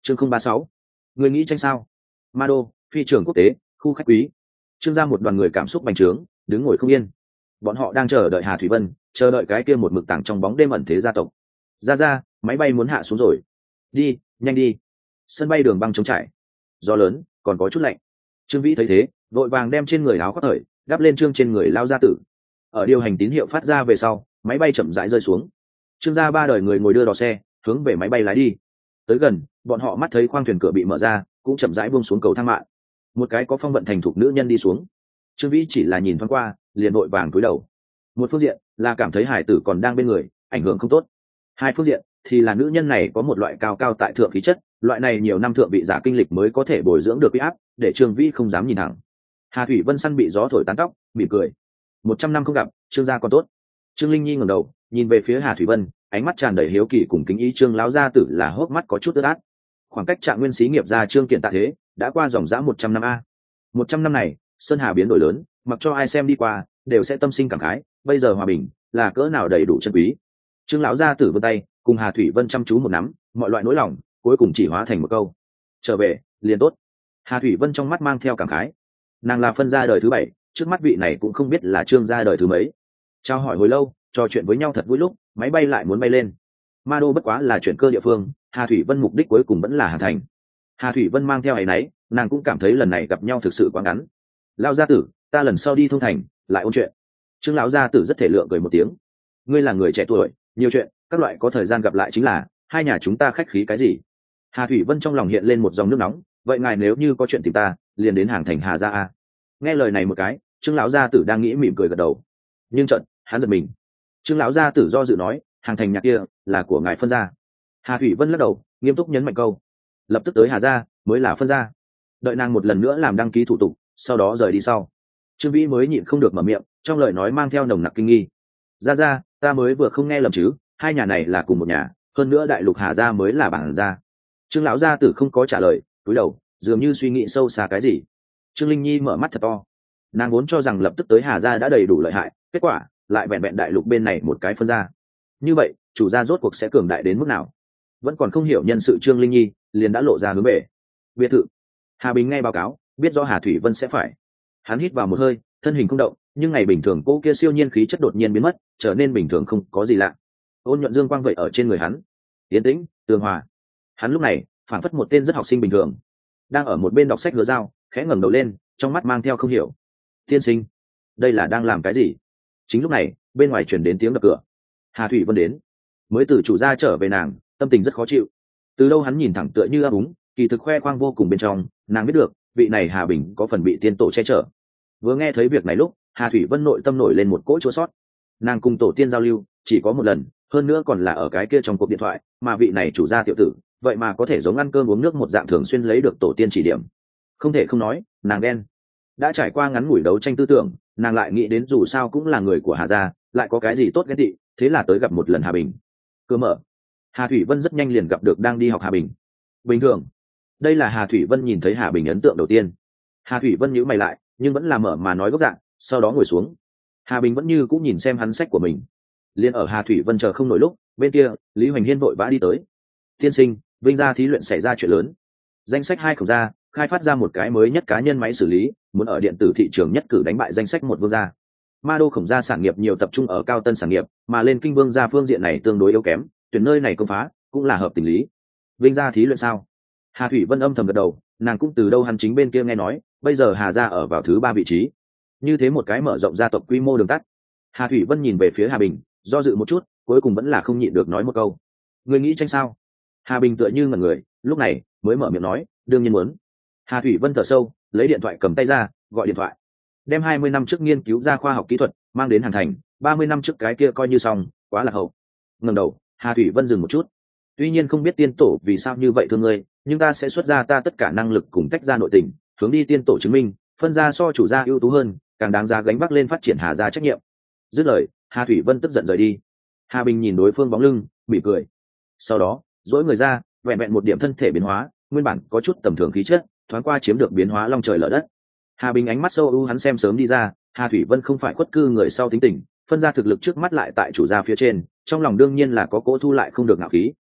chương 036. Người nghĩ tranh sao? Ma Đô, phi trường quốc tế, khu khách quý. Trương gia một đoàn người cảm xúc bành trướng, đứng ngồi không yên. Bọn họ đang chờ đợi Hà Thủy Vân, chờ đợi cái kia một mực tàng trong bóng đêm ẩn thế gia tộc. Ra, máy bay muốn hạ xuống rồi. Đi, nhanh đi. Sân bay đường băng trống trải. Gió lớn, còn có chút lạnh. Trương Vĩ thấy thế, vội vàng đem trên người áo khoác thời đắp lên Trương trên người lao gia tử. Ở điều hành tín hiệu phát ra về sau, máy bay chậm rãi rơi xuống. Trương gia ba đời người ngồi đưa đò xe, hướng về máy bay lái đi. Tới gần, bọn họ mắt thấy khoang thuyền cửa bị mở ra, cũng chậm rãi buông xuống cầu thang mạng. Một cái có phong vận thành thục nữ nhân đi xuống. Trương Vĩ chỉ là nhìn thoáng qua, liền vội vàng cúi đầu. Một phương diện là cảm thấy hải tử còn đang bên người, ảnh hưởng không tốt. Hai phương diện thì là nữ nhân này có một loại cao cao tại thượng khí chất, loại này nhiều năm thượng vị giả kinh lịch mới có thể bồi dưỡng được uy áp, để Trương Vĩ không dám nhìn thẳng. Hà Thủy Vân săn bị gió thổi tán tóc, mỉm cười. 100 năm không gặp, Trương gia còn tốt. Trương Linh Nhi ngẩng đầu, nhìn về phía Hà Thủy Vân, ánh mắt tràn đầy hiếu kỳ cùng kính ý. Trương lão gia tử là hốc mắt có chút ướt át. Khoảng cách Trạng Nguyên xí nghiệp gia Trương Kiện tạ thế đã qua dòng dã 100 năm a. 100 năm này, sơn hà biến đổi lớn, mặc cho ai xem đi qua đều sẽ tâm sinh cảm khái. Bây giờ hòa bình là cỡ nào đầy đủ chân quý. Trương lão gia tử vươn tay, cùng Hà Thủy Vân chăm chú một nắm, mọi loại nỗi lòng cuối cùng chỉ hóa thành một câu: trở về liền tốt. Hà Thủy Vân trong mắt mang theo cảm khái. Nàng là phân gia đời thứ 7, trước mắt vị này cũng không biết là Trương gia đời thứ mấy. Trao hỏi hồi lâu, trò chuyện với nhau thật vui lúc máy bay lại muốn bay lên. Ma Đô bất quá là chuyển cơ địa phương, Hà Thủy Vân mục đích cuối cùng vẫn là Hà Thành. Hà Thủy Vân mang theo áy náy, nàng cũng cảm thấy lần này gặp nhau thực sự quá ngắn. Lão gia tử, ta lần sau đi Thông Thành lại ôn chuyện. Trương lão gia tử rất thể lượng cười một tiếng. Ngươi là người trẻ tuổi, nhiều chuyện, các loại có thời gian gặp lại chính là, hai nhà chúng ta khách khí cái gì? Hà Thủy Vân trong lòng hiện lên một dòng nước nóng. Vậy ngài nếu như có chuyện tìm ta, liền đến Hàng Thành Hà gia a. Nghe lời này một cái, Trương lão gia tử đang nghĩ mỉm cười gật đầu, nhưng chợt hắn giật mình. Trương lão gia tử do dự nói: Hàng Thành nhà kia là của ngài phân gia. Hà Thủy Vân lắc đầu, nghiêm túc nhấn mạnh câu: lập tức tới Hà gia mới là phân gia. Đợi nàng một lần nữa làm đăng ký thủ tục, sau đó rời đi sau, Trương Vĩ mới nhịn không được mở miệng, trong lời nói mang theo nồng nặc kinh nghi: ra, ta mới vừa không nghe lầm chứ, hai nhà này là cùng một nhà, hơn nữa đại lục Hà gia mới là bản gia. Trương lão gia tử không có trả lời, cúi đầu, dường như suy nghĩ sâu xa cái gì. Trương Linh Nhi mở mắt thật to, nàng vốn cho rằng lập tức tới Hà gia đã đầy đủ lợi hại, kết quả lại vẹn vẹn đại lục bên này một cái phân gia. Như vậy chủ gia rốt cuộc sẽ cường đại đến mức nào? Vẫn còn không hiểu nhân sự, Trương Linh Nhi liền đã lộ ra hướng về biệt thự. Hà Bình nghe báo cáo, biết rõ Hà Thủy Vân sẽ phải. Hắn hít vào một hơi, thân hình không động, nhưng ngày bình thường cô kia siêu nhiên khí chất đột nhiên biến mất, trở nên bình thường không có gì lạ. Ôn nhuận dương quang vậy ở trên người hắn, tiến tĩnh tường hòa. Hắn lúc này phản phất một tên rất học sinh bình thường, đang ở một bên đọc sách Hứa Giao khẽ ngẩng đầu lên, trong mắt mang theo không hiểu. Tiên sinh, đây là đang làm cái gì? Chính lúc này bên ngoài chuyển đến tiếng đập cửa. Hà Thủy Vân đến, mới từ chủ gia trở về, nàng tâm tình rất khó chịu. Từ đâu hắn nhìn thẳng tựa như ấp úng, kỳ thực khoe khoang vô cùng bên trong, nàng biết được vị này Hà Bình có phần bị tiên tổ che chở. Vừa nghe thấy việc này lúc, Hà Thủy Vân nội tâm nổi lên một cỗ chua sót. Nàng cùng tổ tiên giao lưu chỉ có một lần, hơn nữa còn là ở cái kia trong cuộc điện thoại, mà vị này chủ gia tiểu tử vậy mà có thể giống ăn cơm uống nước một dạng, thường xuyên lấy được tổ tiên chỉ điểm. Không thể không nói, nàng đen. Đã trải qua ngắn ngủi đấu tranh tư tưởng, nàng lại nghĩ đến dù sao cũng là người của Hà gia, lại có cái gì tốt ghét tị, thế là tới gặp một lần Hà Bình. Cửa mở, Hà Thủy Vân rất nhanh liền gặp được đang đi học Hà Bình. Bình thường, đây là Hà Thủy Vân nhìn thấy Hà Bình ấn tượng đầu tiên. Hà Thủy Vân nhíu mày lại, nhưng vẫn là mở mà nói gốc dạng, sau đó ngồi xuống. Hà Bình vẫn như cũng nhìn xem hắn sách của mình. Liên ở Hà Thủy Vân chờ không nổi lúc, bên kia Lý Hoành Hiên vội vã đi tới. Tiên sinh, Vinh gia thí luyện xảy ra chuyện lớn. Danh sách 2 khổng gia khai phát ra một cái mới nhất cá nhân máy xử lý, muốn ở điện tử thị trường nhất cử đánh bại danh sách 1 vương gia. Ma Đô khổng gia sản nghiệp nhiều tập trung ở cao tân sản nghiệp, mà lên kinh vương gia phương diện này tương đối yếu kém, tuyển nơi này công phá cũng là hợp tình lý. Vinh gia thí luyện sao? Hà Thủy Vân âm thầm gật đầu, nàng cũng từ đâu hắn chính bên kia nghe nói, bây giờ Hà gia ở vào thứ 3 vị trí. Như thế một cái mở rộng gia tộc quy mô đường tắt. Hà Thủy Vân nhìn về phía Hà Bình, do dự một chút, cuối cùng vẫn là không nhịn được nói một câu: người nghĩ tranh sao? Hà Bình tựa như ngẩn người, lúc này mới mở miệng nói: đương nhiên muốn. Hà Thủy Vân thở sâu, lấy điện thoại cầm tay ra, gọi điện thoại. Đem 20 năm trước nghiên cứu ra khoa học kỹ thuật mang đến Hàn Thành, 30 năm trước cái kia coi như xong, quá là hậu. Ngẩng đầu, Hà Thủy Vân dừng một chút. Tuy nhiên không biết tiên tổ vì sao như vậy thương ngươi, nhưng ta sẽ xuất ra ta tất cả năng lực cùng tách ra nội tình, hướng đi tiên tổ chứng minh, phân ra so chủ gia ưu tú hơn, càng đáng giá gánh vác lên phát triển Hà gia trách nhiệm. Dứt lời, Hà Thủy Vân tức giận rời đi. Hà Bình nhìn đối phương bóng lưng, mỉm cười. Sau đó, duỗi người ra, vẹn vẹn một điểm thân thể biến hóa, nguyên bản có chút tầm thường khí chất, thoáng qua chiếm được biến hóa long trời lở đất. Hà Bình ánh mắt sâu u, hắn xem sớm đi ra, Hà Thủy Vân không phải khuất cư người sau tính tình, phân ra thực lực trước mắt lại tại chủ gia phía trên, trong lòng đương nhiên là có cỗ thu lại không được ngạo khí.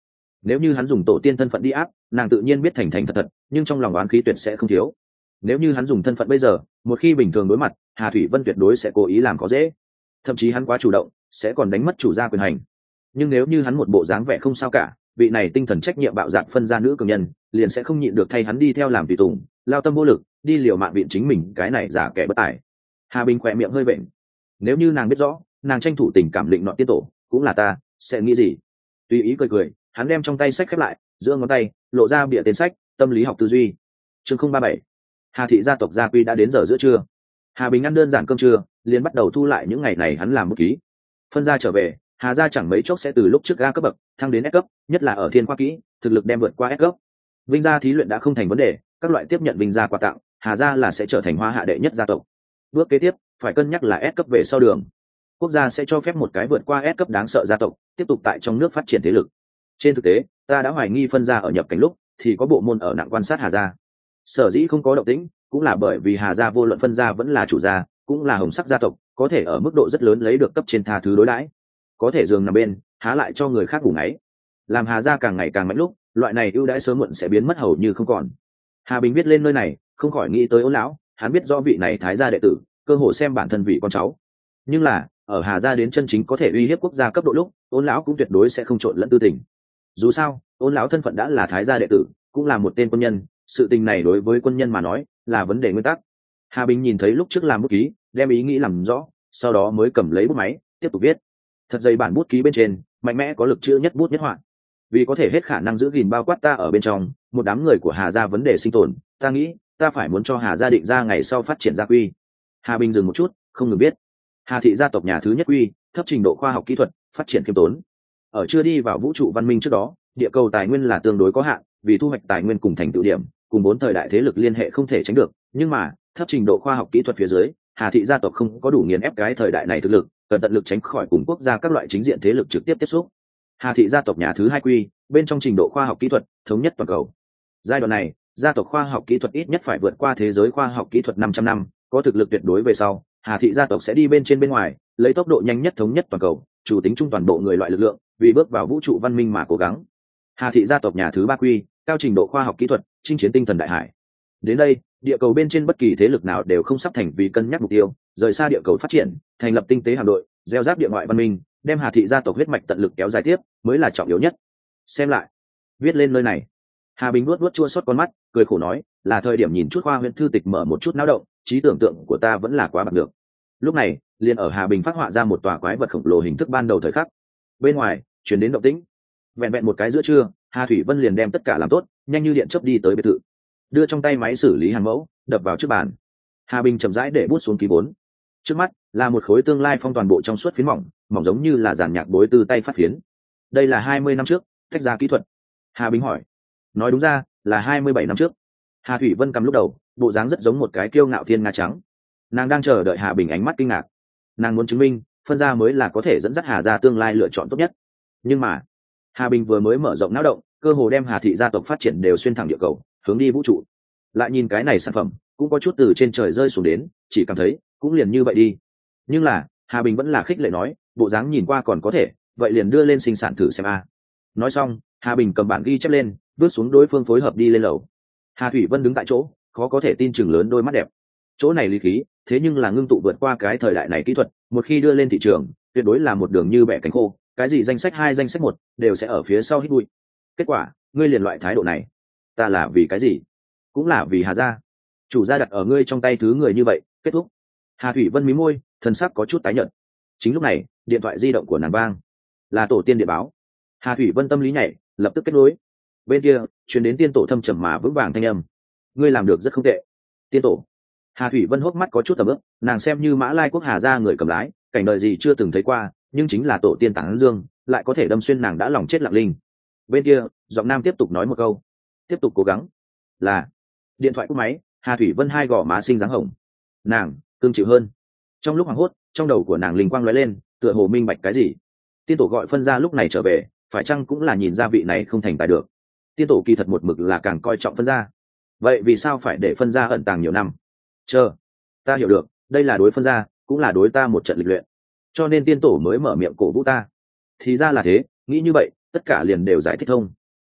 Nếu như hắn dùng tổ tiên thân phận đi áp, nàng tự nhiên biết thành thành thật thật, nhưng trong lòng oán khí tuyệt sẽ không thiếu. Nếu như hắn dùng thân phận bây giờ, một khi bình thường đối mặt, Hà Thủy Vân tuyệt đối sẽ cố ý làm có dễ, thậm chí hắn quá chủ động sẽ còn đánh mất chủ gia quyền hành. Nhưng nếu như hắn một bộ dáng vẻ không sao cả, vị này tinh thần trách nhiệm bạo dạn phân ra nữ cường nhân liền sẽ không nhịn được thay hắn đi theo làm tùy tùng, lao tâm vô lực đi liều mạng viện chính mình cái này giả kẻ bất tài. Hà Bình khỏe miệng hơi bệnh. Nếu như nàng biết rõ nàng tranh thủ tình cảm định nọ tiên tổ cũng là ta, sẽ nghĩ gì? Tùy ý cười cười, hắn đem trong tay sách khép lại, giữa ngón tay lộ ra bìa tên sách tâm lý học tư duy. Chương 037. Hà thị gia tộc gia quy đã đến giờ giữa trưa. Hà Bình ăn đơn giản cơm trưa, liền bắt đầu thu lại những ngày này hắn làm bút ký. Phân gia trở về, Hà gia chẳng mấy chốc sẽ từ lúc trước A cấp bậc thăng đến S cấp, nhất là ở thiên khoa kỹ, thực lực đem vượt qua S cấp. Vinh gia thí luyện đã không thành vấn đề, các loại tiếp nhận Vinh gia quà tặng, Hà gia là sẽ trở thành hoa hạ đệ nhất gia tộc. Bước kế tiếp, phải cân nhắc là S cấp về sau đường. Quốc gia sẽ cho phép một cái vượt qua S cấp đáng sợ gia tộc, tiếp tục tại trong nước phát triển thế lực. Trên thực tế, ta đã hoài nghi phân gia ở nhập cảnh lúc thì có bộ môn ở nặng quan sát Hà gia. Sở dĩ không có động tĩnh, cũng là bởi vì Hà gia vô luận phân gia vẫn là chủ gia, cũng là hồng sắc gia tộc, có thể ở mức độ rất lớn lấy được cấp trên tha thứ đối đãi. Có thể giường nằm bên, há lại cho người khác ngủ ngáy. Làm Hà gia càng ngày càng mạnh lúc, loại này ưu đãi sớm muộn sẽ biến mất hầu như không còn. Hà Bình biết lên nơi này, không khỏi nghĩ tới Ôn lão, hắn biết rõ vị này thái gia đệ tử, cơ hồ xem bản thân vị con cháu. Nhưng là, ở Hà gia đến chân chính có thể uy hiếp quốc gia cấp độ lúc, Ôn lão cũng tuyệt đối sẽ không trộn lẫn tư tình. Dù sao, Ôn lão thân phận đã là thái gia đệ tử, cũng là một tên quân nhân, sự tình này đối với quân nhân mà nói, là vấn đề nguyên tắc. Hà Bình nhìn thấy lúc trước làm bút ký, đem ý nghĩ làm rõ, sau đó mới cầm lấy bút máy, tiếp tục viết. Thật dày bản bút ký bên trên, mạnh mẽ có lực chữ nhất bút nhất họa. Vì có thể hết khả năng giữ gìn bao quát ta ở bên trong, một đám người của Hà gia vấn đề sinh tồn, ta nghĩ, ta phải muốn cho Hà gia định ra ngày sau phát triển gia quy. Hà Bình dừng một chút, không ngừng biết. Hà thị gia tộc nhà thứ nhất quy, thấp trình độ khoa học kỹ thuật, phát triển khiêm tốn. Ở chưa đi vào vũ trụ văn minh trước đó, địa cầu tài nguyên là tương đối có hạn, vì thu hoạch tài nguyên cùng thành tựu điểm, cùng bốn thời đại thế lực liên hệ không thể tránh được, nhưng mà, thấp trình độ khoa học kỹ thuật phía dưới, Hà thị gia tộc không có đủ nghiền ép cái thời đại này thực lực, cần tận lực tránh khỏi cùng quốc gia các loại chính diện thế lực trực tiếp tiếp xúc. Hà thị gia tộc nhà thứ hai quy, bên trong trình độ khoa học kỹ thuật thống nhất toàn cầu. Giai đoạn này, gia tộc khoa học kỹ thuật ít nhất phải vượt qua thế giới khoa học kỹ thuật 500 năm, có thực lực tuyệt đối về sau, Hà thị gia tộc sẽ đi bên trên bên ngoài, lấy tốc độ nhanh nhất thống nhất toàn cầu, chủ tính chung toàn bộ người loại lực lượng, vì bước vào vũ trụ văn minh mà cố gắng. Hà thị gia tộc nhà thứ ba quy, cao trình độ khoa học kỹ thuật, chinh chiến tinh thần đại hải. Đến đây, địa cầu bên trên bất kỳ thế lực nào đều không sắp thành vì cân nhắc mục tiêu, rời xa địa cầu phát triển, thành lập tinh tế hạm đội, gieo giáp địa ngoại văn minh, đem Hà thị gia tộc huyết mạch tận lực kéo dài tiếp, mới là trọng yếu nhất. Xem lại, viết lên nơi này. Hà Bình nuốt chua xót con mắt, cười khổ nói, là thời điểm nhìn chút khoa huyện thư tịch mở một chút náo động, trí tưởng tượng của ta vẫn là quá bạc được. Lúc này, liền ở Hà Bình phát họa ra một tòa quái vật khổng lồ hình thức ban đầu thời khắc. Bên ngoài, chuyển đến động tĩnh. Vẹn vẹn một cái giữa trưa, Hà Thủy Vân liền đem tất cả làm tốt, nhanh như điện chớp đi tới biệt thự, đưa trong tay máy xử lý hàng mẫu, đập vào trước bàn. Hà Bình chậm rãi để bút xuống ký vốn. Trước mắt là một khối tương lai phong toàn bộ trong suốt phiến mỏng, mỏng giống như là giàn nhạc bối từ tay phát phiến. Đây là 20 năm trước, tách ra kỹ thuật. Hà Bình hỏi. Nói đúng ra là 27 năm trước. Hà Thủy Vân cầm lúc đầu, bộ dáng rất giống một cái kiêu ngạo thiên nga trắng. Nàng đang chờ đợi Hà Bình ánh mắt kinh ngạc. Nàng muốn chứng minh, phân gia mới là có thể dẫn dắt Hà gia tương lai lựa chọn tốt nhất. Nhưng mà, Hà Bình vừa mới mở rộng não động, cơ hồ đem Hà thị gia tộc phát triển đều xuyên thẳng địa cầu, hướng đi vũ trụ. Lại nhìn cái này sản phẩm, cũng có chút từ trên trời rơi xuống đến, chỉ cảm thấy cũng liền như vậy đi. Nhưng là, Hà Bình vẫn là khích lệ nói, bộ dáng nhìn qua còn có thể, vậy liền đưa lên sinh sản thử xem a. Nói xong, Hà Bình cầm bản ghi chép lên, bước xuống đối phương phối hợp đi lên lầu. Hà Thủy Vân đứng tại chỗ, khó có thể tin chừng lớn đôi mắt đẹp. Chỗ này lý khí, thế nhưng là ngưng tụ vượt qua cái thời đại này kỹ thuật, một khi đưa lên thị trường, tuyệt đối là một đường như bẻ cánh khô, cái gì danh sách 2 danh sách 1 đều sẽ ở phía sau hít bụi. Kết quả, ngươi liền loại thái độ này, ta là vì cái gì? Cũng là vì Hà gia. Chủ gia đặt ở ngươi trong tay thứ người như vậy, kết thúc. Hà Thủy Vân mí môi, thần sắc có chút tái nhợt. Chính lúc này, điện thoại di động của nàng vang, là tổ tiên điện báo. Hà Thủy Vân tâm lý nhảy, lập tức kết nối. Bên kia, truyền đến tiên tổ thâm trầm mà vững vàng thanh âm. Ngươi làm được rất không tệ. Tiên tổ. Hà Thủy Vân hốc mắt có chút tầm ức, nàng xem như Mã Lai quốc Hà gia người cầm lái, cảnh đời gì chưa từng thấy qua, nhưng chính là tổ tiên tán dương, lại có thể đâm xuyên nàng đã lòng chết lặng linh. Bên kia, giọng nam tiếp tục nói một câu, tiếp tục cố gắng. Là. Điện thoại cúp máy, Hà Thủy Vân hai gò má sinh dáng hồng. Nàng cương chịu hơn. Trong lúc hoảng hốt, trong đầu của nàng linh quang lóe lên, tựa hồ minh bạch cái gì. Tiên tổ gọi phân gia lúc này trở về, phải chăng cũng là nhìn ra vị này không thành tài được. Tiên tổ kỳ thật một mực là càng coi trọng phân gia. Vậy vì sao phải để phân gia ẩn tàng nhiều năm? Chờ, ta hiểu được, đây là đối phân gia, cũng là đối ta một trận lịch luyện. Cho nên tiên tổ mới mở miệng cổ vũ ta. Thì ra là thế, nghĩ như vậy, tất cả liền đều giải thích thông.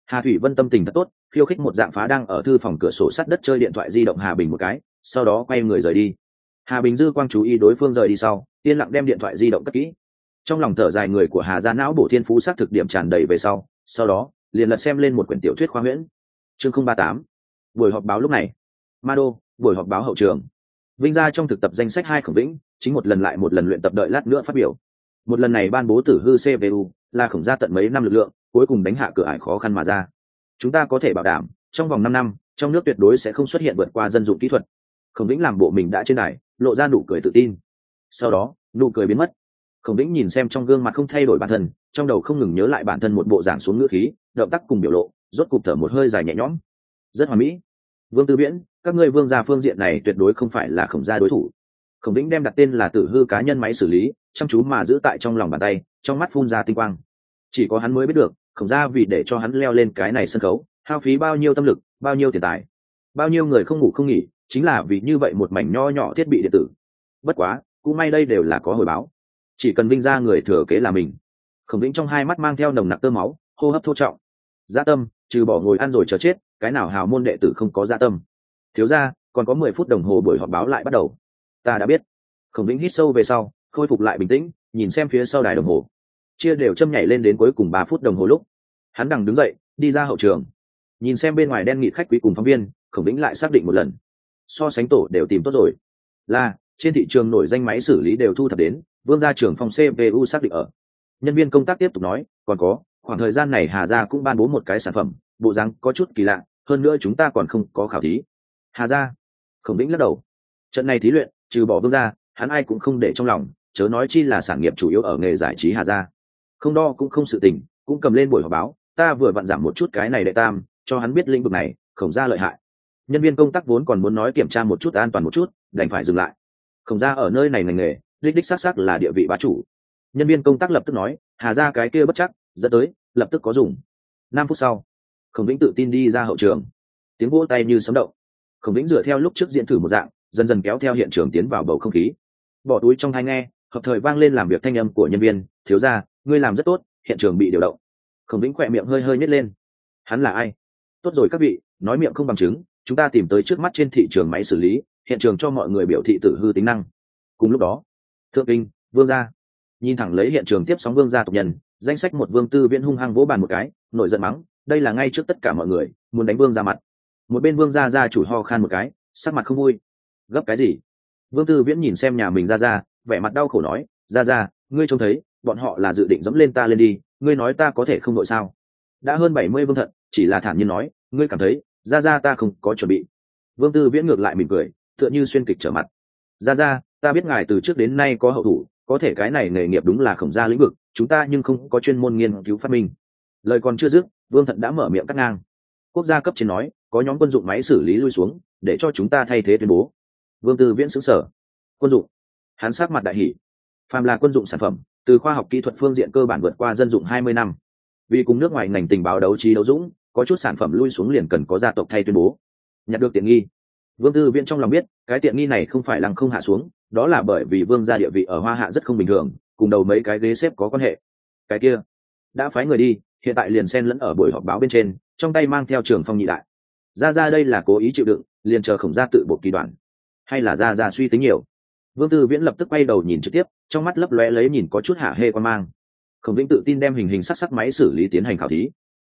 Hà Thủy Vân tâm tình thật tốt, khiêu khích một dạng phá đang ở thư phòng cửa sổ sắt đất chơi điện thoại di động Hà Bình một cái, sau đó quay người rời đi. Hà Bình dư quang chú ý đối phương rời đi sau, yên lặng đem điện thoại di động cất kỹ. Trong lòng thở dài, người của Hà gia não bổ thiên phú xác thực điểm tràn đầy về sau đó liền lật xem lên một quyển tiểu thuyết khoa huyễn. Chương 038. Buổi họp báo lúc này. Ma Đô, buổi họp báo hậu trường. Vinh gia trong thực tập danh sách 2 Khổng Vĩnh, chính một lần lại một lần luyện tập đợi lát nữa phát biểu. Một lần này ban bố tử hư CPU, là Khổng gia tận mấy năm lực lượng, cuối cùng đánh hạ cửa ải khó khăn mà ra. Chúng ta có thể bảo đảm, trong vòng 5 năm, trong nước tuyệt đối sẽ không xuất hiện vượt qua dân dụng kỹ thuật. Khổng Vĩnh làm bộ mình đã trên đài, lộ ra nụ cười tự tin. Sau đó, nụ cười biến mất. Khổng Vĩnh nhìn xem trong gương mặt không thay đổi bản thân, trong đầu không ngừng nhớ lại bản thân một bộ dạng xuống ngữ khí, động tác cùng biểu lộ, rốt cục thở một hơi dài nhẹ nhõm. Rất hoàn mỹ. Vương Tư Viễn, các ngươi Vương gia phương diện này tuyệt đối không phải là Khổng gia đối thủ. Khổng Vĩnh đem đặt tên là Tử hư cá nhân máy xử lý, chăm chú mà giữ tại trong lòng bàn tay, trong mắt phun ra tinh quang. Chỉ có hắn mới biết được, Khổng gia vì để cho hắn leo lên cái này sân khấu, hao phí bao nhiêu tâm lực, bao nhiêu tiền tài, bao nhiêu người không ngủ không nghỉ, chính là vì như vậy một mảnh nho nhỏ thiết bị điện tử. Bất quá, cũng may đây đều là có hồi báo. Chỉ cần Vinh gia người thừa kế là mình. Khổng Vĩnh trong hai mắt mang theo nồng nặc tơ máu, hô hấp thô trọng. Dạ tâm, trừ bỏ ngồi ăn rồi chờ chết, cái nào hào môn đệ tử không có dạ tâm. Thiếu gia, còn có 10 phút đồng hồ buổi họp báo lại bắt đầu. Ta đã biết. Khổng Vĩnh hít sâu về sau, khôi phục lại bình tĩnh, nhìn xem phía sau đài đồng hồ. Chia đều châm nhảy lên đến cuối cùng 3 phút đồng hồ lúc, hắn đằng đứng dậy, đi ra hậu trường. Nhìn xem bên ngoài đen nghịt khách quý cùng phóng viên, Khổng Vĩnh lại xác định một lần. So sánh tổ đều tìm tốt rồi. Là, trên thị trường nổi danh máy xử lý đều thu thập đến, Vương gia trưởng phòng CPU xác định ở. Nhân viên công tác tiếp tục nói, còn có, khoảng thời gian này Hà gia cũng ban bố một cái sản phẩm, bộ dáng có chút kỳ lạ, hơn nữa chúng ta còn không có khảo thí. Hà gia. Khổng Vĩnh lắc đầu. Trận này thí luyện, trừ bỏ Vương gia, hắn ai cũng không để trong lòng, chớ nói chi là sản nghiệp chủ yếu ở nghề giải trí Hà gia. Không đo cũng không sự tình, cũng cầm lên buổi họp báo, ta vừa vặn giảm một chút cái này đệ tam, cho hắn biết lĩnh vực này, Khổng gia lợi hại. Nhân viên công tác vốn còn muốn nói kiểm tra một chút an toàn một chút, đành phải dừng lại. Khổng gia ở nơi này ngành nghề, đích xác xác là địa vị bá chủ. Nhân viên công tác lập tức nói, Hà gia cái kia bất chắc, dẫn tới, lập tức có dùng. 5 phút sau, Khổng Vĩnh tự tin đi ra hậu trường, tiếng vỗ tay như sấm động. Khổng Vĩnh dựa theo lúc trước diễn thử một dạng, dần dần kéo theo hiện trường tiến vào bầu không khí. Bỏ túi trong tai nghe, hợp thời vang lên làm việc thanh âm của nhân viên, thiếu gia, ngươi làm rất tốt, hiện trường bị điều động. Khổng Vĩnh khỏe miệng hơi hơi nhếch lên. Hắn là ai? Tốt rồi các vị, nói miệng không bằng chứng, chúng ta tìm tới trước mắt trên thị trường máy xử lý, hiện trường cho mọi người biểu thị tử hư tính năng. Cùng lúc đó, thượng kinh, Vương gia nhìn thẳng lấy hiện trường tiếp sóng Vương gia tộc nhân, danh sách một Vương Tư Viễn hung hăng vỗ bàn một cái, nổi giận mắng, đây là ngay trước tất cả mọi người, muốn đánh Vương gia mặt. Một bên Vương gia gia chủ ho khan một cái, sắc mặt không vui. Gấp cái gì? Vương Tư Viễn nhìn xem nhà mình gia, vẻ mặt đau khổ nói, gia, ngươi trông thấy, bọn họ là dự định dẫm lên ta lên đi, ngươi nói ta có thể không nội sao? Đã hơn 70 Vương Thận, chỉ là thản nhiên nói, ngươi cảm thấy, gia ta không có chuẩn bị. Vương Tư Viễn ngược lại mỉm cười, tựa như xuyên kịch trở mặt. Gia, ta biết ngài từ trước đến nay có hậu thủ, có thể cái này nghề nghiệp đúng là Khổng gia lĩnh vực, chúng ta nhưng không có chuyên môn nghiên cứu phát minh. Lời còn chưa dứt, Vương Thận đã mở miệng cắt ngang. Quốc gia cấp trên nói, có nhóm quân dụng máy xử lý lui xuống, để cho chúng ta thay thế tuyên bố. Vương Tư Viễn sững sờ. Quân dụng? Hắn sắc mặt đại hỉ. Phàm là quân dụng sản phẩm, từ khoa học kỹ thuật phương diện cơ bản vượt qua dân dụng 20 năm. Vì cùng nước ngoài ngành tình báo đấu trí đấu dũng, có chút sản phẩm lui xuống liền cần có gia tộc thay tuyên bố. Nhặt được tiện nghi. Vương Tư Viễn trong lòng biết, cái tiện nghi này không phải lăng không hạ xuống, đó là bởi vì Vương gia địa vị ở Hoa Hạ rất không bình thường, cùng đầu mấy cái ghế xếp có quan hệ. Cái kia đã phái người đi, hiện tại liền xen lẫn ở buổi họp báo bên trên, trong tay mang theo Trường Phong nhị đại. Gia đây là cố ý chịu đựng, liền chờ Khổng gia tự bộ kỳ đoạn, hay là Gia suy tính nhiều? Vương Tư Viễn lập tức quay đầu nhìn trực tiếp, trong mắt lấp lóe lấy nhìn có chút hạ hê quan mang. Khổng Vĩnh tự tin đem hình sắc máy xử lý tiến hành khảo thí.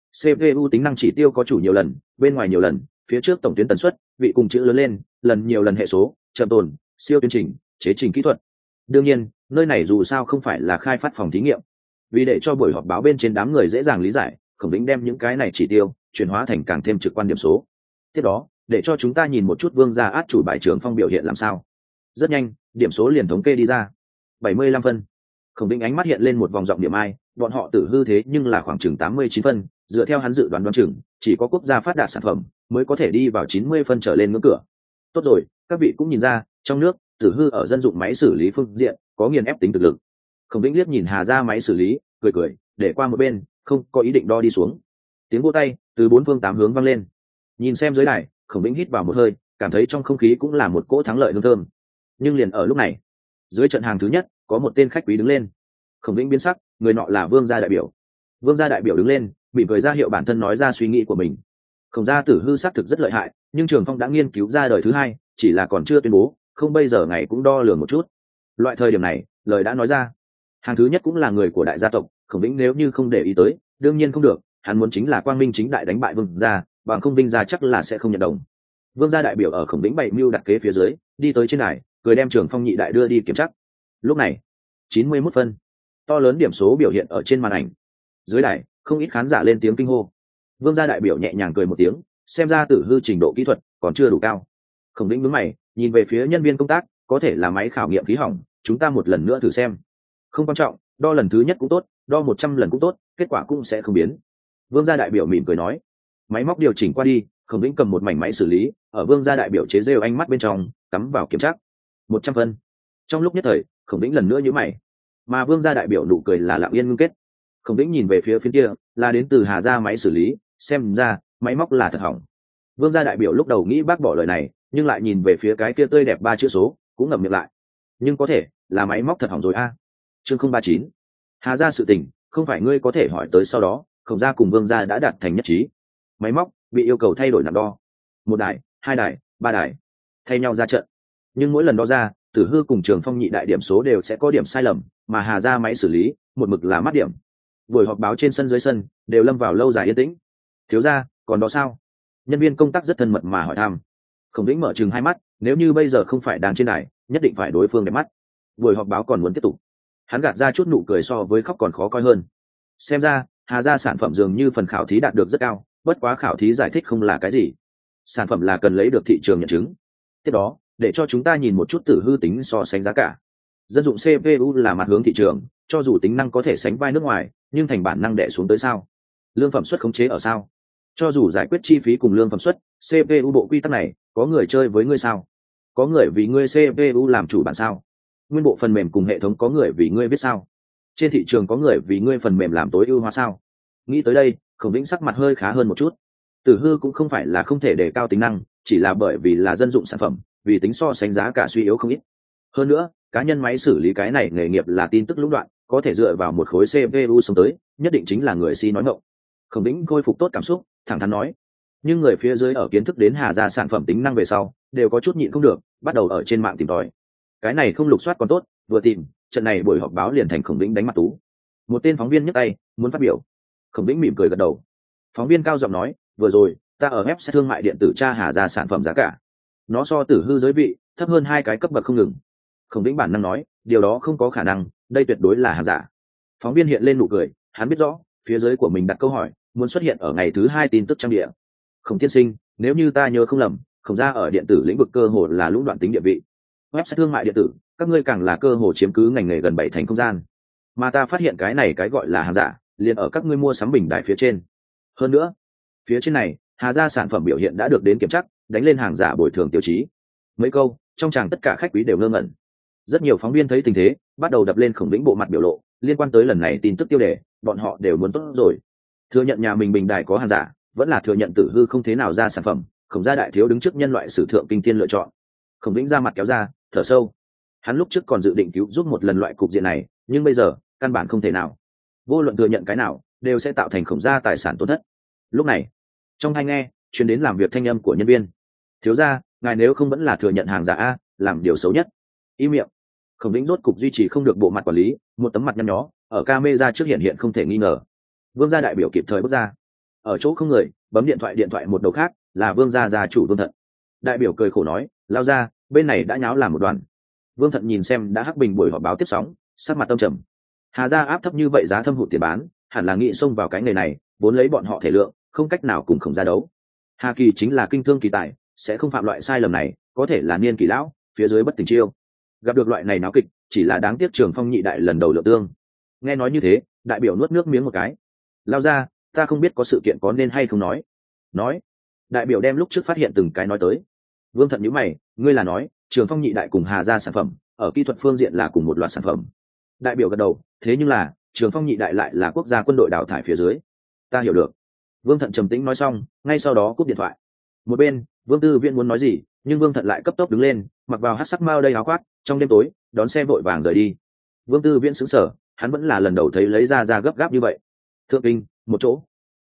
CPU tính năng chỉ tiêu có chủ nhiều lần, bên ngoài nhiều lần, phía trước tổng tuyến tần suất, vị cùng chữ lớn lên, lần nhiều lần hệ số, chậm tồn, siêu tuyến trình, chế trình kỹ thuật. Đương nhiên, nơi này dù sao không phải là khai phát phòng thí nghiệm. Vì để cho buổi họp báo bên trên đám người dễ dàng lý giải, Khổng Vĩnh đem những cái này chỉ tiêu chuyển hóa thành càng thêm trực quan điểm số. Tiếp đó, để cho chúng ta nhìn một chút Vương gia át chủ bài Trường Phong biểu hiện làm sao. Rất nhanh, điểm số liền thống kê đi ra. 75 phân. Khổng Vĩnh ánh mắt hiện lên một vòng giọng điểm ai, bọn họ tử hư thế nhưng là khoảng chừng 89 phân, dựa theo hắn dự đoán chừng, chỉ có quốc gia phát đạt sản phẩm mới có thể đi vào 90 phân trở lên ngưỡng cửa. Tốt rồi, các vị cũng nhìn ra, trong nước, tử hư ở dân dụng máy xử lý phương diện có nghiền ép tính thực lực. Khổng Vĩnh liếc nhìn Hà gia máy xử lý, cười, để qua một bên, không có ý định đo đi xuống. Tiếng vỗ tay từ 4 phương 8 hướng vang lên. Nhìn xem dưới đài, Khổng Vĩnh hít vào một hơi, cảm thấy trong không khí cũng là một cỗ thắng lợi hương thơm. Nhưng liền ở lúc này, dưới trận hàng thứ nhất, có một tên khách quý đứng lên. Khổng Vĩnh biến sắc, người nọ là Vương gia đại biểu. Vương gia đại biểu đứng lên, mỉm cười ra hiệu bản thân nói ra suy nghĩ của mình. Khổng gia Tử Hư xác thực rất lợi hại, nhưng Trường Phong đã nghiên cứu ra đời thứ hai, chỉ là còn chưa tuyên bố, không bây giờ ngày cũng đo lường một chút. Loại thời điểm này, lời đã nói ra. Hàng thứ nhất cũng là người của đại gia tộc, Khổng Vĩnh nếu như không để ý tới, đương nhiên không được, hắn muốn chính là quang minh chính đại đánh bại Vương gia, bằng không Vinh gia chắc là sẽ không nhận đồng. Vương gia đại biểu ở Khổng Vĩnh bày mưu đặt kế phía dưới, đi tới trên đài, cười đem Trường Phong nhị đại đưa đi kiểm tra. Lúc này, 91 phân, to lớn điểm số biểu hiện ở trên màn ảnh. Dưới đài, không ít khán giả lên tiếng kinh hô. Vương gia đại biểu nhẹ nhàng cười một tiếng, xem ra Tử Hư trình độ kỹ thuật còn chưa đủ cao. Khổng Vĩnh nhướng mày, nhìn về phía nhân viên công tác, có thể là máy khảo nghiệm khí hỏng, chúng ta một lần nữa thử xem. Không quan trọng, đo lần thứ nhất cũng tốt, đo 100 lần cũng tốt, kết quả cũng sẽ không biến. Vương gia đại biểu mỉm cười nói. Máy móc điều chỉnh qua đi, Khổng Vĩnh cầm một mảnh máy xử lý, ở Vương gia đại biểu chế rêu ánh mắt bên trong, cắm vào kiểm tra. 100 phân. Trong lúc nhất thời, Khổng Vĩnh lần nữa nhíu mày, mà Vương gia đại biểu nụ cười là lặng yên ngưng kết. Khổng Vĩnh nhìn về phía phía kia, là đến từ Hà gia máy xử lý, xem ra máy móc là thật hỏng. Vương gia đại biểu lúc đầu nghĩ bác bỏ lời này, nhưng lại nhìn về phía cái kia tươi đẹp 3 chữ số, cũng ngậm miệng lại. Nhưng có thể là máy móc thật hỏng rồi a. Chương 039. Hà gia sự tình, không phải ngươi có thể hỏi tới sau đó, Khổng gia cùng Vương gia đã đạt thành nhất trí. Máy móc bị yêu cầu thay đổi nặng đo. 1 đài, 2 đài, 3 đài, thay nhau ra trận. Nhưng mỗi lần đo ra, Tử Hư cùng Trường Phong nhị đại điểm số đều sẽ có điểm sai lầm, mà Hà gia máy xử lý, một mực là mát điểm. Buổi họp báo trên sân dưới sân, đều lâm vào lâu dài yên tĩnh. Thiếu gia, còn đó sao? Nhân viên công tác rất thân mật mà hỏi thăm. Khổng Vĩnh mở trừng hai mắt, nếu như bây giờ không phải đang trên đài, nhất định phải đối phương đẹp mắt. Buổi họp báo còn muốn tiếp tục. Hắn gạt ra chút nụ cười so với khóc còn khó coi hơn. Xem ra, Hà gia sản phẩm dường như phần khảo thí đạt được rất cao, bất quá khảo thí giải thích không là cái gì. Sản phẩm là cần lấy được thị trường nhận chứng. Tiếp đó, để cho chúng ta nhìn một chút Tử Hư tính so sánh giá cả. Dân dụng CPU là mặt hướng thị trường, cho dù tính năng có thể sánh vai nước ngoài, nhưng thành bản năng đè xuống tới sao? Lương phẩm suất khống chế ở sao? Cho dù giải quyết chi phí cùng lương phẩm suất, CPU bộ quy tắc này, có người chơi với ngươi sao? Có người vì ngươi CPU làm chủ bản sao? Nguyên bộ phần mềm cùng hệ thống có người vì ngươi biết sao? Trên thị trường có người vì ngươi phần mềm làm tối ưu hóa sao? Nghĩ tới đây, Khổng Vĩnh sắc mặt hơi khá hơn một chút. Tử Hư cũng không phải là không thể đề cao tính năng, chỉ là bởi vì là dân dụng sản phẩm, vì tính so sánh giá cả suy yếu không ít. Hơn nữa, cá nhân máy xử lý cái này nghề nghiệp là tin tức lũng đoạn, có thể dựa vào một khối CPU sống tới, nhất định chính là người si nói ngọng. Khổng Vĩnh khôi phục tốt cảm xúc, thẳng thắn nói. Nhưng người phía dưới ở kiến thức đến Hà gia sản phẩm tính năng về sau, đều có chút nhịn không được, bắt đầu ở trên mạng tìm tòi. Cái này không lục soát còn tốt, vừa tìm, trận này buổi họp báo liền thành Khổng Vĩnh đánh mặt tú. Một tên phóng viên nhấc tay, muốn phát biểu. Khổng Vĩnh mỉm cười gật đầu. Phóng viên cao giọng nói, vừa rồi, ta ở website thương mại điện tử tra Hà gia sản phẩm giá cả. Nó so Tử Hư giới vị, thấp hơn 2 cái cấp bậc không ngừng. Khổng Vĩnh bản năng nói, điều đó không có khả năng, đây tuyệt đối là hàng giả. Phóng viên hiện lên nụ cười, hắn biết rõ, phía dưới của mình đặt câu hỏi, muốn xuất hiện ở ngày thứ 2 tin tức trang địa. Khổng tiên sinh, nếu như ta nhớ không lầm, Khổng gia ở điện tử lĩnh vực cơ hồ là lũng đoạn tính địa vị. Website thương mại điện tử, các ngươi càng là cơ hồ chiếm cứ ngành nghề gần 7 thành không gian. Mà ta phát hiện cái này cái gọi là hàng giả, liền ở các ngươi mua sắm bình đại phía trên. Hơn nữa, phía trên này, Hà gia sản phẩm biểu hiện đã được đến kiểm tra, đánh lên hàng giả bồi thường tiêu chí. Mấy câu, trong tràng tất cả khách quý đều ngơ ngẩn. Rất nhiều phóng viên thấy tình thế, bắt đầu đập lên Khổng Vĩnh bộ mặt biểu lộ, liên quan tới lần này tin tức tiêu đề, bọn họ đều muốn tốt rồi. Thừa nhận nhà mình bình đài có hàng giả, vẫn là thừa nhận Tử Hư không thế nào ra sản phẩm, Khổng gia đại thiếu đứng trước nhân loại sử thượng kinh thiên lựa chọn. Khổng Vĩnh ra mặt kéo ra, thở sâu. Hắn lúc trước còn dự định cứu giúp một lần loại cục diện này, nhưng bây giờ, căn bản không thể nào. Vô luận thừa nhận cái nào, đều sẽ tạo thành Khổng gia tài sản tổn thất. Lúc này, trong tai nghe, truyền đến làm việc thanh âm của nhân viên. Thiếu gia, ngài nếu không vẫn là thừa nhận hàng giả a, làm điều xấu nhất. Im miệng. Khổng Vĩnh rốt cục duy trì không được bộ mặt quản lý, một tấm mặt nhăn nhó, ở camera trước hiện không thể nghi ngờ. Vương gia đại biểu kịp thời bước ra. Ở chỗ không người, bấm điện thoại một đầu khác, là Vương gia gia chủ Vương Thận. Đại biểu cười khổ nói, lao ra, bên này đã nháo làm một đoàn. Vương Thận nhìn xem đã hắc bình buổi họp báo tiếp sóng, sắc mặt tâm trầm. Hà gia áp thấp như vậy giá thâm hụt tiền bán, hẳn là nghĩ xông vào cái nghề này, vốn lấy bọn họ thể lượng, không cách nào cùng Khổng gia đấu. Hà Kỳ chính là kinh thương kỳ tài, sẽ không phạm loại sai lầm này, có thể là niên kỳ lão, phía dưới bất tình chiêu. Gặp được loại này náo kịch, chỉ là đáng tiếc Trường Phong nhị đại lần đầu lượng tương. Nghe nói như thế, đại biểu nuốt nước miếng một cái. Lao ra, ta không biết có sự kiện có nên hay không nói. Nói. Đại biểu đem lúc trước phát hiện từng cái nói tới. Vương Thận nhíu mày, ngươi là nói, Trường Phong nhị đại cùng Hà gia sản phẩm, ở kỹ thuật phương diện là cùng một loạt sản phẩm. Đại biểu gật đầu, thế nhưng là, Trường Phong nhị đại lại là quốc gia quân đội đào thải phía dưới. Ta hiểu được. Vương Thận trầm tĩnh nói xong, ngay sau đó cúp điện thoại. Một bên, Vương Tư Viễn muốn nói gì, nhưng Vương Thận lại cấp tốc đứng lên, mặc vào hắc sắc mao đây áo khoác, trong đêm tối, đón xe vội vàng rời đi. Vương Tư Viễn sững sờ, hắn vẫn là lần đầu thấy lấy ra gấp gáp như vậy. Thượng kinh, một chỗ.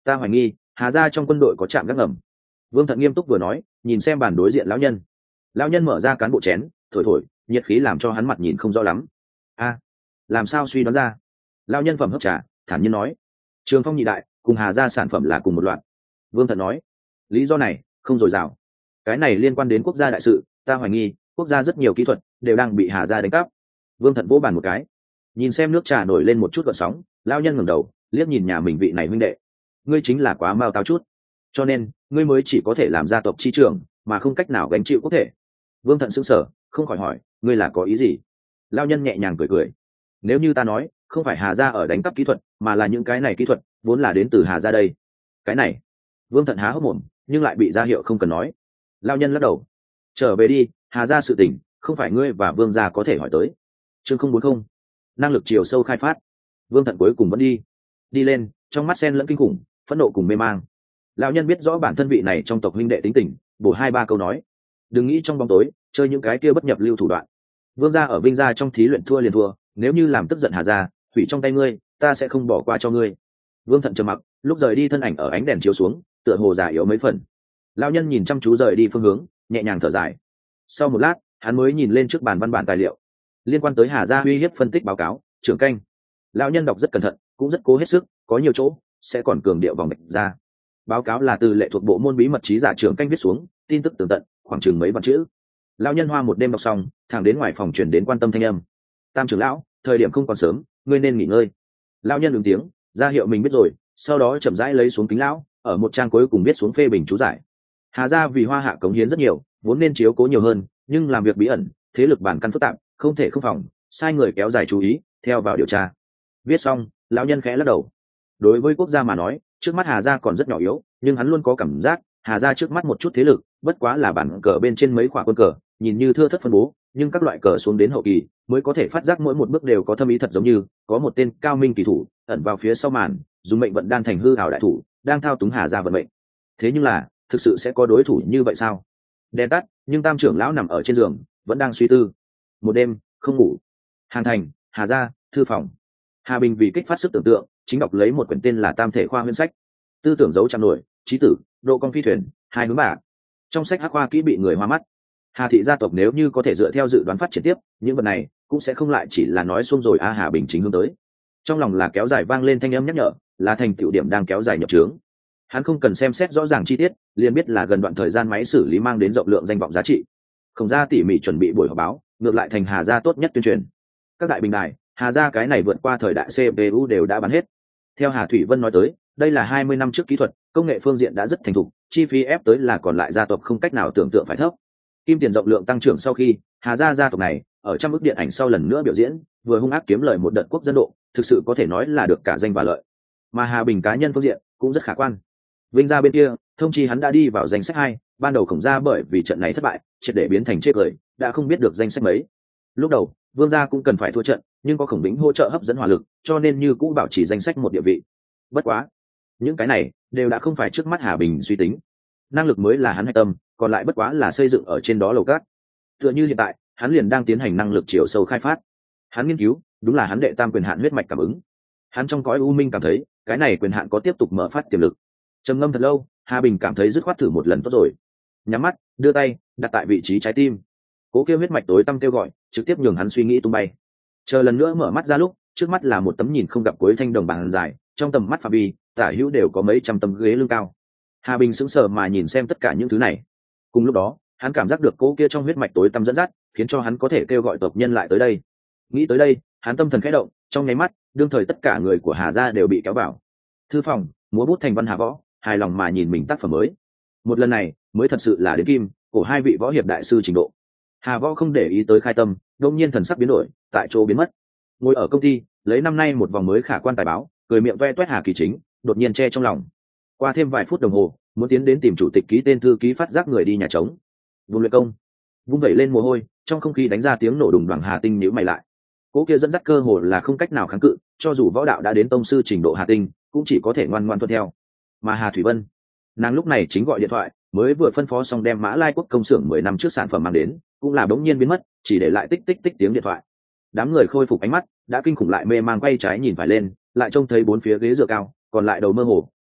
Ta hoài nghi Hà gia trong quân đội có trạm gác ngầm. Vương Thận nghiêm túc vừa nói, nhìn xem bàn đối diện lão nhân. Lão nhân mở ra cán bộ chén, thổi thổi, nhiệt khí làm cho hắn mặt nhìn không rõ lắm. A, làm sao suy đoán ra? Lão nhân phẩm hấp trà, thản nhiên nói, Trường Phong nhị đại cùng Hà gia sản phẩm là cùng một loạt. Vương Thận nói, lý do này không dồi dào. Cái này liên quan đến quốc gia đại sự, ta hoài nghi quốc gia rất nhiều kỹ thuật đều đang bị Hà gia đánh cắp. Vương Thận vỗ bàn một cái, nhìn xem nước trà nổi lên một chút gợn sóng, lão nhân ngẩng đầu liếc nhìn nhà mình vị này huynh đệ, ngươi chính là quá mao tao chút, cho nên ngươi mới chỉ có thể làm gia tộc chi trưởng mà không cách nào gánh chịu quốc thể. Vương Thận sững sờ, không khỏi hỏi, ngươi là có ý gì? Lão nhân nhẹ nhàng cười cười, nếu như ta nói không phải Hà gia ở đánh cắp kỹ thuật mà là những cái này kỹ thuật vốn là đến từ Hà gia đây. Cái này, Vương Thận há hốc mồm nhưng lại bị ra hiệu không cần nói. Lão nhân lắc đầu, trở về đi, Hà gia sự tình không phải ngươi và Vương gia có thể hỏi tới. Chương 040, năng lực chiều sâu khai phát. Vương Thận cuối cùng vẫn đi lên, trong mắt xen lẫn kinh khủng, phẫn nộ cùng mê mang. Lão nhân biết rõ bản thân vị này trong tộc huynh đệ tính tình, bổ 2-3 câu nói, đừng nghĩ trong bóng tối chơi những cái kia bất nhập lưu thủ đoạn. Vương gia ở Vinh gia trong thí luyện thua liền thua, nếu như làm tức giận Hà gia, hủy trong tay ngươi, ta sẽ không bỏ qua cho ngươi. Vương Thận trầm mặc, lúc rời đi thân ảnh ở ánh đèn chiếu xuống, tựa hồ già yếu mấy phần. Lão nhân nhìn chăm chú rời đi phương hướng, nhẹ nhàng thở dài. Sau một lát, hắn mới nhìn lên trước bàn văn bản tài liệu liên quan tới Hà gia uy hiếp phân tích báo cáo. Trưởng canh, lão nhân đọc rất cẩn thận, cũng rất cố hết sức, có nhiều chỗ sẽ còn cường điệu vòng mạch ra. Báo cáo là từ lệ thuộc bộ môn bí mật trí giả trưởng canh viết xuống, tin tức tường tận, khoảng chừng mấy vạn chữ. Lão nhân hoa một đêm đọc xong, thẳng đến ngoài phòng truyền đến quan tâm thanh âm, Tam trưởng lão, thời điểm không còn sớm, ngươi nên nghỉ ngơi. Lão nhân ứng tiếng ra hiệu mình biết rồi, sau đó chậm rãi lấy xuống kính lão, ở một trang cuối cùng viết xuống phê bình chú giải. Hà gia vì Hoa Hạ cống hiến rất nhiều, vốn nên chiếu cố nhiều hơn, nhưng làm việc bí ẩn, thế lực bản căn phức tạp, không thể không phòng, sai người kéo dài chú ý, theo vào điều tra. Viết xong, lão nhân khẽ lắc đầu. Đối với quốc gia mà nói, trước mắt Hà gia còn rất nhỏ yếu, nhưng hắn luôn có cảm giác Hà gia trước mắt một chút thế lực bất quá là bản cờ bên trên mấy quả quân cờ, nhìn như thưa thớt phân bố, nhưng các loại cờ xuống đến hậu kỳ mới có thể phát giác mỗi một bước đều có thâm ý, thật giống như có một tên cao minh kỳ thủ ẩn vào phía sau màn, dùng mệnh vận đan thành hư ảo đại thủ, đang thao túng Hà gia vận mệnh. Thế nhưng là thực sự sẽ có đối thủ như vậy sao? Đèn tắt, nhưng Tam trưởng lão nằm ở trên giường vẫn đang suy tư. Một đêm không ngủ. Hàn Thành, Hà gia, thư phòng. Hà Bình vì kích phát sức tưởng tượng, chính đọc lấy một quyển tên là Tam thể khoa huyễn sách. Tư tưởng dấu chạm nổi, trí tử, độ con phi thuyền, hai hướng bả. Trong sách hắc khoa kỹ bị người hoa mắt. Hà thị gia tộc nếu như có thể dựa theo dự đoán phát triển tiếp, những vật này cũng sẽ không lại chỉ là nói xuông rồi. Hà Bình chính hướng tới. Trong lòng là kéo dài vang lên thanh âm nhắc nhở, là thành tựu điểm đang kéo dài nhập trướng. Hắn không cần xem xét rõ ràng chi tiết, liền biết là gần đoạn thời gian máy xử lý mang đến rộng lượng danh vọng giá trị. Không ra tỉ mỉ chuẩn bị buổi họp báo, ngược lại thành Hà gia tốt nhất tuyên truyền. Các đại bình đài, Hà gia cái này vượt qua thời đại CPU đều đã bán hết. Theo Hà Thủy Vân nói tới, đây là 20 năm trước kỹ thuật, công nghệ phương diện đã rất thành thục, chi phí ép tới là còn lại gia tộc không cách nào tưởng tượng phải thấp. Kim tiền rộng lượng tăng trưởng sau khi, Hà gia tộc này ở trong bức điện ảnh sau lần nữa biểu diễn, vừa hung ác kiếm lời một đợt quốc dân độ, thực sự có thể nói là được cả danh và lợi. Mà Hà Bình cá nhân phương diện cũng rất khả quan. Vinh gia bên kia, thông chi hắn đã đi vào danh sách 2, ban đầu Khổng gia bởi vì trận này thất bại, triệt để biến thành chê cười, đã không biết được danh sách mấy. Lúc đầu, Vương gia cũng cần phải thua trận, nhưng có Khổng Bính hỗ trợ hấp dẫn hỏa lực, cho nên như cũ bảo trì danh sách một địa vị. Bất quá, những cái này đều đã không phải trước mắt Hà Bình suy tính. Năng lực mới là hắn hạch tâm, còn lại bất quá là xây dựng ở trên đó lầu cát. Tựa như hiện tại, hắn liền đang tiến hành năng lực chiều sâu khai phát. Hắn nghiên cứu, đúng là hắn đệ tam quyền hạn huyết mạch cảm ứng. Hắn trong cõi u minh cảm thấy, cái này quyền hạn có tiếp tục mở phát tiềm lực. Trầm ngâm thật lâu, Hà Bình cảm thấy dứt khoát thử một lần tốt rồi. Nhắm mắt, đưa tay đặt tại vị trí trái tim. Cố kêu huyết mạch tối tăm kêu gọi, trực tiếp nhường hắn suy nghĩ tung bay. Chờ lần nữa mở mắt ra lúc, trước mắt là một tấm nhìn không gặp cuối thanh đồng bàn dài, trong tầm mắt phạm vi, tả hữu đều có mấy trăm tấm ghế lưng cao. Hà Bình sững sờ mà nhìn xem tất cả những thứ này. Cùng lúc đó, hắn cảm giác được cố kia trong huyết mạch tối tăm dẫn dắt, khiến cho hắn có thể kêu gọi tộc nhân lại tới đây. Nghĩ tới đây, hắn tâm thần khẽ động, trong nháy mắt, đương thời tất cả người của Hà gia đều bị kéo vào thư phòng, múa bút thành văn Hà Võ, hài lòng mà nhìn mình tác phẩm mới. Một lần này, mới thật sự là đến kim của hai vị võ hiệp đại sư trình độ. Hà Võ không để ý tới khai tâm, đột nhiên thần sắc biến đổi, tại chỗ biến mất. Ngồi ở công ty, lấy năm nay một vòng mới khả quan tài báo, cười miệng ve toét Hà Kỳ Chính, đột nhiên che trong lòng. Qua thêm vài phút đồng hồ, muốn tiến đến tìm chủ tịch ký tên thư ký phát giác người đi nhà trống. Vùng luyện công, vung vẩy lên mồ hôi, trong không khí đánh ra tiếng nổ đùng đoàng. Hà Tinh nhíu mày lại. Cố kia dẫn dắt cơ hồ là không cách nào kháng cự, cho dù võ đạo đã đến tông sư trình độ Hà Tinh, cũng chỉ có thể ngoan ngoãn tuân theo. Mà Hà Thủy Vân, nàng lúc này chính gọi điện thoại, mới vừa phân phó xong đem Mã Lai Quốc công xưởng 10 năm trước sản phẩm mang đến, cũng là bỗng nhiên biến mất, chỉ để lại tích tích tích tiếng điện thoại. Đám người khôi phục ánh mắt, đã kinh khủng lại mê mang quay trái nhìn phải lên, lại trông thấy bốn phía ghế dựa cao, còn lại đầu mơ hồ,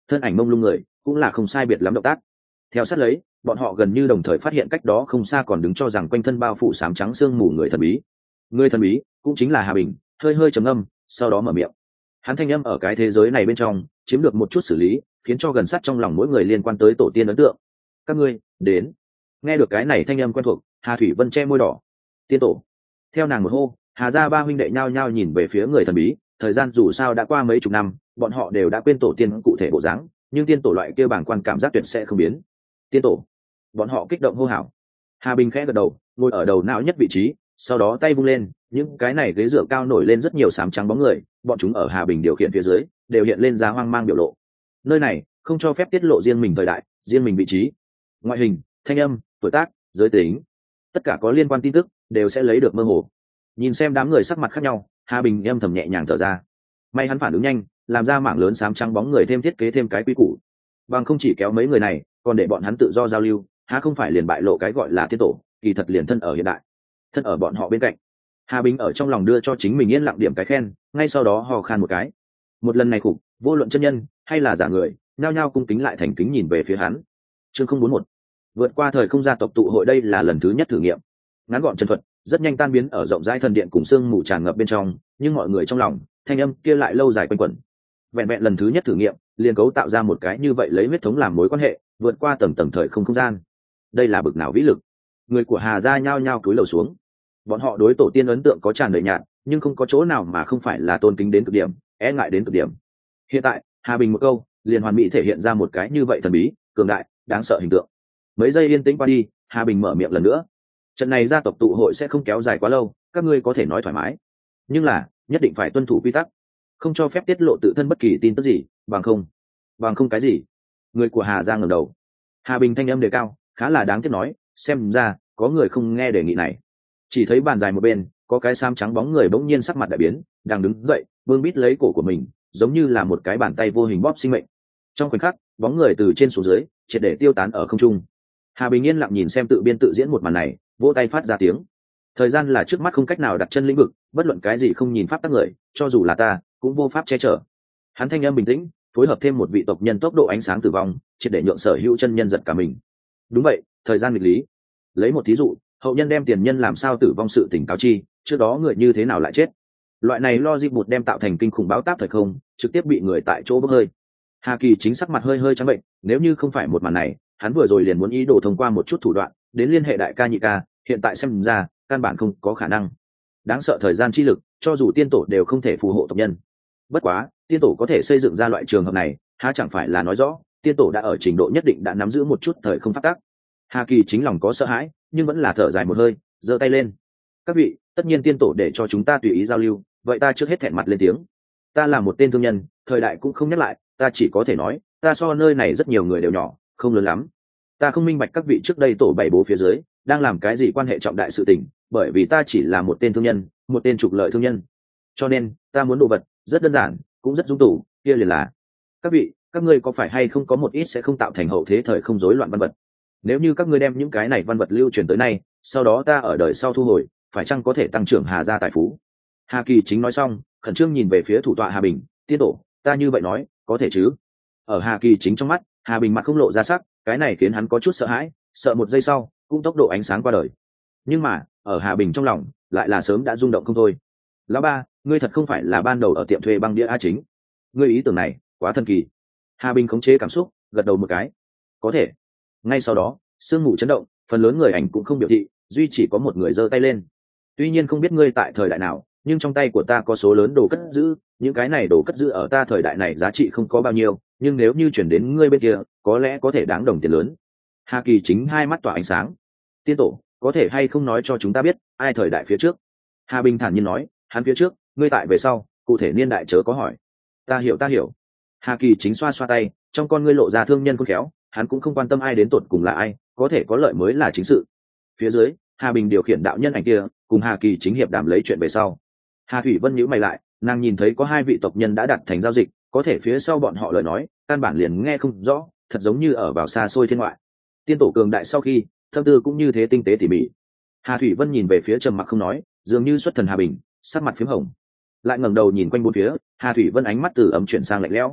thân ảnh mông lung người cũng là không sai biệt lắm động tác. Theo sát lấy, bọn họ gần như đồng thời phát hiện cách đó không xa còn đứng cho rằng quanh thân bao phủ sám trắng sương mù người thần bí. Người thần bí cũng chính là Hà Bình, hơi hơi trầm ngâm, sau đó mở miệng. Hắn thanh âm ở cái thế giới này bên trong chiếm được một chút xử lý, khiến cho gần sát trong lòng mỗi người liên quan tới tổ tiên ấn tượng. Các ngươi đến. Nghe được cái này thanh âm quen thuộc, Hà Thủy Vân che môi đỏ. Tiên tổ. Theo nàng một hô, Hà gia ba huynh đệ nhao nhao nhìn về phía người thần bí. Thời gian dù sao đã qua mấy chục năm, bọn họ đều đã quên tổ tiên cụ thể bộ dáng, nhưng tiên tổ loại kia bảng quan cảm giác tuyệt sẽ không biến. Tiên tổ. Bọn họ kích động hô hào. Hà Bình khẽ gật đầu, ngồi ở đầu não nhất vị trí, sau đó tay vung lên, những cái này ghế dựa cao nổi lên rất nhiều sám trắng bóng người, bọn chúng ở Hà Bình điều khiển phía dưới đều hiện lên ra hoang mang biểu lộ. Nơi này không cho phép tiết lộ riêng mình thời đại, riêng mình vị trí, ngoại hình, thanh âm, tuổi tác, giới tính, tất cả có liên quan tin tức đều sẽ lấy được mơ hồ. Nhìn xem đám người sắc mặt khác nhau, Hà Bình âm thầm nhẹ nhàng thở ra. May hắn phản ứng nhanh, làm ra mảng lớn sám trắng bóng người thêm thiết kế thêm cái quy củ, bằng không chỉ kéo mấy người này, còn để bọn hắn tự do giao lưu, há không phải liền bại lộ cái gọi là tiên tổ, kỳ thật liền thân ở hiện đại, thân ở bọn họ bên cạnh. Hà Bình ở trong lòng đưa cho chính mình yên lặng điểm cái khen, ngay sau đó hò khan một cái. Một lần này khủng, vô luận chân nhân hay là giả người, nhao nhao cung kính lại thành kính nhìn về phía hắn. Chương 041. Vượt qua thời không gia tộc tụ hội, đây là lần thứ nhất thử nghiệm. Ngắn gọn chân thuật, rất nhanh tan biến ở rộng rãi thần điện cùng sương mù tràn ngập bên trong, nhưng mọi người trong lòng, thanh âm kia lại lâu dài quanh quẩn. Vẹn vẹn lần thứ nhất thử nghiệm, liền cấu tạo ra một cái như vậy lấy huyết thống làm mối quan hệ, vượt qua tầng tầng thời không gian. Đây là bực nào vĩ lực. Người của Hà gia nhao nhao cúi đầu xuống. Bọn họ đối tổ tiên ấn tượng có tràn đầy nhạt, nhưng không có chỗ nào mà không phải là tôn kính đến cực điểm, e ngại đến cực điểm. Hiện tại, Hà Bình một câu liền hoàn mỹ thể hiện ra một cái như vậy thần bí, cường đại, đáng sợ hình tượng. Mấy giây yên tĩnh qua đi, Hà Bình mở miệng lần nữa. Trận này gia tộc tụ hội sẽ không kéo dài quá lâu, các ngươi có thể nói thoải mái, nhưng là nhất định phải tuân thủ quy tắc, không cho phép tiết lộ tự thân bất kỳ tin tức gì, bằng không cái gì. Người của Hà gia ngẩng đầu. Hà Bình thanh âm đề cao, khá là đáng tiếc nói, xem ra có người không nghe đề nghị này. Chỉ thấy bàn dài một bên có cái xám trắng bóng người bỗng nhiên sắc mặt đại biến, đang đứng dậy vương bít lấy cổ của mình, giống như là một cái bàn tay vô hình bóp sinh mệnh. Trong khoảnh khắc, bóng người từ trên xuống dưới triệt để tiêu tán ở không trung. Hà Bình yên lặng nhìn xem tự biên tự diễn một màn này, vỗ tay phát ra tiếng. Thời gian là trước mắt không cách nào đặt chân lĩnh vực, bất luận cái gì không nhìn pháp tắc người, cho dù là ta cũng vô pháp che chở. Hắn thanh âm bình tĩnh, phối hợp thêm một vị tộc nhân tốc độ ánh sáng tử vong, triệt để nhượng sở hữu chân nhân giật cả mình. Đúng vậy, thời gian nghịch lý. Lấy một thí dụ, hậu nhân đem tiền nhân làm sao tử vong sự tỉnh cáo chi, trước đó người như thế nào lại chết. Loại này logic một đem tạo thành kinh khủng báo táp thời không, trực tiếp bị người tại chỗ bốc hơi. Hà Kỳ chính sắc mặt hơi hơi trắng bệnh, nếu như không phải một màn này, hắn vừa rồi liền muốn ý đồ thông qua một chút thủ đoạn đến liên hệ đại ca nhị ca, hiện tại xem ra căn bản không có khả năng. Đáng sợ thời gian chi lực, cho dù tiên tổ đều không thể phù hộ tộc nhân. Bất quá, tiên tổ có thể xây dựng ra loại trường hợp này, há chẳng phải là nói rõ tiên tổ đã ở trình độ nhất định đã nắm giữ một chút thời không pháp tắc. Hà Kỳ chính lòng có sợ hãi, nhưng vẫn là thở dài một hơi, giơ tay lên. Các vị, tất nhiên tiên tổ để cho chúng ta tùy ý giao lưu, vậy ta trước hết thẹn mặt lên tiếng. Ta là một tên thương nhân, thời đại cũng không nhắc lại, ta chỉ có thể nói, ta so nơi này rất nhiều người đều nhỏ, không lớn lắm. Ta không minh bạch các vị trước đây tổ bảy bố phía dưới đang làm cái gì quan hệ trọng đại sự tình, bởi vì ta chỉ là một tên thương nhân, một tên trục lợi thương nhân. Cho nên, ta muốn đồ vật rất đơn giản, cũng rất dung tủ, kia liền là các vị, các ngươi có phải hay không có một ít sẽ không tạo thành hậu thế thời không rối loạn văn vật? Nếu như các ngươi đem những cái này văn vật lưu truyền tới nay, sau đó ta ở đời sau thu hồi, phải chăng có thể tăng trưởng Hà gia tài phú? Hà Kỳ chính nói xong, khẩn trương nhìn về phía thủ tọa Hà Bình, tiên tổ, ta như vậy nói, có thể chứ? Ở Hà Kỳ chính trong mắt, Hà Bình mặt không lộ ra sắc, cái này khiến hắn có chút sợ hãi, sợ một giây sau, cũng tốc độ ánh sáng qua đời. Nhưng mà, ở Hà Bình trong lòng, lại là sớm đã rung động không thôi. Lão ba, ngươi thật không phải là ban đầu ở tiệm thuê băng đĩa A Chính? Ngươi ý tưởng này, quá thần kỳ. Hà Bình khống chế cảm xúc, gật đầu một cái. Có thể. Ngay sau đó, sương mù chấn động, phần lớn người ảnh cũng không biểu thị, duy chỉ có một người giơ tay lên. Tuy nhiên không biết ngươi tại thời đại nào, nhưng trong tay của ta có số lớn đồ cất giữ, những cái này đồ cất giữ ở ta thời đại này giá trị không có bao nhiêu, nhưng nếu như chuyển đến ngươi bên kia, có lẽ có thể đáng đồng tiền lớn. Hà Kỳ chính hai mắt tỏa ánh sáng. Tiên tổ, có thể hay không nói cho chúng ta biết, ai thời đại phía trước? Hà Bình thản nhiên nói, hắn phía trước, ngươi tại về sau, cụ thể niên đại chớ có hỏi. Ta hiểu. Hà Kỳ chính xoa xoa tay, trong con ngươi lộ ra thương nhân khôn khéo, hắn cũng không quan tâm ai đến tột cùng là ai, có thể có lợi mới là chính sự. Phía dưới, Hà Bình điều khiển đạo nhân ảnh kia, cùng Hà Kỳ chính hiệp đàm lấy chuyện về sau. Hà Thủy Vân nhíu mày lại, nàng nhìn thấy có hai vị tộc nhân đã đặt thành giao dịch, có thể phía sau bọn họ lời nói, căn bản liền nghe không rõ, thật giống như ở vào xa xôi thiên ngoại. Tiên tổ cường đại sau khi, tâm tư cũng như thế tinh tế tỉ mỉ. Hà Thủy Vân nhìn về phía trầm mặc không nói, dường như xuất thần Hà Bình, sắc mặt phím hồng. Lại ngẩng đầu nhìn quanh bốn phía, Hà Thủy Vân ánh mắt từ ấm chuyển sang lạnh lẽo.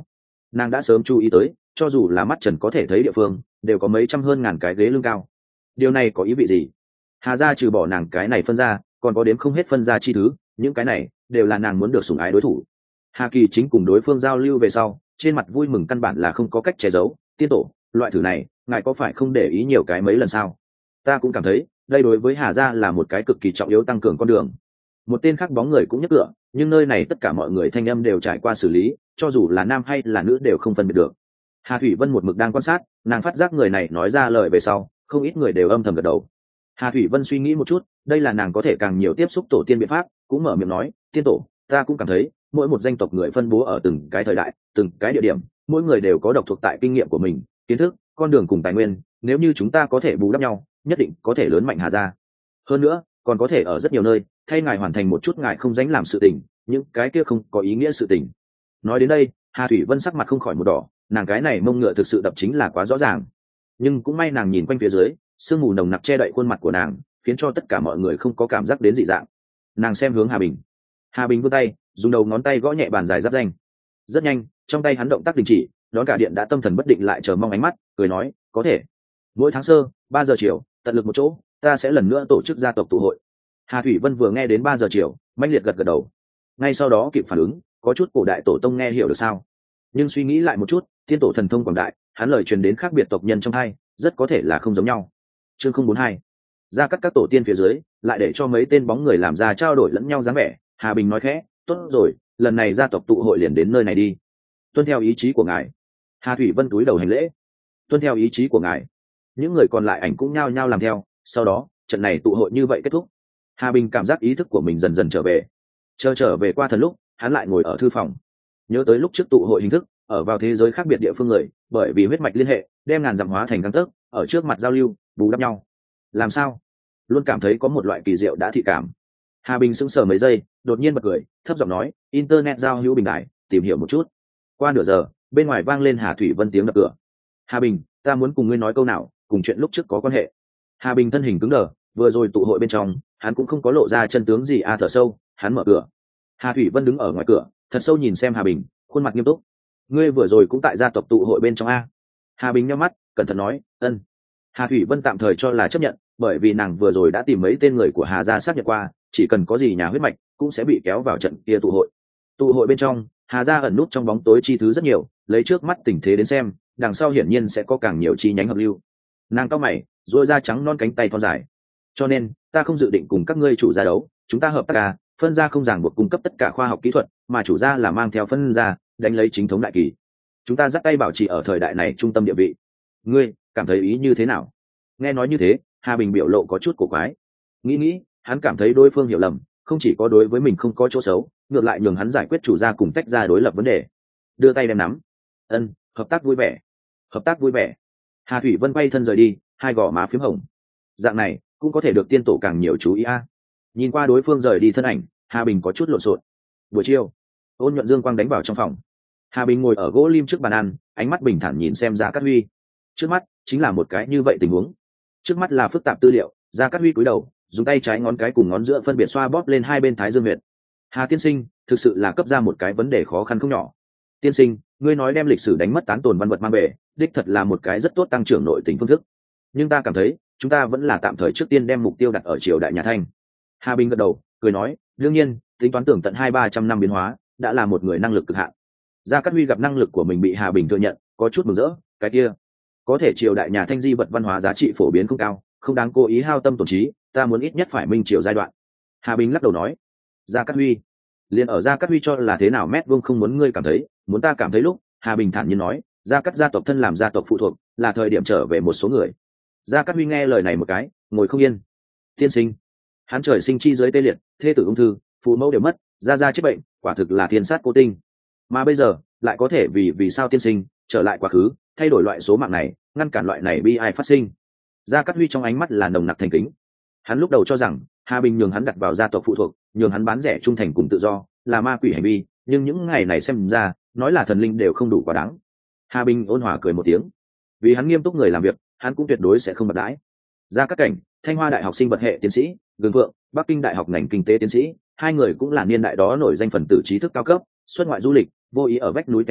Nàng đã sớm chú ý tới, cho dù là mắt trần có thể thấy địa phương đều có mấy trăm hơn ngàn cái ghế lưng cao. Điều này có ý vị gì? Hà gia trừ bỏ nàng cái này phân ra, còn có đếm không hết phân ra chi thứ, những cái này đều là nàng muốn được sủng ái đối thủ. Hà Kỳ chính cùng đối phương giao lưu về sau, trên mặt vui mừng căn bản là không có cách che giấu. Tiên tổ, loại thử này ngài có phải không để ý nhiều cái mấy lần sao? Ta cũng cảm thấy đây đối với Hà gia là một cái cực kỳ trọng yếu tăng cường con đường. Một tên khác bóng người cũng nhấc cửa, nhưng nơi này tất cả mọi người thanh âm đều trải qua xử lý, cho dù là nam hay là nữ đều không phân biệt được. Hà Thủy Vân một mực đang quan sát, nàng phát giác người này nói ra lời về sau, không ít người đều âm thầm gật đầu. Hà Thủy Vân suy nghĩ một chút, đây là nàng có thể càng nhiều tiếp xúc tổ tiên biện pháp, cũng mở miệng nói, tiên tổ, ta cũng cảm thấy mỗi một danh tộc người phân bố ở từng cái thời đại, từng cái địa điểm, mỗi người đều có độc thuộc tại kinh nghiệm của mình, kiến thức, con đường cùng tài nguyên, nếu như chúng ta có thể bù đắp nhau, nhất định có thể lớn mạnh Hà gia. Hơn nữa, còn có thể ở rất nhiều nơi thay ngài hoàn thành một chút ngài không dánh làm sự tình, những cái kia không có ý nghĩa sự tình. Nói đến đây, Hà Thủy Vân sắc mặt không khỏi một đỏ, nàng cái này mông ngựa thực sự đập chính là quá rõ ràng. Nhưng cũng may nàng nhìn quanh phía dưới, sương mù nồng nặc che đậy khuôn mặt của nàng, khiến cho tất cả mọi người không có cảm giác đến dị dạng. Nàng xem hướng Hà Bình. Hà Bình vươn tay, dùng đầu ngón tay gõ nhẹ bàn dài giáp danh. Rất nhanh, trong tay hắn động tác đình chỉ, đón cả điện đã tâm thần bất định lại chờ mong ánh mắt, cười nói, có thể. Mỗi tháng sơ, 3 giờ chiều, tận lực một chỗ, ta sẽ lần nữa tổ chức gia tộc tụ hội. Hà Thủy Vân vừa nghe đến 3 giờ chiều, mãnh liệt gật gật đầu. Ngay sau đó kịp phản ứng, có chút cổ đại tổ tông nghe hiểu được sao? Nhưng suy nghĩ lại một chút, tiên tổ thần thông quảng đại, hắn lời truyền đến khác biệt tộc nhân trong hai, rất có thể là không giống nhau. Chương 042. Ra cắt các tổ tiên phía dưới, lại để cho mấy tên bóng người làm ra trao đổi lẫn nhau dáng vẻ. Hà Bình nói khẽ, tốt rồi, lần này gia tộc tụ hội liền đến nơi này đi. Tuân theo ý chí của ngài. Hà Thủy Vân cúi đầu hành lễ. Tuân theo ý chí của ngài. Những người còn lại ảnh cũng nhao nhao làm theo. Sau đó, trận này tụ hội như vậy kết thúc. Hà Bình cảm giác ý thức của mình dần dần trở về. Trở về qua thần lúc, hắn lại ngồi ở thư phòng, nhớ tới lúc trước tụ hội hình thức, ở vào thế giới khác biệt địa phương người, bởi vì huyết mạch liên hệ, đem ngàn dặm hóa thành găng tấc, ở trước mặt giao lưu, bù đắp nhau. Làm sao? Luôn cảm thấy có một loại kỳ diệu đã thị cảm. Hà Bình sững sờ mấy giây, đột nhiên bật cười, thấp giọng nói, internet giao hữu bình đại, tìm hiểu một chút. Qua nửa giờ, bên ngoài vang lên Hà Thủy Vân tiếng đập cửa. Hà Bình, ta muốn cùng ngươi nói câu nào, cùng chuyện lúc trước có quan hệ. Hà Bình thân hình cứng đờ, vừa rồi tụ hội bên trong, hắn cũng không có lộ ra chân tướng gì, thở sâu, hắn mở cửa. Hà Thủy Vân đứng ở ngoài cửa, thật sâu nhìn xem Hà Bình, khuôn mặt nghiêm túc. Ngươi vừa rồi cũng tại gia tộc tụ hội bên trong a? Hà Bình nhắm mắt, cẩn thận nói, ân. Hà Thủy Vân tạm thời cho là chấp nhận, bởi vì nàng vừa rồi đã tìm mấy tên người của Hà gia xác nhận qua, chỉ cần có gì nhà huyết mạch cũng sẽ bị kéo vào trận kia tụ hội. Tụ hội bên trong, Hà gia ẩn nút trong bóng tối chi thứ rất nhiều, lấy trước mắt tình thế đến xem, đằng sau hiển nhiên sẽ có càng nhiều chi nhánh hợp lưu. Nàng cau mày, duỗi ra trắng non cánh tay thon dài. Cho nên, ta không dự định cùng các ngươi chủ gia đấu, chúng ta hợp tác à, phân gia không ràng buộc cung cấp tất cả khoa học kỹ thuật, mà chủ gia là mang theo phân gia, đánh lấy chính thống đại kỳ. Chúng ta dắt tay bảo trì ở thời đại này trung tâm địa vị. Ngươi cảm thấy ý như thế nào? Nghe nói như thế, Hà Bình biểu lộ có chút cổ quái. Nghĩ, hắn cảm thấy đối phương hiểu lầm, không chỉ có đối với mình không có chỗ xấu, ngược lại nhường hắn giải quyết chủ gia cùng tách ra đối lập vấn đề. Đưa tay đem nắm. Ân, hợp tác vui vẻ. Hợp tác vui vẻ. Hà Thủy Vân quay thân rời đi, hai gò má phím hồng. Dạng này cũng có thể được tiên tổ càng nhiều chú ý a. Nhìn qua đối phương rời đi thân ảnh, Hà Bình có chút lộn xộn. Buổi chiều, Ôn Nhuận Dương quang đánh vào trong phòng. Hà Bình ngồi ở gỗ lim trước bàn ăn, ánh mắt bình thản nhìn xem Gia Cát Huy. Trước mắt chính là một cái như vậy tình huống. Trước mắt là phức tạp tư liệu. Gia Cát Huy cúi đầu, dùng tay trái ngón cái cùng ngón giữa phân biệt xoa bóp lên hai bên thái dương huyệt. Hà tiên sinh, thực sự là cấp ra một cái vấn đề khó khăn không nhỏ. Tiên sinh, ngươi nói đem lịch sử đánh mất tán tồn văn vật mang về, đích thật là một cái rất tốt tăng trưởng nội tình phương thức. Nhưng ta cảm thấy, chúng ta vẫn là tạm thời trước tiên đem mục tiêu đặt ở triều đại nhà Thanh. Hà Bình gật đầu, cười nói, đương nhiên, tính toán tưởng tận 200-300 năm biến hóa, đã là một người năng lực cực hạn. Gia Cát Huy gặp năng lực của mình bị Hà Bình thừa nhận, có chút mừng rỡ, cái kia, có thể triều đại nhà Thanh di vật văn hóa giá trị phổ biến không cao, không đáng cố ý hao tâm tổn trí, ta muốn ít nhất phải minh triều giai đoạn. Hà Bình lắc đầu nói, Gia Cát Huy, liền ở Gia Cát Huy cho là thế nào mét vuông không muốn ngươi cảm thấy, muốn ta cảm thấy lúc, Hà Bình thản nhiên nói, Gia Cát gia tộc thân làm gia tộc phụ thuộc, là thời điểm trở về một số người. Gia Cát Huy nghe lời này một cái, ngồi không yên. Tiên sinh, hắn trời sinh chi giới tê liệt, thê tử ung thư, phụ mẫu đều mất, gia chết bệnh, quả thực là thiên sát cố tinh. Mà bây giờ lại có thể vì sao tiên sinh trở lại quá khứ, thay đổi loại số mạng này, ngăn cản loại này bi ai phát sinh. Gia Cát Huy trong ánh mắt là nồng nặc thành kính. Hắn lúc đầu cho rằng Hà Bình nhường hắn đặt vào gia tộc phụ thuộc, nhường hắn bán rẻ trung thành cùng tự do, là ma quỷ hành vi, nhưng những ngày này xem ra, nói là thần linh đều không đủ quá đáng. Hà Bình ôn hòa cười một tiếng, vì hắn nghiêm túc người làm việc, hắn cũng tuyệt đối sẽ không bạc đãi. Gia Cát Cảnh, Thanh Hoa đại học sinh vật hệ tiến sĩ, Gương Vượng, Bắc Kinh đại học ngành kinh tế tiến sĩ, hai người cũng là niên đại đó nổi danh phần tử trí thức cao cấp, xuất ngoại du lịch, vô ý ở vách núi cái chết,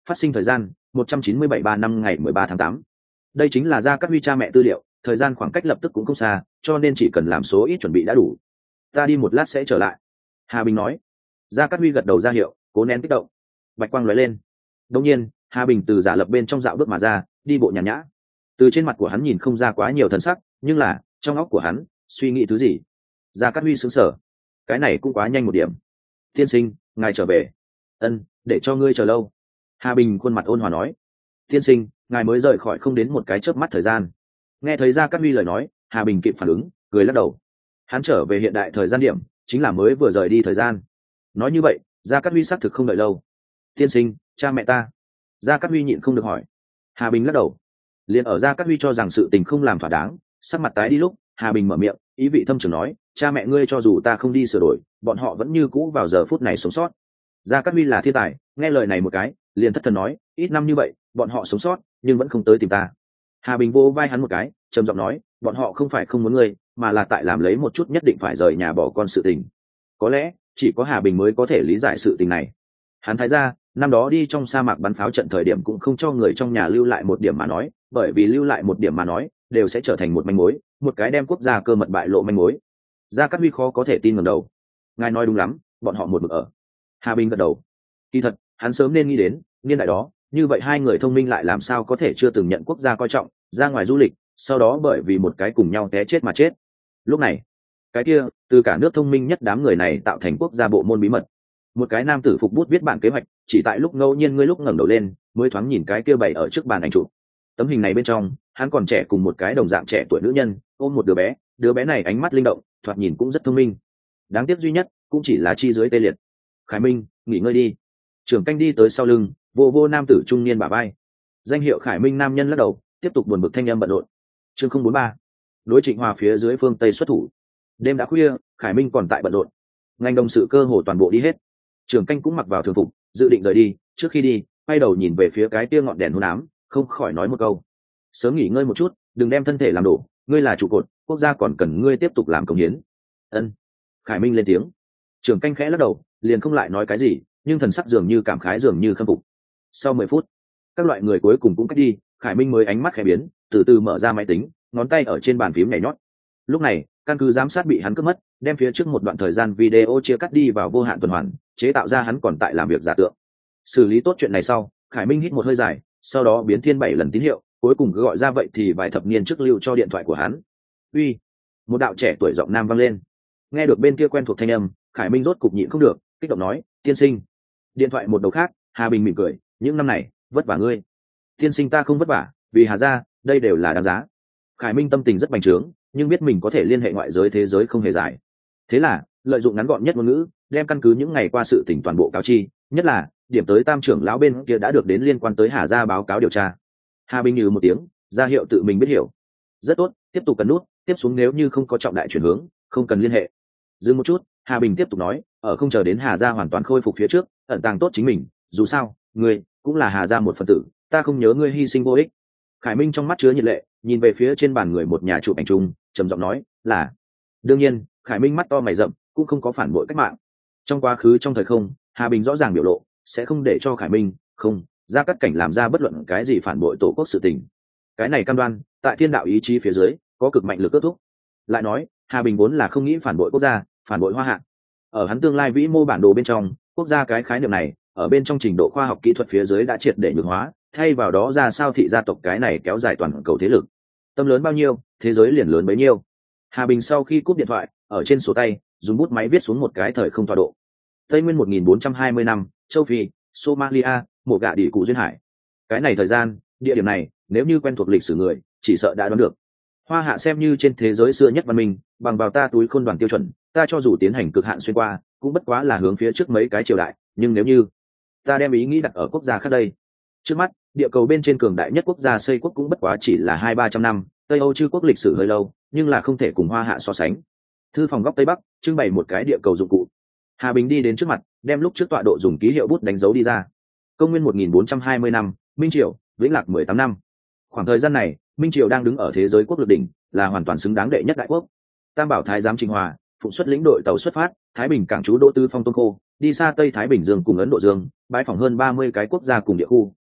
phát sinh thời gian 197 3 năm ngày 13 tháng 8. Đây chính là Gia Cát Huy cha mẹ tư liệu, thời gian khoảng cách lập tức cũng không xa, cho nên chỉ cần làm số ít chuẩn bị đã đủ. Ta đi một lát sẽ trở lại, Hà Bình nói. Gia Cát Huy gật đầu ra hiệu, cố nén kích động. Bạch quang lóe lên. Đột nhiên, Hà Bình từ giả lập bên trong dạo bước mà ra, đi bộ nhàn nhã. Từ trên mặt của hắn nhìn không ra quá nhiều thần sắc, nhưng là trong óc của hắn suy nghĩ thứ gì. Gia Cát Huy sững sờ. Cái này cũng quá nhanh một điểm. Tiên sinh, ngài trở về. Ân, để cho ngươi chờ lâu. Hà Bình khuôn mặt ôn hòa nói. Tiên sinh, ngài mới rời khỏi không đến một cái chớp mắt thời gian. Nghe thấy Gia Cát Huy lời nói, Hà Bình kịp phản ứng, cười lắc đầu. Hắn trở về hiện đại thời gian điểm, chính là mới vừa rời đi thời gian. Nói như vậy, Gia Cát Huy xác thực không đợi lâu. Tiên sinh, cha mẹ ta. Gia Cát Huy nhịn không được hỏi. Hà Bình lắc đầu. Liền ở Gia Cát Huy cho rằng sự tình không làm thỏa đáng, sắc mặt tái đi lúc, Hà Bình mở miệng, ý vị thâm trường nói, cha mẹ ngươi cho dù ta không đi sửa đổi, bọn họ vẫn như cũ vào giờ phút này sống sót. Gia Cát Huy là thiên tài, nghe lời này một cái, liền thất thần nói, ít năm như vậy, bọn họ sống sót, nhưng vẫn không tới tìm ta. Hà Bình vô vai hắn một cái, trầm giọng nói, bọn họ không phải không muốn ngươi, mà là tại làm lấy một chút nhất định phải rời nhà bỏ con sự tình. Có lẽ chỉ có Hà Bình mới có thể lý giải sự tình này. Hắn thấy ra, năm đó đi trong sa mạc bắn pháo trận thời điểm cũng không cho người trong nhà lưu lại một điểm mà nói, bởi vì lưu lại một điểm mà nói, đều sẽ trở thành một manh mối, một cái đem quốc gia cơ mật bại lộ manh mối. Gia Cát Huy khó có thể tin ngẩng đầu. Ngài nói đúng lắm, bọn họ một mực ở. Hà Bình gật đầu. Kỳ thật, hắn sớm nên nghĩ đến, niên đại đó, như vậy hai người thông minh lại làm sao có thể chưa từng nhận quốc gia coi trọng, ra ngoài du lịch, sau đó bởi vì một cái cùng nhau té chết mà chết. Lúc này, cái kia, từ cả nước thông minh nhất đám người này tạo thành quốc gia bộ môn bí mật. Một cái nam tử phục bút viết bản kế hoạch, chỉ tại lúc ngẫu nhiên ngươi lúc ngẩng đầu lên, mới thoáng nhìn cái kia bày ở trước bàn ảnh chụp. Tấm hình này bên trong, hắn còn trẻ cùng một cái đồng dạng trẻ tuổi nữ nhân, ôm một đứa bé này ánh mắt linh động, thoạt nhìn cũng rất thông minh. Đáng tiếc duy nhất, cũng chỉ là chi dưới tê liệt. Khải Minh, nghỉ ngơi đi. Trưởng canh đi tới sau lưng, vô vô nam tử trung niên bả vai. Danh hiệu Khải Minh nam nhân lắc đầu, tiếp tục buồn bực thanh âm bận rộn. Chương 043. Đối Trịnh Hòa phía dưới phương Tây xuất thủ. Đêm đã khuya, Khải Minh còn tại bận rộn. Ngành đồng sự cơ hồ toàn bộ đi hết. Trưởng canh cũng mặc vào thường phục, dự định rời đi, trước khi đi, quay đầu nhìn về phía cái tia ngọn đèn hôn ám, không khỏi nói một câu: sớm nghỉ ngơi một chút, đừng đem thân thể làm đổ, ngươi là trụ cột, quốc gia còn cần ngươi tiếp tục làm công hiến. Ân. Khải Minh lên tiếng. Trưởng canh khẽ lắc đầu, liền không lại nói cái gì, nhưng thần sắc dường như cảm khái dường như khâm phục. Sau 10 phút, các loại người cuối cùng cũng cách đi, Khải Minh mới ánh mắt khẽ biến, từ từ mở ra máy tính, ngón tay ở trên bàn phím nhảy nhót. Lúc này, căn cứ giám sát bị hắn cướp mất, đem phía trước một đoạn thời gian video chia cắt đi vào vô hạn tuần hoàn, chế tạo ra hắn còn tại làm việc giả tượng. Xử lý tốt chuyện này sau, Khải Minh hít một hơi dài, sau đó biến thiên 7 lần tín hiệu, cuối cùng cứ gọi ra vậy thì vài thập niên trước lưu cho điện thoại của hắn. Uy, một đạo trẻ tuổi giọng nam vang lên. Nghe được bên kia quen thuộc thanh âm, Khải Minh rốt cục nhịn không được, kích động nói, tiên sinh. Điện thoại một đầu khác, Hà Bình mỉm cười, những năm này vất vả ngươi. Tiên sinh ta không vất vả, vì Hà gia, đây đều là đáng giá. Khải Minh tâm tình rất bành trướng, nhưng biết mình có thể liên hệ ngoại giới thế giới không hề dài. Thế là lợi dụng ngắn gọn nhất ngôn ngữ, đem căn cứ những ngày qua sự tình toàn bộ cáo chi, nhất là điểm tới Tam trưởng lão bên kia đã được đến liên quan tới Hà gia báo cáo điều tra. Hà Bình như một tiếng, ra hiệu tự mình biết hiểu. Rất tốt, tiếp tục cần nút, tiếp xuống nếu như không có trọng đại chuyển hướng, không cần liên hệ. Dừng một chút, Hà Bình tiếp tục nói, ở không chờ đến Hà gia hoàn toàn khôi phục phía trước, ẩn tàng tốt chính mình, dù sao, ngươi cũng là Hà gia một phần tử, ta không nhớ ngươi hy sinh vô ích. Khải Minh trong mắt chứa nhiệt lệ, nhìn về phía trên bàn người một nhà chụp ảnh chung, trầm giọng nói, là. Đương nhiên, Khải Minh mắt to mày rậm, cũng không có phản bội cách mạng. Trong quá khứ trong thời không, Hà Bình rõ ràng biểu lộ, sẽ không để cho Khải Minh, không, ra cắt cảnh làm ra bất luận cái gì phản bội tổ quốc sự tình. Cái này cam đoan, tại thiên đạo ý chí phía dưới, có cực mạnh lực ước thúc. Lại nói, Hà Bình vốn là không nghĩ phản bội quốc gia, phản bội Hoa Hạ. Ở hắn tương lai vĩ mô bản đồ bên trong, quốc gia cái khái niệm này, ở bên trong trình độ khoa học kỹ thuật phía dưới đã triệt để nhược hóa, thay vào đó ra sao thị gia tộc cái này kéo dài toàn cầu thế lực. Tâm lớn bao nhiêu, thế giới liền lớn bấy nhiêu. Hà Bình sau khi cúp điện thoại, ở trên sổ tay, dùng bút máy viết xuống một cái thời không tọa độ. Tây Nguyên 1420 năm, châu Phi, Somalia, mộ gạ đỉ cụ duyên hải. Cái này thời gian, địa điểm này, nếu như quen thuộc lịch sử người, chỉ sợ đã đoán được. Hoa Hạ xem như trên thế giới xưa nhất văn minh, bằng vào ta túi khôn đoàn tiêu chuẩn, ta cho dù tiến hành cực hạn xuyên qua, cũng bất quá là hướng phía trước mấy cái triều đại, nhưng nếu như ta đem ý nghĩ đặt ở quốc gia khác đây. Trước mắt, địa cầu bên trên cường đại nhất quốc gia xây quốc cũng bất quá chỉ là 200-300 năm, Tây Âu chư quốc lịch sử hơi lâu, nhưng là không thể cùng Hoa Hạ so sánh. Thư phòng góc Tây Bắc, trưng bày một cái địa cầu dụng cụ. Hà Bình đi đến trước mặt, đem lúc trước tọa độ dùng ký hiệu bút đánh dấu đi ra. Công nguyên 1420 năm, Minh Triều, vĩnh lạc 18 năm. Khoảng thời gian này, Minh Triều đang đứng ở thế giới quốc lực đỉnh, là hoàn toàn xứng đáng đệ nhất đại quốc. Tam bảo thái giám Trịnh Hòa, phụng xuất lĩnh đội tàu xuất phát, Thái Bình cảng trú Đỗ Tư Phong Tôn Khô, đi xa Tây Thái Bình Dương cùng Ấn Độ Dương, bãi phỏng hơn 30 cái quốc gia cùng địa khu,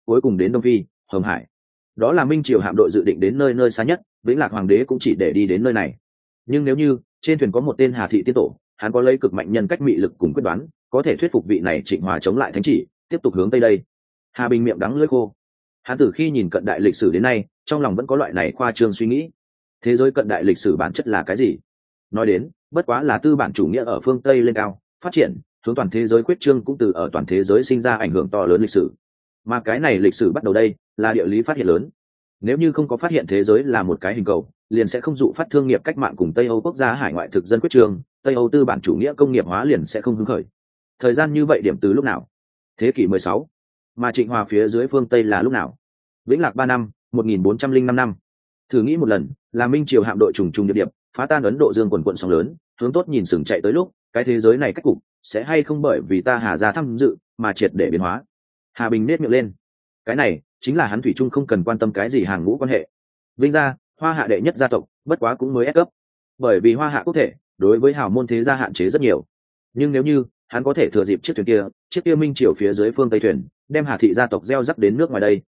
cuối cùng đến Đông Phi, Hồng Hải. Đó là Minh Triều hạm đội dự định đến nơi nơi xa nhất, Vĩnh Lạc Hoàng đế cũng chỉ để đi đến nơi này. Nhưng nếu như trên thuyền có một tên Hà Thị tiên tổ, hắn có lấy cực mạnh nhân cách mị lực cùng quyết đoán, có thể thuyết phục vị này Trịnh Hòa chống lại thánh chỉ, tiếp tục hướng tây đây. Hà Bình miệng đắng lưỡi khô. Hắn từ khi nhìn cận đại lịch sử đến nay, trong lòng vẫn có loại này khoa trương suy nghĩ. Thế giới cận đại lịch sử bản chất là cái gì? Nói đến, bất quá là tư bản chủ nghĩa ở phương Tây lên cao, phát triển, hướng toàn thế giới quyết trương cũng từ ở toàn thế giới sinh ra ảnh hưởng to lớn lịch sử. Mà cái này lịch sử bắt đầu đây, là địa lý phát hiện lớn. Nếu như không có phát hiện thế giới là một cái hình cầu, liền sẽ không dụ phát thương nghiệp cách mạng cùng Tây Âu quốc gia hải ngoại thực dân quyết trương, Tây Âu tư bản chủ nghĩa công nghiệp hóa liền sẽ không hứng khởi. Thời gian như vậy điểm từ lúc nào? Thế kỷ 16. Mà Trịnh Hòa phía dưới phương Tây là lúc nào? Vĩnh Lạc 3 năm, 1405 năm. Thử nghĩ một lần, là Minh Triều hạm đội trùng trùng điệp điệp, phá tan Ấn Độ Dương quần quận sóng lớn, hướng tốt nhìn sừng chạy tới lúc, cái thế giới này cách cục sẽ hay không bởi vì ta Hà gia tham dự mà triệt để biến hóa. Hà Bình nét miệng lên. Cái này chính là hắn thủy chung không cần quan tâm cái gì hàng ngũ quan hệ. Vinh gia, Hoa Hạ đệ nhất gia tộc, bất quá cũng mới ép cấp. Bởi vì Hoa Hạ quốc thể đối với hào môn thế gia hạn chế rất nhiều. Nhưng nếu như hắn có thể thừa dịp chiếc kia Minh Triều phía dưới phương Tây thuyền, đem Hà thị gia tộc gieo rắc đến nước ngoài đây.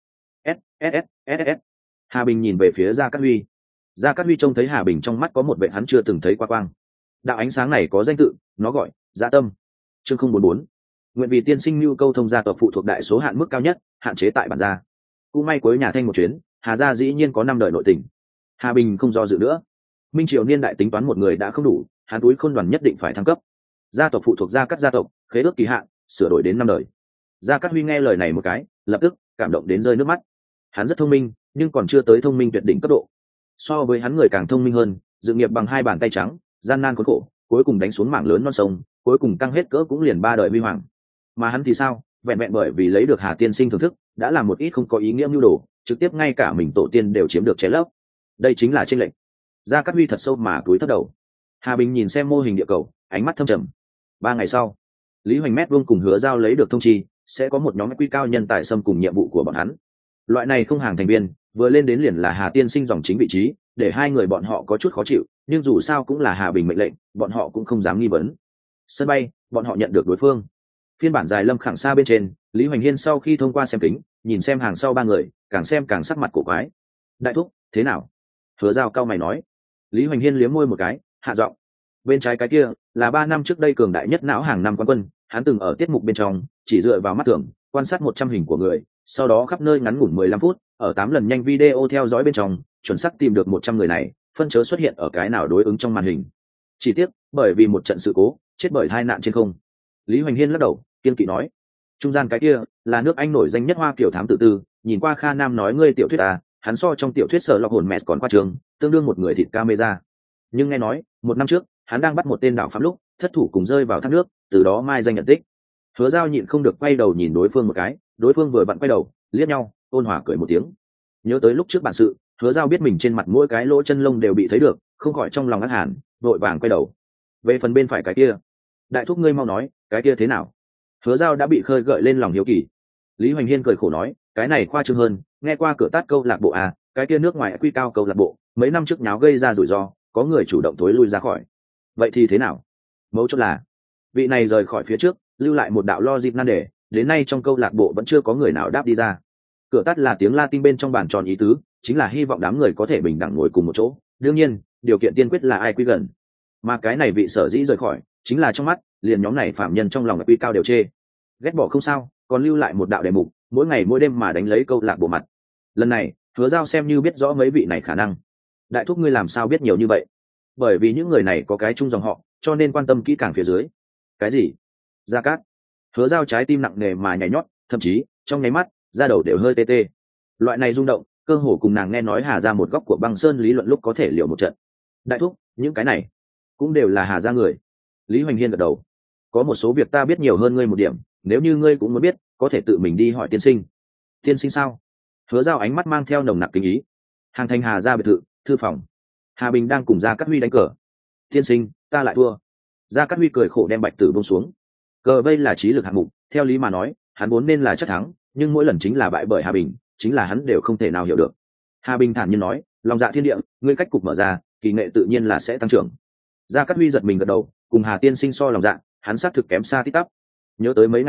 S. Hà Bình nhìn về phía Gia Cát Huy. Gia Cát Huy trông thấy Hà Bình trong mắt có một vẻ hắn chưa từng thấy qua quang. Đạo ánh sáng này có danh tự, nó gọi Dạ Tâm. Chương 044. Nguyện vì tiên sinh nhu câu thông gia tộc phụ thuộc đại số hạn mức cao nhất, hạn chế tại bản gia. Cũng may cuối nhà Thanh một chuyến, Hà gia dĩ nhiên có 5 đời nội tình. Hà Bình không do dự nữa. Minh Triều niên đại tính toán một người đã không đủ, hắn túi khôn đoàn nhất định phải thăng cấp. Gia tộc phụ thuộc Gia Cát gia tộc, khế ước kỳ hạn sửa đổi đến 5 đời. Gia Cát Huy nghe lời này một cái, lập tức cảm động đến rơi nước mắt. Hắn rất thông minh, nhưng còn chưa tới thông minh tuyệt đỉnh cấp độ. So với hắn người càng thông minh hơn, dự nghiệp bằng 2 bàn tay trắng, gian nan khốn khổ, cuối cùng đánh xuống mảng lớn non sông, cuối cùng căng hết cỡ cũng liền 3 đời huy hoàng. Mà hắn thì sao? Vẹn vẹn bởi vì lấy được Hà tiên sinh thưởng thức, đã làm một ít không có ý nghĩa mưu đồ, trực tiếp ngay cả mình tổ tiên đều chiếm được chế lấp. Đây chính là chênh lệch. Gia Cát Huy thật sâu mà cúi thấp đầu. Hà Bình nhìn xem mô hình địa cầu, ánh mắt thâm trầm. 3 ngày sau, Lý Hoành Mét Vương cùng Hứa Giao lấy được thông chi, sẽ có một nhóm quy cao nhân tài xâm cùng nhiệm vụ của bọn hắn. Loại này không hàng thành viên, vừa lên đến liền là Hà tiên sinh dòng chính vị trí, để hai người bọn họ có chút khó chịu, nhưng dù sao cũng là Hà Bình mệnh lệnh, bọn họ cũng không dám nghi vấn. Sân bay, bọn họ nhận được đối phương. Phiên bản dài Lâm Khẳng Sa bên trên, Lý Hoành Hiên sau khi thông qua xem kính, nhìn xem hàng sau 3 người, càng xem càng sắc mặt cổ quái. Đại thúc, thế nào? Hứa Giao cao mày nói. Lý Hoành Hiên liếm môi một cái, hạ giọng. Bên trái cái kia là 3 năm trước đây cường đại nhất não hàng năm quán quân, hắn từng ở tiết mục bên trong chỉ dựa vào mắt thường quan sát 100 hình của người, sau đó khắp nơi ngắn ngủn 15 phút, ở 8 lần nhanh video theo dõi bên trong, chuẩn xác tìm được 100 người này, phân chớ xuất hiện ở cái nào đối ứng trong màn hình. Chỉ tiếc, bởi vì một trận sự cố, chết bởi tai nạn trên không. Lý Hoành Hiên lắc đầu, kiên kỵ nói. Trung gian cái kia là nước Anh nổi danh nhất Hoa kiểu thám tử tư, nhìn qua Kha Nam nói ngươi tiểu thuyết à, hắn so trong tiểu thuyết Sở Lọc Hồn Mẹ còn qua trường, tương đương một người thịt camera. Nhưng nghe nói, 1 năm trước, hắn đang bắt một tên đảo phạm lúc, thất thủ cùng rơi vào thác nước, từ đó mai danh nhận tích. Hứa Giao nhịn không được quay đầu nhìn đối phương một cái, đối phương vừa vặn quay đầu, liếc nhau, ôn hòa cười một tiếng. Nhớ tới lúc trước bản sự, Hứa Giao biết mình trên mặt mỗi cái lỗ chân lông đều bị thấy được, không khỏi trong lòng ác hàn, vội vàng quay đầu. Về phần bên phải cái kia, đại thúc ngươi mau nói, cái kia thế nào? Hứa Giao đã bị khơi gợi lên lòng hiếu kỳ. Lý Hoành Hiên cười khổ nói, cái này khoa trương hơn, nghe qua cửa tát câu lạc bộ à, cái kia nước ngoài quy cao câu lạc bộ, mấy năm trước nháo gây ra rủi ro, có người chủ động tối lui ra khỏi. Vậy thì thế nào? Mấu chốt là, vị này rời khỏi phía trước, lưu lại một đạo logic nan đề, đến nay trong câu lạc bộ vẫn chưa có người nào đáp đi ra. Cửa tát là tiếng Latin bên trong bản tròn ý tứ, chính là hy vọng đám người có thể bình đẳng ngồi cùng một chỗ. Đương nhiên, điều kiện tiên quyết là ai quy gần. Mà cái này vị sở dĩ rời khỏi, chính là trong mắt, liền nhóm này phạm nhân trong lòng quy cao đều chê. Ghét bỏ không sao, còn lưu lại một đạo đề mục, mỗi ngày mỗi đêm mà đánh lấy câu lạc bộ mặt. Lần này, Hứa Giao xem như biết rõ mấy vị này khả năng. Đại thúc ngươi làm sao biết nhiều như vậy? Bởi vì những người này có cái chung dòng họ, cho nên quan tâm kỹ càng phía dưới. Cái gì? Gia Cát. Hứa Giao trái tim nặng nề mà nhảy nhót, thậm chí trong nháy mắt da đầu đều hơi tê tê. Loại này rung động, cơ hồ cùng nàng nghe nói Hà ra một góc của băng sơn lý luận lúc có thể liệu một trận. Đại thúc, những cái này cũng đều là Hà ra người. Lý Hoành Hiên gật đầu. Có một số việc ta biết nhiều hơn ngươi một điểm, nếu như ngươi cũng muốn biết, có thể tự mình đi hỏi tiên sinh. Tiên sinh sao? Hứa Giao ánh mắt mang theo nồng nặc kính ý. Hàng thành Hà ra biệt thự, thư phòng. Hà Bình đang cùng Gia Cát Huy đánh cờ. Tiên sinh, ta lại thua. Gia Cát Huy cười khổ đem bạch tử buông xuống. Cờ vây là trí lực hạng mục, theo lý mà nói, hắn vốn nên là chắc thắng, nhưng mỗi lần chính là bại bởi Hà Bình, chính là hắn đều không thể nào hiểu được. Hà Bình thản nhiên nói, lòng dạ thiên địa, ngươi cách cục mở ra, kỳ nghệ tự nhiên là sẽ tăng trưởng. Gia Cát Huy giật mình gật đầu, cùng Hà tiên sinh so lòng dạ, hắn xác thực kém xa tít tắp. Nhớ tới mấy ngày trước,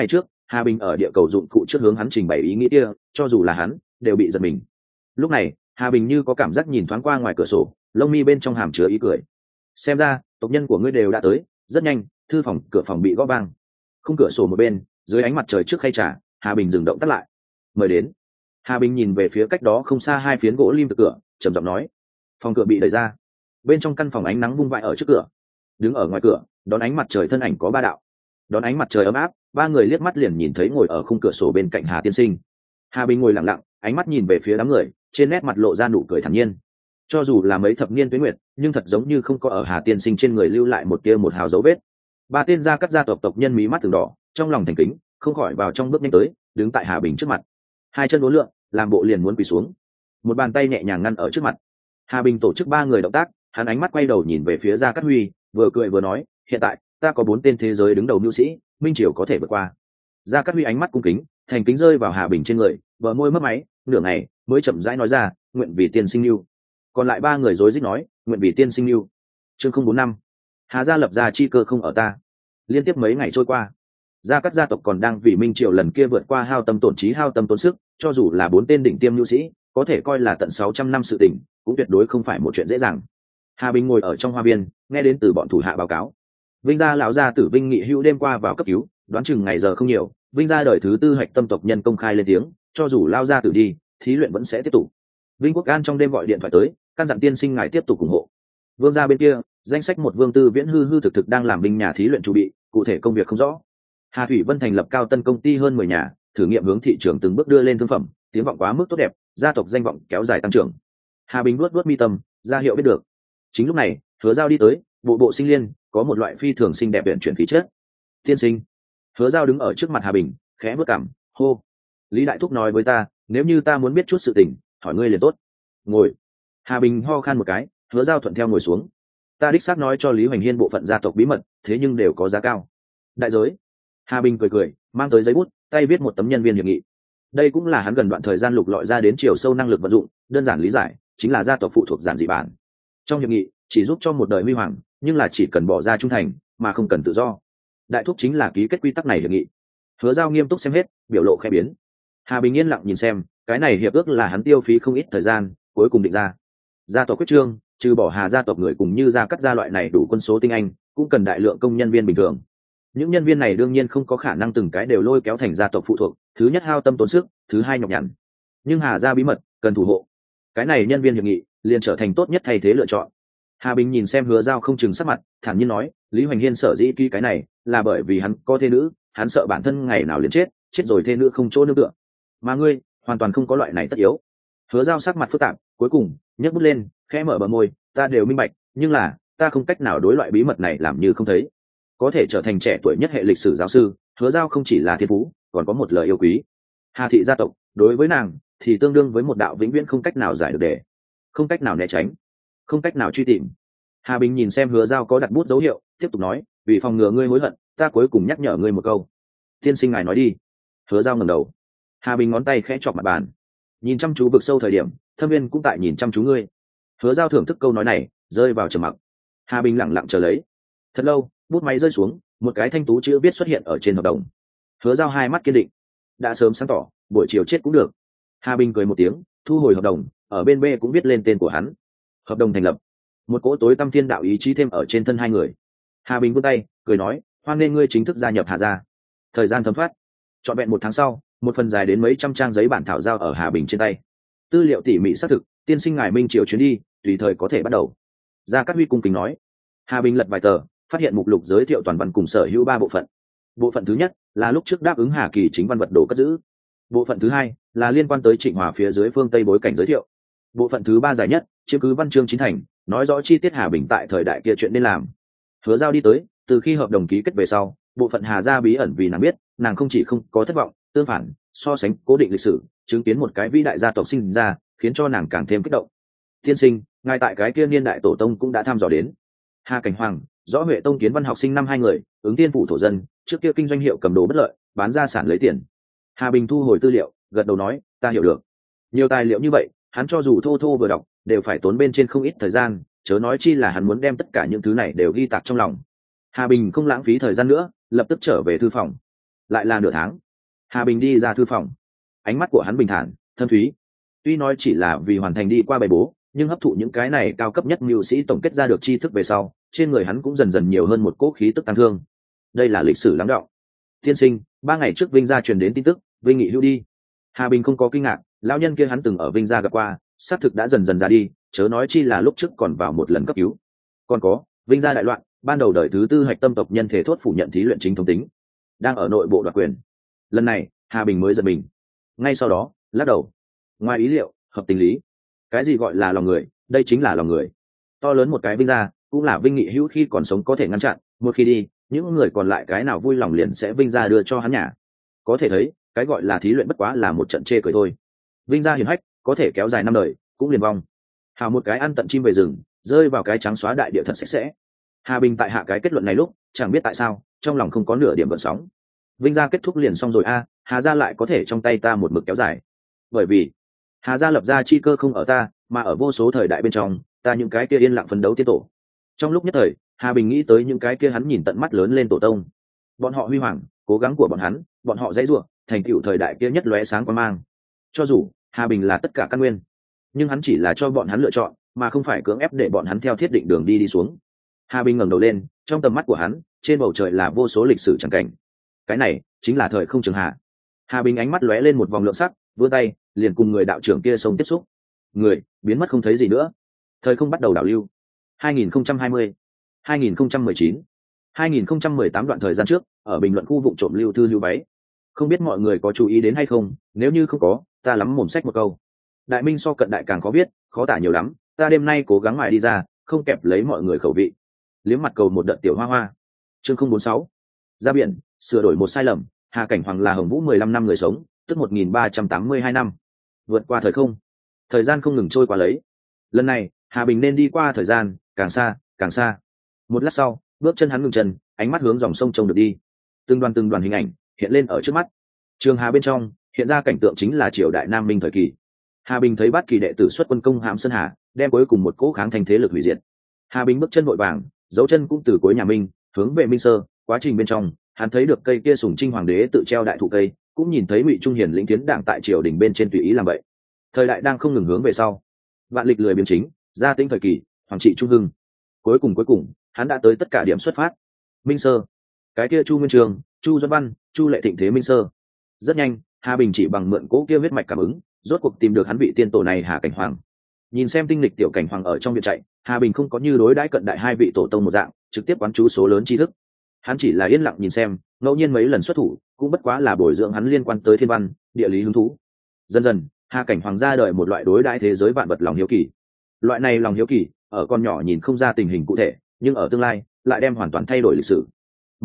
Hà Bình ở địa cầu dụng cụ trước hướng hắn trình bày ý nghĩ kia, cho dù là hắn đều bị giật mình. Lúc này Hà Bình như có cảm giác nhìn thoáng qua ngoài cửa sổ, lông mi bên trong hàm chứa ý cười. Xem ra tộc nhân của ngươi đều đã tới. Rất nhanh thư phòng cửa phòng bị gõ vang. Khung cửa sổ một bên, dưới ánh mặt trời trước khay trà, Hà Bình dừng động tắt lại. Mời đến. Hà Bình nhìn về phía cách đó không xa hai phiến gỗ lim từ cửa, trầm giọng nói. Phòng cửa bị đẩy ra. Bên trong căn phòng ánh nắng vung vãi ở trước cửa. Đứng ở ngoài cửa đón ánh mặt trời thân ảnh có ba đạo. Đón ánh mặt trời ấm áp, ba người liếc mắt liền nhìn thấy ngồi ở khung cửa sổ bên cạnh Hà tiên sinh. Hà Bình ngồi lặng lặng, ánh mắt nhìn về phía đám người, trên nét mặt lộ ra nụ cười thản nhiên. Cho dù là mấy thập niên tuế nguyệt, nhưng thật giống như không có ở Hà tiên sinh trên người lưu lại một tia một hào dấu vết. Ba tên gia cắt gia tộc nhân mí mắt từng đỏ, trong lòng thành kính, không khỏi vào trong bước nhanh tới, đứng tại Hà Bình trước mặt, hai chân uốn lượn, làm bộ liền muốn quỳ xuống. Một bàn tay nhẹ nhàng ngăn ở trước mặt. Hà Bình tổ chức ba người động tác, hắn ánh mắt quay đầu nhìn về phía Gia Cát Huy, vừa cười vừa nói, hiện tại ta có 4 tên thế giới đứng đầu nhu sĩ, minh triều có thể vượt qua. Gia Cát Huy ánh mắt cung kính, thành kính rơi vào Hà Bình trên người, bờ môi mấp máy, nửa ngày mới chậm rãi nói ra, nguyện vì tiên sinh lưu. Còn lại ba người rối rít nói, nguyện vì tiên sinh lưu. Chương 045. Hà gia lập ra chi cơ không ở ta. Liên tiếp mấy ngày trôi qua, Gia Cát gia tộc còn đang vì minh triều lần kia vượt qua hao tâm tổn trí hao tâm tốn sức, cho dù là 4 tên đỉnh tiêm nhu sĩ, có thể coi là tận 600 năm sự tình, cũng tuyệt đối không phải một chuyện dễ dàng. Hà Bình ngồi ở trong hoa viên, nghe đến từ bọn thủ hạ báo cáo. Vinh gia lão gia tử Vinh Nghị Hữu đêm qua vào cấp cứu, đoán chừng ngày giờ không nhiều, Vinh gia đời thứ tư hạch tâm tộc nhân công khai lên tiếng, cho dù lao gia tử đi, thí luyện vẫn sẽ tiếp tục. Vinh Quốc An trong đêm gọi điện thoại tới, căn dặn tiên sinh ngài tiếp tục ủng hộ. Vương gia bên kia, danh sách một Vương Tư Viễn hư hư thực thực đang làm binh nhà thí luyện chuẩn bị, cụ thể công việc không rõ. Hà Thủy Vân thành lập cao tân công ty hơn 10 nhà, thử nghiệm hướng thị trường từng bước đưa lên thương phẩm, tiếng vọng quá mức tốt đẹp, gia tộc danh vọng kéo dài tăng trưởng. Hà Bình luốt mi tâm, ra hiệu biết được. Chính lúc này, Hứa Giao đi tới, bộ bộ sinh liên, có một loại phi thường xinh đẹp uyển chuyển khí chất. Tiên sinh. Hứa Giao đứng ở trước mặt Hà Bình, khẽ bước cằm, hô. Lý Đại Thúc nói với ta, nếu như ta muốn biết chút sự tình, hỏi ngươi liền tốt. Ngồi. Hà Bình ho khan một cái, Hứa Giao thuận theo ngồi xuống. Ta đích xác nói cho Lý Hoành Hiên bộ phận gia tộc bí mật, thế nhưng đều có giá cao. Đại giới. Hà Bình cười cười, mang tới giấy bút, tay viết một tấm nhân viên hiệp nghị. Đây cũng là hắn gần đoạn thời gian lục lọi ra đến chiều sâu năng lực vận dụng, đơn giản lý giải, chính là gia tộc phụ thuộc giản dị bản. Trong hiệp nghị, chỉ giúp cho một đời huy hoàng, nhưng là chỉ cần bỏ ra trung thành, mà không cần tự do. Đại thúc chính là ký kết quy tắc này hiệp nghị. Hứa Giao nghiêm túc xem hết, biểu lộ khẽ biến. Hà Bình yên lặng nhìn xem, cái này hiệp ước là hắn tiêu phí không ít thời gian, cuối cùng định ra. Gia tộc quyết trương, trừ bỏ Hà gia tộc người cùng như gia cắt gia loại này đủ quân số tinh anh, cũng cần đại lượng công nhân viên bình thường. Những nhân viên này đương nhiên không có khả năng từng cái đều lôi kéo thành gia tộc phụ thuộc, thứ nhất hao tâm tốn sức, thứ hai nhọc nhằn. Nhưng Hà gia bí mật cần thủ hộ, cái này nhân viên hiệp nghị liền trở thành tốt nhất thay thế lựa chọn. Hà Bình nhìn xem Hứa Giao không chừng sắc mặt, thản nhiên nói, Lý Hoành Hiên sở dĩ ký cái này là bởi vì hắn có thê nữ, hắn sợ bản thân ngày nào liền chết, chết rồi thê nữ không chỗ nương tựa. Mà ngươi hoàn toàn không có loại này tất yếu. Hứa Giao sắc mặt phức tạp, cuối cùng nhấc bút lên, khẽ mở bờ môi, ta đều minh bạch, nhưng là ta không cách nào đối loại bí mật này làm như không thấy. Có thể trở thành trẻ tuổi nhất hệ lịch sử giáo sư, Hứa Giao không chỉ là thiên phú, còn có một lời yêu quý. Hà thị gia tộc đối với nàng thì tương đương với một đạo vĩnh viễn không cách nào giải được đề, không cách nào né tránh, không cách nào truy tìm. Hà Bình nhìn xem Hứa Giao có đặt bút dấu hiệu, tiếp tục nói, vì phòng ngừa ngươi hối hận, ta cuối cùng nhắc nhở ngươi một câu. Tiên sinh ngài nói đi. Hứa Giao ngẩng đầu. Hà Bình ngón tay khẽ chọc mặt bàn, nhìn chăm chú vực sâu thời điểm, Thâm Viên cũng tại nhìn chăm chú ngươi. Hứa Giao thưởng thức câu nói này, rơi vào trầm mặc. Hà Bình lặng lặng chờ lấy. Thật lâu, bút máy rơi xuống, một cái thanh tú chữ viết xuất hiện ở trên hợp đồng. Hứa Giao hai mắt kiên định, đã sớm sáng tỏ, buổi chiều chết cũng được. Hà Bình cười một tiếng, thu hồi hợp đồng, ở bên B cũng viết lên tên của hắn. Hợp đồng thành lập. Một cỗ tối tâm thiên đạo ý chí thêm ở trên thân hai người. Hà Bình vươn tay, cười nói, hoan nghênh ngươi chính thức gia nhập Hà gia. Thời gian thấm thoát, trọn vẹn 1 tháng sau, một phần dài đến mấy trăm trang giấy bản thảo giao ở Hà Bình trên tay. Tư liệu tỉ mỉ xác thực, tiên sinh ngài minh triều chuyến đi, tùy thời có thể bắt đầu. Gia Cát Huy cung kính nói. Hà Bình lật vài tờ, phát hiện mục lục giới thiệu toàn văn cùng sở hữu 3 bộ phận. Bộ phận thứ nhất là lúc trước đáp ứng Hà Kỳ chính văn vật đồ cất giữ. Bộ phận thứ hai là liên quan tới Trịnh Hòa phía dưới phương Tây bối cảnh giới thiệu. Bộ phận thứ 3 dài nhất, chiếm cứ văn chương chính thành, nói rõ chi tiết Hà Bình tại thời đại kia chuyện nên làm. Hứa Giao đi tới, từ khi hợp đồng ký kết về sau, bộ phận Hà gia bí ẩn vì nàng biết, nàng không chỉ không có thất vọng, tương phản, so sánh cố định lịch sử, chứng kiến một cái vĩ đại gia tộc sinh ra, khiến cho nàng càng thêm kích động. Tiên sinh, ngài tại cái kia niên đại tổ tông cũng đã thăm dò đến. Hà Cảnh Hoàng, Rõ Huệ Tông kiến văn học sinh năm 2 người, ứng tiên phủ thổ dân, trước kia kinh doanh hiệu cầm đồ bất lợi, bán gia sản lấy tiền. Hà Bình thu hồi tư liệu, gật đầu nói, ta hiểu được. Nhiều tài liệu như vậy, hắn cho dù thô thô vừa đọc, đều phải tốn bên trên không ít thời gian, chớ nói chi là hắn muốn đem tất cả những thứ này đều ghi tạc trong lòng. Hà Bình không lãng phí thời gian nữa, lập tức trở về thư phòng. Lại là nửa tháng, Hà Bình đi ra thư phòng, ánh mắt của hắn bình thản thâm thúy. Tuy nói chỉ là vì hoàn thành đi qua bài bố, nhưng hấp thụ những cái này cao cấp nhất mưu sĩ tổng kết ra được tri thức về sau, trên người hắn cũng dần dần nhiều hơn một cỗ khí tức tăng thương. Đây là lịch sử lắng đọng. Tiên sinh, 3 ngày trước Vinh gia truyền đến tin tức, Vinh nghị hưu đi. Hà Bình không có kinh ngạc, lão nhân kia hắn từng ở Vinh gia gặp qua, xác thực đã dần dần ra đi, chớ nói chi là lúc trước còn vào một lần cấp cứu. Còn có, Vinh gia đại loạn, ban đầu đời thứ tư hạch tâm tộc nhân thể thốt phủ nhận thí luyện chính thống tính, đang ở nội bộ đoạt quyền. Lần này, Hà Bình mới giật mình. Ngay sau đó, lắc đầu. Ngoài ý liệu, hợp tình lý. Cái gì gọi là lòng người, đây chính là lòng người. To lớn một cái Vinh gia, cũng là Vinh nghị hữu khi còn sống có thể ngăn chặn, một khi đi, những người còn lại cái nào vui lòng liền sẽ Vinh gia đưa cho hắn nhà. Có thể thấy, cái gọi là thí luyện bất quá là một trận chê cười thôi. Vinh gia hiển hách, có thể kéo dài 5 đời, cũng liền vong. Hào một cái ăn tận chim về rừng, rơi vào cái trắng xóa đại địa thật sạch sẽ. Hà Bình tại hạ cái kết luận này lúc, chẳng biết tại sao, trong lòng không có nửa điểm gợn sóng. Vinh gia kết thúc liền xong rồi a, Hà gia lại có thể trong tay ta một mực kéo dài. Bởi vì, Hà gia lập ra chi cơ không ở ta, mà ở vô số thời đại bên trong, ta những cái kia yên lặng phấn đấu tiến tổ. Trong lúc nhất thời, Hà Bình nghĩ tới những cái kia hắn nhìn tận mắt lớn lên tổ tông. Bọn họ huy hoàng, cố gắng của bọn họ dãy rủa, thành tựu thời đại kia nhất lóe sáng quang mang. Cho dù Hà Bình là tất cả căn nguyên, nhưng hắn chỉ là cho bọn hắn lựa chọn, mà không phải cưỡng ép để bọn hắn theo thiết định đường đi xuống. Hà Bình ngẩng đầu lên, trong tầm mắt của hắn, trên bầu trời là vô số lịch sử chẳng cảnh. Cái này chính là thời không trường hạ. Hà Bình ánh mắt lóe lên một vòng lượng sắc, vươn tay, liền cùng người đạo trưởng kia sống tiếp xúc. Người biến mất không thấy gì nữa. Thời không bắt đầu đảo lưu. 2020, 2019, 2018 đoạn thời gian trước, ở bình luận khu vụ trộm lưu thư lưu váy. Không biết mọi người có chú ý đến hay không, nếu như không có, ta lắm mồm sách một câu. Đại minh so cận đại càng khó viết, khó tả nhiều lắm, ta đêm nay cố gắng mài đi ra, không kẹp lấy mọi người khẩu vị. Liếm mặt cầu một đợt tiểu hoa hoa. Chương 046. Ra biển, sửa đổi một sai lầm, Hà Cảnh Hoàng là Hồng Vũ 15 năm người sống, tức 1382 năm. Vượt qua thời không. Thời gian không ngừng trôi qua lấy. Lần này, Hà Bình nên đi qua thời gian, càng xa, càng xa. Một lát sau, bước chân hắn ngừng chân, ánh mắt hướng dòng sông trông được đi. Từng đoàn hình ảnh hiện lên ở trước mắt. Trường Hà bên trong, hiện ra cảnh tượng chính là triều đại Nam Minh thời kỳ. Hà Bình thấy Bát Kỳ đệ tử xuất quân công hãm Sơn Hà, đem cuối cùng một cỗ kháng thành thế lực hủy diệt. Hà Bình bước chân vội vàng, dấu chân cũng từ cuối nhà Minh hướng về Minh Sơ. Quá trình bên trong, hắn thấy được cây kia Sùng Trinh hoàng đế tự treo đại thụ cây, cũng nhìn thấy Ngụy Trung Hiền lĩnh tiến đảng tại triều đình bên trên tùy ý làm vậy. Thời đại đang không ngừng hướng về sau. Vạn lịch lười biến chính, gia tinh thời kỳ, hoàng trị trung hưng. Cuối cùng, hắn đã tới tất cả điểm xuất phát. Minh Sơ, cái kia Chu Nguyên Trường, Chu Duẫn Văn, Chu Lệ Thịnh thế Minh Sơ. Rất nhanh, Hà Bình chỉ bằng mượn cỗ kia huyết mạch cảm ứng, rốt cuộc tìm được hắn vị tiên tổ này Hà Cảnh Hoàng. Nhìn xem tinh lịch tiểu Cảnh Hoàng ở trong viện chạy, Hà Bình không có như đối đãi cận đại hai vị tổ tông một dạng, trực tiếp quán chú số lớn tri thức. Hắn chỉ là yên lặng nhìn xem, ngẫu nhiên mấy lần xuất thủ, cũng bất quá là bồi dưỡng hắn liên quan tới thiên văn, địa lý hứng thú. Dần dần, Hà Cảnh Hoàng ra đời một loại đối đãi thế giới vạn vật lòng hiếu kỳ. Loại này lòng hiếu kỳ, ở con nhỏ nhìn không ra tình hình cụ thể, nhưng ở tương lai lại đem hoàn toàn thay đổi lịch sử.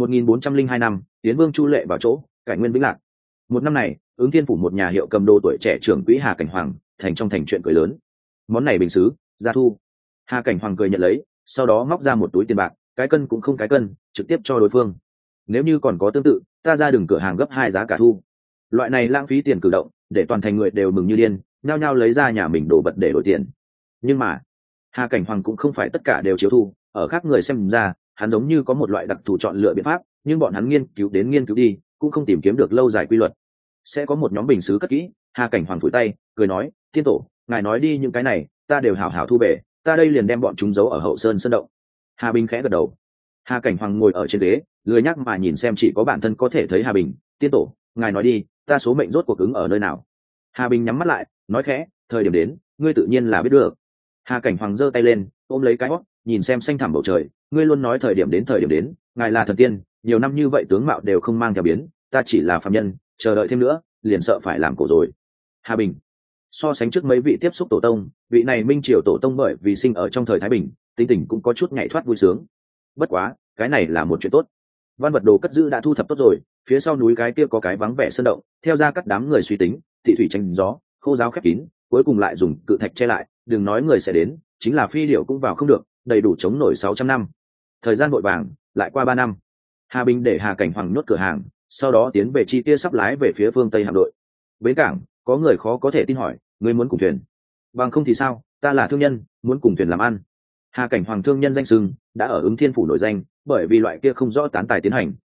1402 năm, Tiến Vương Chu Lệ vào chỗ, cải nguyên vĩnh lạc. Một năm này, Ứng Thiên phủ một nhà hiệu cầm đồ tuổi trẻ trưởng quỹ Hà Cảnh Hoàng, thành trong thành chuyện cười lớn. Món này bình sứ, gia thu. Hà Cảnh Hoàng cười nhận lấy, sau đó móc ra một túi tiền bạc, cái cân cũng không cái cân, trực tiếp cho đối phương. Nếu như còn có tương tự, ta ra đường cửa hàng gấp 2 giá cả thu. Loại này lãng phí tiền cử động, để toàn thành người đều mừng như điên, nhao nhao lấy ra nhà mình đồ vật để đổi tiền. Nhưng mà, Hà Cảnh Hoàng cũng không phải tất cả đều chiếu thu, ở khác người xem ra, hắn giống như có một loại đặc thù chọn lựa biện pháp, nhưng bọn hắn nghiên cứu đi, cũng không tìm kiếm được lâu dài quy luật. Sẽ có một nhóm bình sứ cất kỹ. Hà Cảnh Hoàng phủi tay, cười nói, tiên tổ, ngài nói đi những cái này, ta đều hảo hảo thu về, ta đây liền đem bọn chúng giấu ở hậu sơn sơn động. Hà Bình khẽ gật đầu. Hà Cảnh Hoàng ngồi ở trên ghế, lười nhắc mà nhìn xem chỉ có bản thân có thể thấy Hà Bình. Tiên tổ, ngài nói đi, ta số mệnh rốt cuộc ứng ở nơi nào? Hà Bình nhắm mắt lại, nói khẽ, thời điểm đến, ngươi tự nhiên là biết được. Hà Cảnh Hoàng giơ tay lên, ôm lấy cái hót, nhìn xem xanh thẳm bầu trời, ngươi luôn nói thời điểm đến, ngài là thần tiên, nhiều năm như vậy tướng mạo đều không mang theo biến, ta chỉ là phàm nhân, chờ đợi thêm nữa, liền sợ phải làm cổ rồi. Hà Bình, so sánh trước mấy vị tiếp xúc tổ tông, vị này Minh Triều tổ tông bởi vì sinh ở trong thời Thái Bình, tính tình cũng có chút nhảy thoát vui sướng. Bất quá, cái này là một chuyện tốt. Văn vật đồ cất giữ đã thu thập tốt rồi, phía sau núi cái kia có cái vắng vẻ sơn động, theo ra các đám người suy tính, thị thủy tranh gió, khô giáo khép kín, cuối cùng lại dùng cự thạch che lại, đừng nói người sẽ đến, chính là phi điểu cũng vào không được, đầy đủ chống nổi 600 năm. Thời gian vội vàng, lại qua 3 năm. Hà Bình để Hà Cảnh Hoàng nhốt cửa hàng, sau đó tiến về chi kia sắp lái về phía phương Tây hạm đội. Bến cảng, có người khó có thể tin hỏi, ngươi muốn cùng thuyền? Bằng không thì sao, ta là thương nhân, muốn cùng thuyền làm ăn. Hà Cảnh Hoàng thương nhân danh sưng đã ở Ứng Thiên phủ nổi danh, bởi vì loại kia không rõ tán tài tiến hành,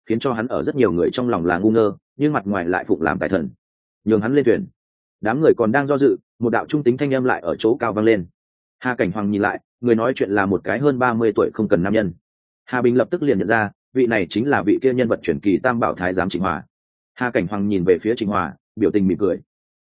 khiến cho hắn ở rất nhiều người trong lòng là ngu ngơ, nhưng mặt ngoài lại phụng làm tài thần. Nhường hắn lên thuyền. Đám người còn đang do dự, một đạo trung tính thanh âm lại ở chỗ cao vang lên. Hà Cảnh Hoàng nhìn lại, người nói chuyện là một cái hơn 30 tuổi không cần nam nhân. Hà Bình lập tức liền nhận ra, vị này chính là vị kia nhân vật truyền kỳ Tam Bảo Thái giám Trịnh Hòa. Hà Cảnh Hoàng nhìn về phía Trịnh Hòa, biểu tình mỉm cười.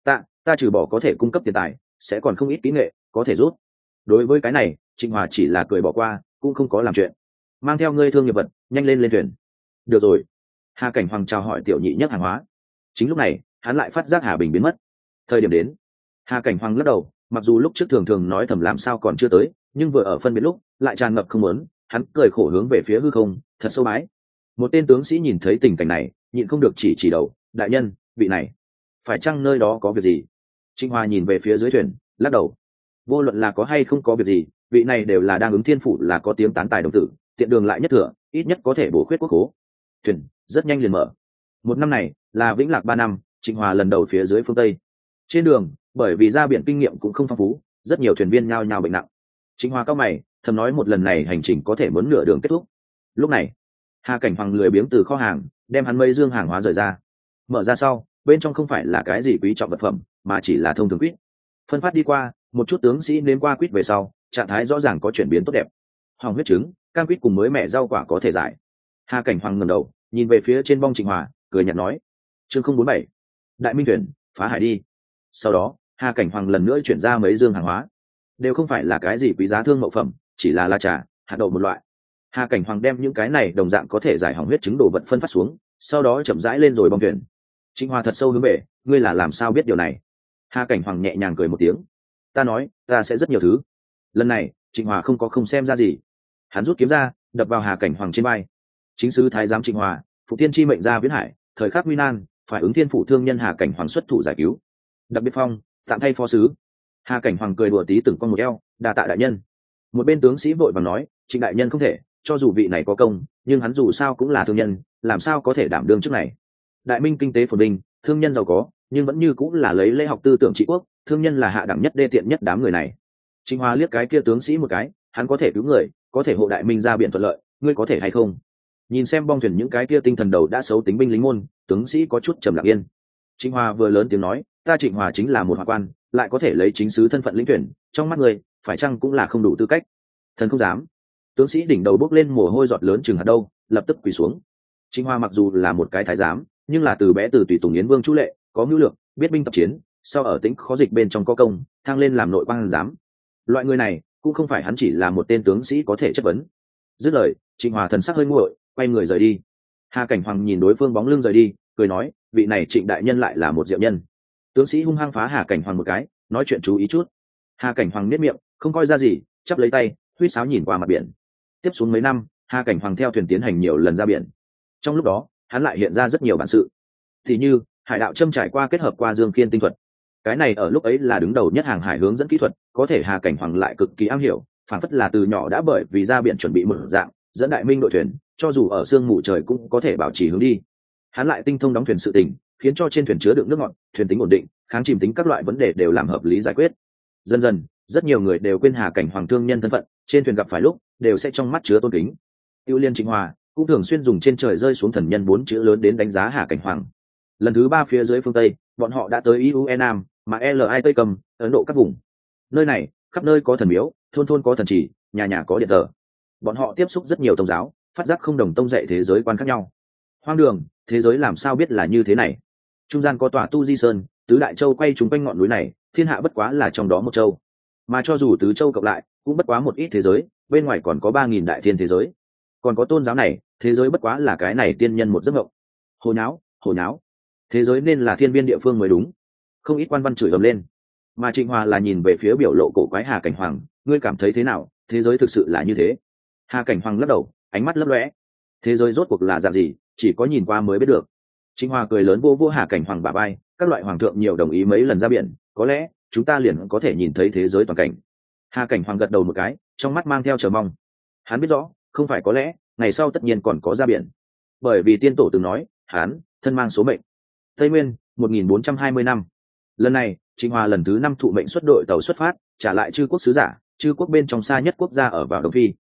Ta trừ bỏ có thể cung cấp tiền tài, sẽ còn không ít kỹ nghệ có thể rút. Đối với cái này, Trịnh Hòa chỉ là cười bỏ qua, cũng không có làm chuyện. Mang theo ngươi thương nghiệp vật, nhanh lên thuyền. Được rồi. Hà Cảnh Hoàng chào hỏi tiểu nhị nhấc hàng hóa. Chính lúc này, hắn lại phát giác Hà Bình biến mất. Thời điểm đến, Hà Cảnh Hoàng lắc đầu, mặc dù lúc trước thường thường nói thầm làm sao còn chưa tới, nhưng vừa ở phân biệt lúc lại tràn ngập không muốn, hắn cười khổ hướng về phía hư không, thật sâu bái. Một tên tướng sĩ nhìn thấy tình cảnh này, nhịn không được chỉ đầu, đại nhân, vị này, phải chăng nơi đó có việc gì? Trịnh Hoa nhìn về phía dưới thuyền, lắc đầu. Vô luận là có hay không có việc gì, vị này đều là đang ứng thiên phủ là có tiếng tán tài đồng tử, tiện đường lại nhất thừa, ít nhất có thể bổ khuyết quốc khố. Thuyền rất nhanh liền mở. Một năm này là vĩnh lạc 3 năm, Trịnh Hoa lần đầu phía dưới phương Tây. Trên đường, bởi vì ra biển kinh nghiệm cũng không phong phú, rất nhiều thuyền viên nhao nhao bệnh nặng. Trịnh Hoa cao mày, thầm nói một lần này hành trình có thể muốn nửa đường kết thúc. Lúc này, Hà Cảnh Hoàng lười biếng từ kho hàng đem hắn mấy dương hàng hóa rời ra. Mở ra sau, bên trong không phải là cái gì quý trọng vật phẩm, mà chỉ là thông thường quýt. Phân phát đi qua, một chút tướng sĩ nếm qua quýt về sau, trạng thái rõ ràng có chuyển biến tốt đẹp. Hồng huyết trứng, cam quýt cùng mới mẹ rau quả có thể giải. Hà Cảnh Hoàng ngẩng đầu, nhìn về phía trên bong Trịnh Hòa, cười nhạt nói: "Chương 047, Đại Minh thuyền, phá hải đi." Sau đó, Hà Cảnh Hoàng lần nữa chuyển ra mấy dương hàng hóa, đều không phải là cái gì quý giá thương mậu phẩm, chỉ là lá trà, hạt đậu một loại. Hà Cảnh Hoàng đem những cái này đồng dạng có thể giải hỏng huyết chứng đồ vật phân phát xuống, sau đó chậm rãi lên rồi bong thuyền. Trịnh Hòa thật sâu hướng về, ngươi là làm sao biết điều này? Hà Cảnh Hoàng nhẹ nhàng cười một tiếng, ta nói, ta sẽ rất nhiều thứ. Lần này, Trịnh Hòa không xem ra gì. Hắn rút kiếm ra, đập vào Hà Cảnh Hoàng trên vai. Chính sứ thái giám Trịnh Hòa, phụ tiên chi mệnh ra viễn hải, thời khắc nguy nan, phải ứng thiên phủ thương nhân Hà Cảnh Hoàng xuất thủ giải cứu. Đặc biệt phong, tạm thay phó sứ. Hà Cảnh Hoàng cười đùa tí từng con một eo, đa tạ đại nhân. Một bên tướng sĩ vội vàng nói, Trịnh đại nhân không thể, cho dù vị này có công, nhưng hắn dù sao cũng là thương nhân, làm sao có thể đảm đương chức này. Đại Minh kinh tế phồn vinh, thương nhân giàu có, nhưng vẫn như cũng là lấy lễ học tư tưởng trị quốc, thương nhân là hạ đẳng nhất đê tiện nhất đám người này. Trịnh Hoa liếc cái kia tướng sĩ một cái, hắn có thể cứu người, có thể hộ Đại Minh ra biển thuận lợi, ngươi có thể hay không? Nhìn xem bong thuyền những cái kia tinh thần đầu đã xấu tính binh lính môn, tướng sĩ có chút trầm lặng yên. Trịnh Hoa vừa lớn tiếng nói, ta Trịnh Hoa chính là một hoạn quan, lại có thể lấy chính sứ thân phận lĩnh thuyền, trong mắt người, phải chăng cũng là không đủ tư cách? Thần không dám. Tướng sĩ đỉnh đầu bốc lên mồ hôi giọt lớn chừng hạt đâu, lập tức quỳ xuống. Trịnh Hoa mặc dù là một cái thái giám, nhưng là từ bé từ tùy tùng yến vương Chu Lệ, có mưu lược, biết binh tập chiến, sau ở tính khó dịch bên trong có công, thăng lên làm nội quan giám. Loại người này cũng không phải hắn chỉ là một tên tướng sĩ có thể chất vấn. Dứt lời, Trịnh Hòa thần sắc hơi nguội, quay người rời đi. Hà Cảnh Hoàng nhìn đối phương bóng lưng rời đi, cười nói, vị này Trịnh đại nhân lại là một diệu nhân. Tướng sĩ hung hăng phá Hà Cảnh Hoàng một cái, nói chuyện chú ý chút. Hà Cảnh Hoàng nhếch miệng, không coi ra gì, chắp lấy tay, huýt sáo nhìn qua mặt biển. Tiếp xuống mấy năm, Hà Cảnh Hoàng theo thuyền tiến hành nhiều lần ra biển. Trong lúc đó, hắn lại hiện ra rất nhiều bản sự. Thì như hải đạo châm trải qua kết hợp qua dương khiên tinh thuật, cái này ở lúc ấy là đứng đầu nhất hàng hải hướng dẫn kỹ thuật, có thể Hà Cảnh Hoàng lại cực kỳ am hiểu, phản phất là từ nhỏ đã bởi vì ra biển chuẩn bị một dạng, dẫn Đại Minh đội thuyền, cho dù ở sương mù trời cũng có thể bảo trì hướng đi. Hắn lại tinh thông đóng thuyền sự tình, khiến cho trên thuyền chứa đựng nước ngọt, thuyền tính ổn định, kháng chìm tính các loại vấn đề đều làm hợp lý giải quyết. Dần dần, rất nhiều người đều quên Hà Cảnh Hoàng thương nhân thân phận, trên thuyền gặp phải lúc đều sẽ trong mắt chứa tôn kính. Tiêu Liên Trịnh Hòa cũng thường xuyên dùng trên trời rơi xuống thần nhân 4 chữ lớn đến đánh giá Hà Cảnh Hoàng. Lần thứ 3 phía dưới phương Tây, bọn họ đã tới IUE Nam, mà LI Tây Cầm, Ấn Độ các vùng. Nơi này, khắp nơi có thần miếu, thôn thôn có thần chỉ, nhà nhà có điện thờ. Bọn họ tiếp xúc rất nhiều tôn giáo, phát giác không đồng tông dạy thế giới quan khác nhau. Hoang đường, thế giới làm sao biết là như thế này? Trung gian có tòa Tu Di Sơn, tứ đại châu quay trúng quanh ngọn núi này, thiên hạ bất quá là trong đó một châu. Mà cho dù tứ châu cộng lại, cũng bất quá một ít thế giới, bên ngoài còn có 3000 đại thiên thế giới. Còn có tôn giáo này, thế giới bất quá là cái này tiên nhân một giấc mộng. Hồ nháo, hồ nháo. Thế giới nên là thiên viên địa phương mới đúng. Không ít quan văn chửi ầm lên. Mà Trịnh Hòa là nhìn về phía biểu lộ cổ quái Hà Cảnh Hoàng, ngươi cảm thấy thế nào, thế giới thực sự là như thế? Hà Cảnh Hoàng lắc đầu, ánh mắt lấp lóe. Thế giới rốt cuộc là dạng gì, chỉ có nhìn qua mới biết được. Trịnh Hòa cười lớn vô vô Hà Cảnh Hoàng bả vai, các loại hoàng thượng nhiều đồng ý mấy lần ra biển, có lẽ chúng ta liền có thể nhìn thấy thế giới toàn cảnh. Hà Cảnh Hoàng gật đầu một cái, trong mắt mang theo chờ mong. Hắn biết rõ, không phải có lẽ, ngày sau tất nhiên còn có ra biển. Bởi vì tiên tổ từng nói, hắn thân mang số mệnh. Tây Nguyên, 1420 năm. Lần này, Trịnh Hòa lần thứ 5 thụ mệnh xuất đội tàu xuất phát, trả lại chư quốc sứ giả, chư quốc bên trong xa nhất quốc gia ở vào Đông Phi.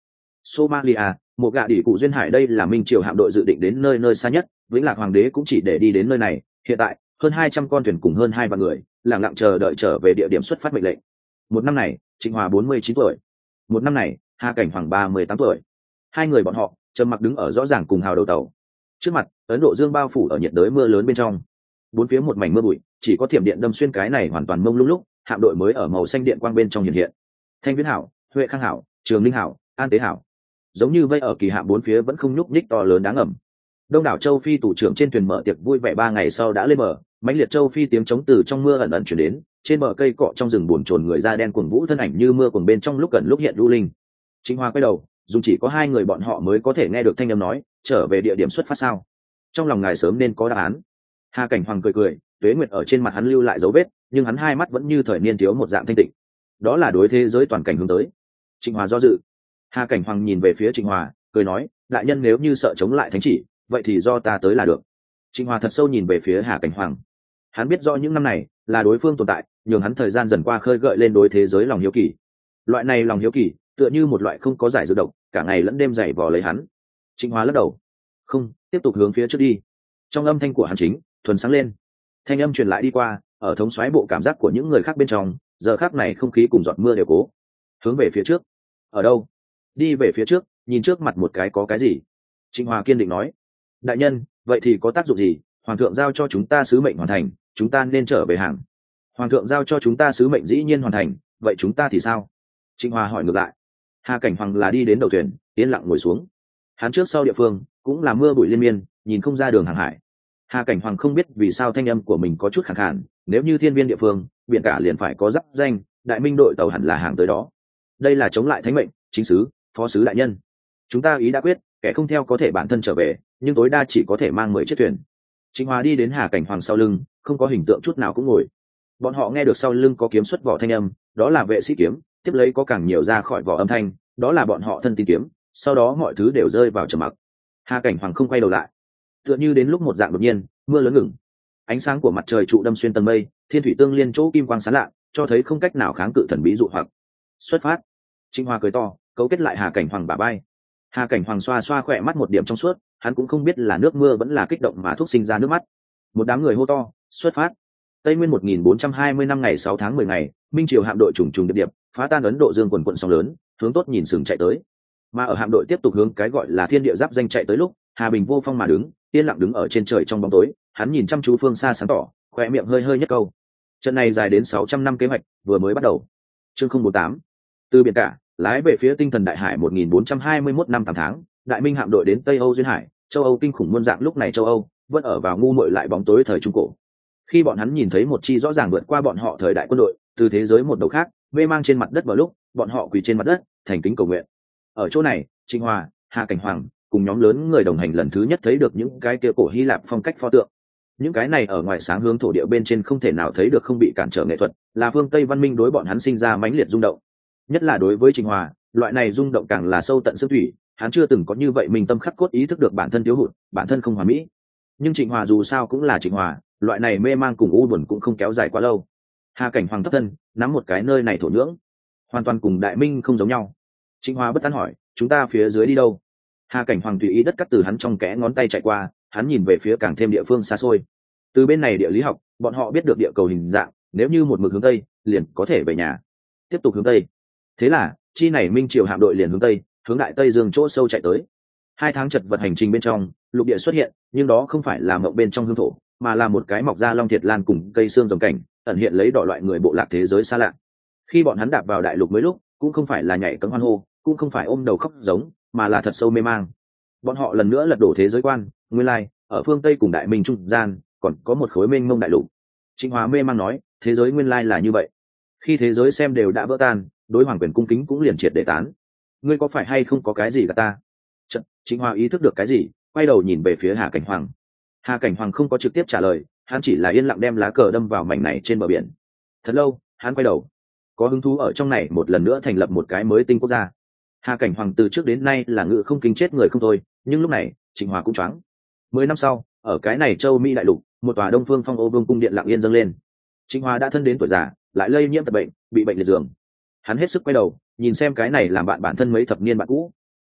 Somalia, một gạ đỉ cụ duyên hải, đây là minh triều hạm đội dự định đến nơi nơi xa nhất, vĩnh lạc hoàng đế cũng chỉ để đi đến nơi này. Hiện tại hơn 200 con thuyền cùng hơn 2 vạn người lặng lặng chờ đợi trở về địa điểm xuất phát mệnh lệnh. Một năm này Trịnh Hòa 49 tuổi, một năm này Hà Cảnh Hoàng 38 tuổi. Hai người bọn họ trầm mặc đứng ở rõ ràng cùng hào đầu tàu. Trước mặt Ấn Độ Dương bao phủ ở nhiệt đới mưa lớn bên trong, bốn phía một mảnh mưa bụi, chỉ có thiểm điện đâm xuyên cái này hoàn toàn mông lung lúc hạm đội mới ở màu xanh điện quang bên trong hiện hiện. Thanh Viễn hảo, Huệ Khang hảo, Trường Linh hảo, An Tế hảo, giống như vây ở kỳ hạm bốn phía vẫn không nhúc nhích to lớn đáng ẩm. Đông đảo châu Phi thủ trưởng trên thuyền mở tiệc vui vẻ 3 ngày sau đã lên bờ, mãnh liệt châu Phi tiếng trống từ trong mưa ẩn ẩn chuyển đến, trên bờ cây cọ trong rừng buồn chồn người da đen cuồng vũ thân ảnh như mưa cuồng bên trong lúc gần lúc hiện lưu linh. Trịnh Hoa quay đầu, dùng chỉ có hai người bọn họ mới có thể nghe được thanh âm nói, trở về địa điểm xuất phát sao? Trong lòng ngài sớm nên có đáp án. Hà Cảnh Hoàng cười cười, tuế nguyệt ở trên mặt hắn lưu lại dấu vết, nhưng hắn hai mắt vẫn như thời niên thiếu một dạng thanh tịnh. Đó là đối thế giới toàn cảnh hướng tới. Trịnh Hòa do dự. Hà Cảnh Hoàng nhìn về phía Trịnh Hòa, cười nói, đại nhân nếu như sợ chống lại thánh chỉ, vậy thì do ta tới là được. Trịnh Hòa thật sâu nhìn về phía Hà Cảnh Hoàng. Hắn biết rõ những năm này là đối phương tồn tại, nhường hắn thời gian dần qua khơi gợi lên đối thế giới lòng hiếu kỳ. Loại này lòng hiếu kỳ tựa như một loại không có giải dược độc, cả ngày lẫn đêm dày vò lấy hắn. Trịnh Hòa lắc đầu, không, tiếp tục hướng phía trước đi. Trong âm thanh của hắn chính thuần sáng lên, thanh âm truyền lại đi qua, ở thống soái bộ cảm giác của những người khác bên trong, giờ khác này không khí cùng giọt mưa đều cố hướng về phía trước. Ở đâu? Đi về phía trước, nhìn trước mặt một cái có cái gì? Trịnh Hòa kiên định nói, đại nhân, vậy thì có tác dụng gì? Hoàng thượng giao cho chúng ta sứ mệnh hoàn thành, chúng ta nên trở về hàng. Hoàng thượng giao cho chúng ta sứ mệnh dĩ nhiên hoàn thành, vậy chúng ta thì sao? Trịnh Hòa hỏi ngược lại. Hà Cảnh Hoàng là đi đến đầu thuyền, yên lặng ngồi xuống. Hắn trước sau địa phương cũng là mưa bụi liên miên, nhìn không ra đường hàng hải. Hà Cảnh Hoàng không biết vì sao thanh âm của mình có chút khàn khàn, nếu như thiên viên địa phương, biển cả liền phải có giáp danh, đại minh đội tàu hẳn là hàng tới đó. Đây là chống lại thánh mệnh, chính sứ, phó sứ đại nhân. Chúng ta ý đã quyết, kẻ không theo có thể bản thân trở về, nhưng tối đa chỉ có thể mang 10 chiếc thuyền. Trịnh Hòa đi đến Hà Cảnh Hoàng sau lưng, không có hình tượng chút nào cũng ngồi. Bọn họ nghe được sau lưng có kiếm xuất vỏ thanh âm, đó là vệ sĩ kiếm, tiếp lấy có càng nhiều ra khỏi vỏ âm thanh, đó là bọn họ thân tín kiếm, sau đó mọi thứ đều rơi vào trầm mặc. Hà Cảnh Hoàng không quay đầu lại, tựa như đến lúc một dạng đột nhiên, mưa lớn ngừng. Ánh sáng của mặt trời trụ đâm xuyên tầng mây, thiên thủy tương liên chỗ kim quang sáng lạ, cho thấy không cách nào kháng cự thần bí dụ hoặc. Xuất phát. Trịnh Hòa cười to, cấu kết lại Hà Cảnh Hoàng bả vai. Hà Cảnh Hoàng xoa xoa khỏe mắt một điểm trong suốt, hắn cũng không biết là nước mưa vẫn là kích động mà thúc sinh ra nước mắt. Một đám người hô to, xuất phát. Tây Nguyên 1420 năm ngày 6 tháng 10 ngày, minh triều hạm đội trùng trùng điệp điệp, phá tan Ấn Độ Dương quần quận sóng lớn, hướng tốt nhìn sừng chạy tới. Mà ở hạm đội tiếp tục hướng cái gọi là thiên địa giáp danh chạy tới lúc, Hà Bình vô phong mà đứng, yên lặng đứng ở trên trời trong bóng tối, hắn nhìn chăm chú phương xa sáng tỏ, khóe miệng hơi hơi nhất câu. Trận này dài đến 600 năm kế hoạch vừa mới bắt đầu. Chương 048. Từ biển cả lái về phía tinh thần đại hải 1421 năm 8 tháng, đại minh hạm đội đến Tây Âu duyên hải, châu Âu kinh khủng muôn dạng. Lúc này châu Âu vẫn ở vào ngu muội lại bóng tối thời trung cổ. Khi bọn hắn nhìn thấy một chi rõ ràng vượt qua bọn họ thời đại quân đội từ thế giới một đầu khác mê mang trên mặt đất, vào lúc bọn họ quỳ trên mặt đất thành kính cầu nguyện. Ở chỗ này, Trịnh Hòa, Hà Cảnh Hoàng cùng nhóm lớn người đồng hành lần thứ nhất thấy được những cái kia cổ Hy Lạp phong cách pho tượng. Những cái này ở ngoài sáng hướng thổ địa bên trên không thể nào thấy được không bị cản trở nghệ thuật, là phương Tây văn minh đối bọn hắn sinh ra mãnh liệt rung động. Nhất là đối với Trịnh Hòa, loại này rung động càng là sâu tận xương thủy, hắn chưa từng có như vậy mình tâm khắc cốt ý thức được bản thân thiếu hụt, bản thân không hoàn mỹ. Nhưng Trịnh Hòa dù sao cũng là Trịnh Hòa, loại này mê mang cùng u buồn cũng không kéo dài quá lâu. Hà Cảnh Hoàng thấp thân nắm một cái nơi này thổ nhưỡng, hoàn toàn cùng đại minh không giống nhau. Trịnh Hòa bất an hỏi, chúng ta phía dưới đi đâu? Hà Cảnh Hoàng tùy ý đất cắt từ hắn trong kẽ ngón tay chạy qua, hắn nhìn về phía càng thêm địa phương xa xôi. Từ bên này địa lý học, bọn họ biết được địa cầu hình dạng, nếu như một mực hướng tây, liền có thể về nhà. Tiếp tục hướng tây. Thế là, chi này minh triều hạm đội liền hướng tây, hướng đại tây dương chỗ sâu chạy tới. 2 tháng chật vật hành trình bên trong, lục địa xuất hiện, nhưng đó không phải là mộng bên trong hương thổ, mà là một cái mọc ra long thiệt lan cùng cây xương rồng cảnh, ẩn hiện lấy đỏ loại người bộ lạc thế giới xa lạ. Khi bọn hắn đạp vào đại lục mới lúc, cũng không phải là nhảy cẫng hoan hô, cũng không phải ôm đầu khóc giống, mà là thật sâu mê mang. Bọn họ lần nữa lật đổ thế giới quan, nguyên lai, ở phương Tây cùng đại minh trung gian, còn có một khối mênh mông đại lục. Trịnh Hòa mê mang nói, thế giới nguyên lai là như vậy. Khi thế giới xem đều đã vỡ tan, đối hoàng quyền cung kính cũng liền triệt để tán. Ngươi có phải hay không có cái gì gạt ta? Trịnh Hòa ý thức được cái gì, quay đầu nhìn về phía Hà Cảnh Hoàng. Hà Cảnh Hoàng không có trực tiếp trả lời, hắn chỉ là yên lặng đem lá cờ đâm vào mảnh này trên bờ biển. Thật lâu, hắn quay đầu, có hứng thú ở trong này một lần nữa thành lập một cái mới tinh quốc gia. Hà Cảnh Hoàng từ trước đến nay là ngự không kính chết người không thôi, nhưng lúc này Trịnh Hòa cũng choáng. 10 năm sau, ở cái này châu Mỹ đại lục, một tòa Đông Phương Phong Ô Vương cung điện lặng yên dâng lên. Trịnh Hòa đã thân đến tuổi già, lại lây nhiễm tật bệnh, bị bệnh liệt giường. Hắn hết sức quay đầu, nhìn xem cái này làm bạn bản thân mấy thập niên bạn cũ.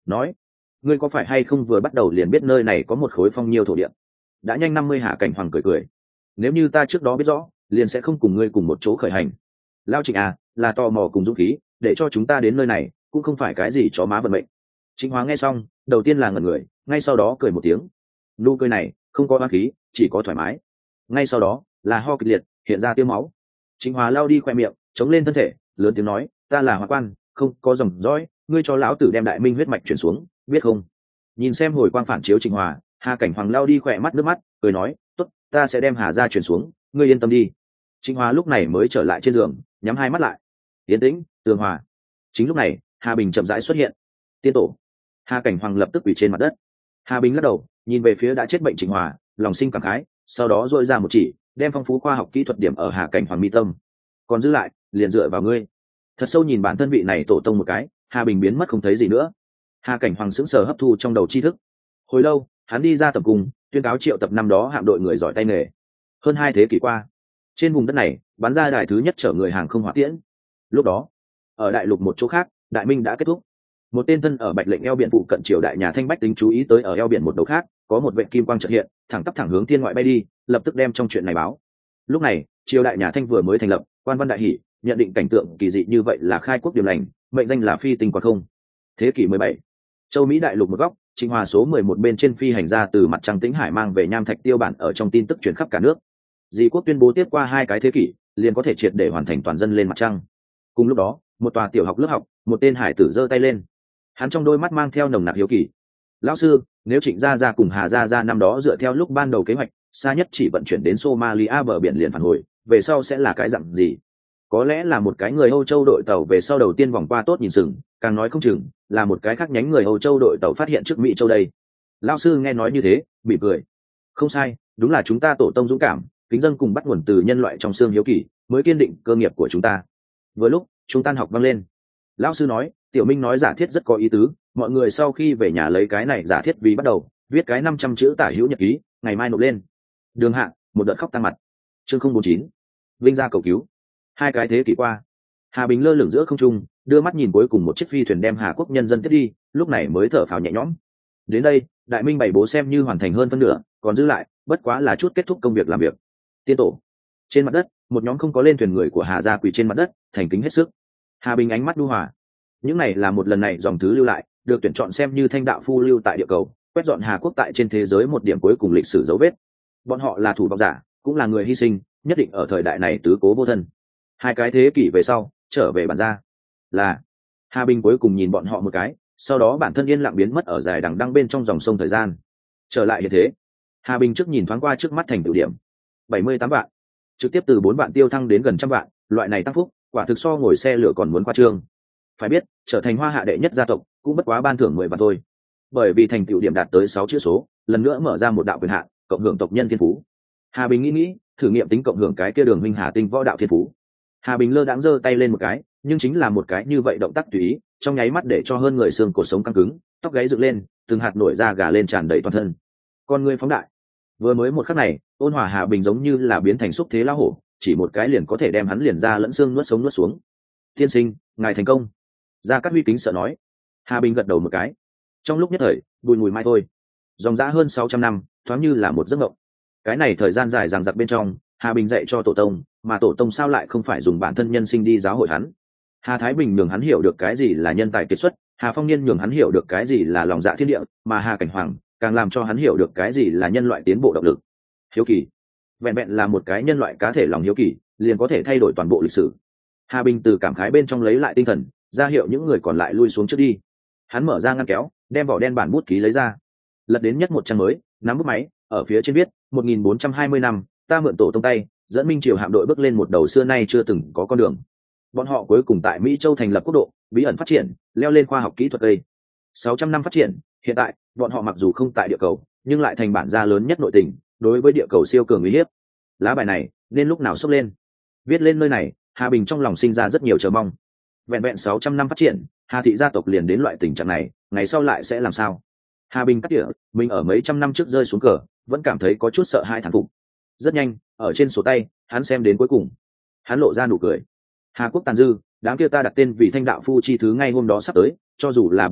nói: ngươi có phải hay không vừa bắt đầu liền biết nơi này có một khối phong nhiêu thổ địa? đã nhanh 50. Hà Cảnh Hoàng cười cười: nếu như ta trước đó biết rõ liền sẽ không cùng ngươi cùng một chỗ khởi hành. Lao Trịnh à, là tò mò cùng dũng khí để cho chúng ta đến nơi này, cũng không phải cái gì chó má vận mệnh. Trịnh Hóa nghe xong đầu tiên là ngẩn người, ngay sau đó cười một tiếng. Nụ cười này không có oán khí, chỉ có thoải mái. Ngay sau đó là ho kịch liệt, hiện ra tiêu máu. Trịnh Hóa lao đi khoe miệng, chống lên thân thể, lớn tiếng nói: ta là Hóa quan, không có dòng dõi, ngươi cho lão tử đem đại minh huyết mạch chuyển xuống, biết không? Nhìn xem hồi quang phản chiếu Trịnh Hòa, Hà Cảnh Hoàng lao đi khỏe mắt nước mắt, cười nói: tốt, ta sẽ đem Hà gia chuyển xuống, ngươi yên tâm đi. Trịnh Hòa lúc này mới trở lại trên giường, nhắm hai mắt lại. Yên tĩnh, tường hòa. Chính lúc này, Hà Bình chậm rãi xuất hiện. Tiên tổ. Hà Cảnh Hoàng lập tức quỳ trên mặt đất. Hà Bình lắc đầu, nhìn về phía đã chết bệnh Trịnh Hòa, lòng sinh cảm khái, sau đó dội ra một chỉ, đem phong phú khoa học kỹ thuật điểm ở Hà Cảnh Hoàng mi tâm. Còn giữ lại, liền dựa vào ngươi. Thật sâu nhìn bản thân vị này tổ tông một cái, Hà Bình biến mất không thấy gì nữa. Hà Cảnh Hoàng sững sờ hấp thu trong đầu tri thức. Hồi lâu, hắn đi ra tập cung, tuyên cáo triệu tập năm đó hạm đội người giỏi tay nghề. Hơn 2 thế kỷ qua, trên vùng đất này bắn ra đài thứ nhất chở người hàng không hỏa tiễn. Lúc đó, ở đại lục một chỗ khác, đại minh đã kết thúc. Một tên thân ở Bạch Lệnh eo biển phụ cận triều đại nhà Thanh bách tính chú ý tới ở eo biển một đầu khác có một vệt kim quang chợt hiện, thẳng tắp thẳng hướng thiên ngoại bay đi, lập tức đem trong chuyện này báo. Lúc này, triều đại nhà Thanh vừa mới thành lập, quan văn đại hỷ, nhận định cảnh tượng kỳ dị như vậy là khai quốc điểm lành, mệnh danh là phi tinh quang không. Thế kỷ 17, châu Mỹ đại lục một góc, Trịnh Hòa số 11 bên trên phi hành ra từ mặt trăng Tĩnh Hải mang về nham thạch tiêu bản ở trong tin tức truyền khắp cả nước. Dì quốc tuyên bố tiếp qua 2 cái thế kỷ, liền có thể triệt để hoàn thành toàn dân lên mặt trăng. Cùng lúc đó, một tòa tiểu học lớp học, một tên hải tử giơ tay lên. Hắn trong đôi mắt mang theo nồng nặc hiếu kỳ. Lão sư, nếu Trịnh gia gia cùng Hà gia gia năm đó dựa theo lúc ban đầu kế hoạch, xa nhất chỉ vận chuyển đến Somalia bờ biển liền phản hồi, về sau sẽ là cái dạng gì? Có lẽ là một cái người Âu Châu đội tàu về sau đầu tiên vòng qua tốt nhìn sừng, càng nói không chừng là một cái khác nhánh người Âu Châu đội tàu phát hiện trước Mỹ Châu đây. Lão sư nghe nói như thế, mỉm cười. Không sai, đúng là chúng ta tổ tông dũng cảm, kính dân cùng bắt nguồn từ nhân loại trong xương hiếu kỳ, mới kiên định cơ nghiệp của chúng ta. Vừa lúc chúng tan học vang lên, lão sư nói: Tiểu Minh nói giả thiết rất có ý tứ, mọi người sau khi về nhà lấy cái này giả thiết vì bắt đầu, viết cái 500 chữ tả hữu nhật ký, ngày mai nộp lên. Đường Hạ, một đợt khóc tăng mặt. Chương 049, Vinh gia cầu cứu. 2 cái thế kỷ qua, Hà Bình lơ lửng giữa không trung, đưa mắt nhìn cuối cùng một chiếc phi thuyền đem Hà quốc nhân dân tiếp đi, lúc này mới thở phào nhẹ nhõm. Đến đây, đại minh bày bố xem như hoàn thành hơn phân nửa, còn giữ lại bất quá là chút kết thúc công việc làm việc. Tiên tổ. Trên mặt đất, một nhóm không có lên thuyền người của Hà gia quỳ trên mặt đất, thành kính hết sức. Hà Bình ánh mắt nhu hòa. Những này là một lần này dòng thứ lưu lại, được tuyển chọn xem như thanh đạo phu lưu tại địa cầu, quét dọn Hà quốc tại trên thế giới một điểm cuối cùng lịch sử dấu vết. Bọn họ là thủ vọng giả, cũng là người hy sinh, nhất định ở thời đại này tứ cố vô thân. 2 cái thế kỷ về sau, trở về bản gia. Là Hà Bình cuối cùng nhìn bọn họ một cái, sau đó bản thân yên lặng biến mất ở dài đằng đăng bên trong dòng sông thời gian. Trở lại hiện thế, Hà Bình trước nhìn thoáng qua trước mắt thành tựu điểm 78 vạn, trực tiếp từ 4 vạn tiêu thăng đến gần 100 vạn, loại này tăng phúc quả thực so ngồi xe lửa còn muốn khoa trương. Phải biết, trở thành Hoa Hạ đệ nhất gia tộc cũng bất quá ban thưởng 10 vạn thôi. Bởi vì thành tựu điểm đạt tới 6 chữ số, lần nữa mở ra một đạo quyền hạn, cộng hưởng tộc nhân thiên phú. Hà Bình nghĩ, thử nghiệm tính cộng hưởng cái kia Đường huynh Hà Tinh võ đạo thiên phú. Hà Bình lơ đãng giơ tay lên một cái, nhưng chính là một cái như vậy động tác tùy ý, trong nháy mắt để cho hơn người xương cổ sống căng cứng, tóc gáy dựng lên, từng hạt nổi da gà lên tràn đầy toàn thân. Con người phóng đại. Vừa mới một khắc này, ôn hòa Hà Bình giống như là biến thành xúc thế lão hổ, chỉ một cái liền có thể đem hắn liền ra lẫn xương nuốt sống nuốt xuống. Tiên sinh, ngài thành công. Gia Cát Huy kính sợ nói. Hà Bình gật đầu một cái. Trong lúc nhất thời, bùi mùi mai thôi. Dòng dã hơn 600 năm, thoáng như là một giấc mộng. Cái này thời gian dài dằng dặc bên trong, Hà Bình dạy cho tổ tông, mà tổ tông sao lại không phải dùng bản thân nhân sinh đi giáo hội hắn. Hà Thái Bình nhường hắn hiểu được cái gì là nhân tài kiệt xuất, Hà Phong Niên nhường hắn hiểu được cái gì là lòng dạ thiên địa, mà Hà Cảnh Hoàng càng làm cho hắn hiểu được cái gì là nhân loại tiến bộ động lực. Hiếu kỳ, vẹn vẹn là một cái nhân loại cá thể lòng hiếu kỳ, liền có thể thay đổi toàn bộ lịch sử. Hà Bình từ cảm khái bên trong lấy lại tinh thần, ra hiệu những người còn lại lui xuống trước đi. Hắn mở ra ngăn kéo, đem vỏ đen bản bút ký lấy ra, lật đến nhất một trang mới, nắm bút máy, ở phía trên viết 1420 năm, ta mượn tổ tông tay, dẫn Minh Triều hạm đội bước lên một đầu xưa nay chưa từng có con đường. Bọn họ cuối cùng tại Mỹ Châu thành lập quốc độ, bí ẩn phát triển, leo lên khoa học kỹ thuật đây. 600 năm phát triển, hiện tại, bọn họ mặc dù không tại địa cầu, nhưng lại thành bản gia lớn nhất nội tình, đối với địa cầu siêu cường uy hiếp. Lá bài này, nên lúc nào xốc lên? Viết lên nơi này, Hà Bình trong lòng sinh ra rất nhiều chờ mong. Vẹn vẹn 600 năm phát triển, Hà thị gia tộc liền đến loại tình trạng này, ngày sau lại sẽ làm sao? Hà Bình cắt tỉa, mình ở mấy trăm năm trước rơi xuống cờ, vẫn cảm thấy có chút sợ hãi thán phục. Rất nhanh, ở trên sổ tay, hắn xem đến cuối cùng, hắn lộ ra nụ cười. Hà quốc tàn dư, đám kia ta đặt tên vì thanh đạo phu chi thứ ngay hôm đó sắp tới, cho dù là bọn họ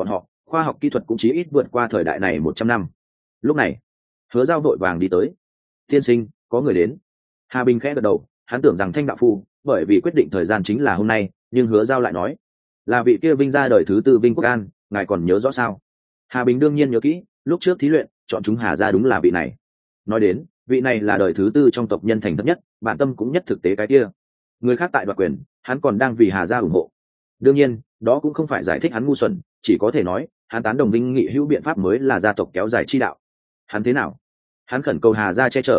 khoa học kỹ thuật cũng chí ít vượt qua thời đại này 100 năm. Lúc này Hứa Giao vội vàng đi tới. Tiên sinh, có người đến. Hà Bình khẽ gật đầu, hắn tưởng rằng Thanh đạo phu, bởi vì quyết định thời gian chính là hôm nay, nhưng Hứa Giao lại nói là vị kia Vinh gia đời thứ tư Vinh Quốc An, ngài còn nhớ rõ sao? Hà Bình đương nhiên nhớ kỹ, lúc trước thí luyện chọn chúng Hà gia đúng là vị này. Nói đến vị này là đời thứ tư trong tộc nhân thành thấp nhất, bản tâm cũng nhất thực tế cái kia. Người khác tại đoạt quyền, hắn còn đang vì Hà gia ủng hộ. Đương nhiên đó cũng không phải giải thích hắn ngu xuẩn, chỉ có thể nói hắn tán đồng Vinh Nghị hữu biện pháp mới là gia tộc kéo dài chi đạo. Hắn thế nào? Hắn khẩn cầu Hà gia che chở.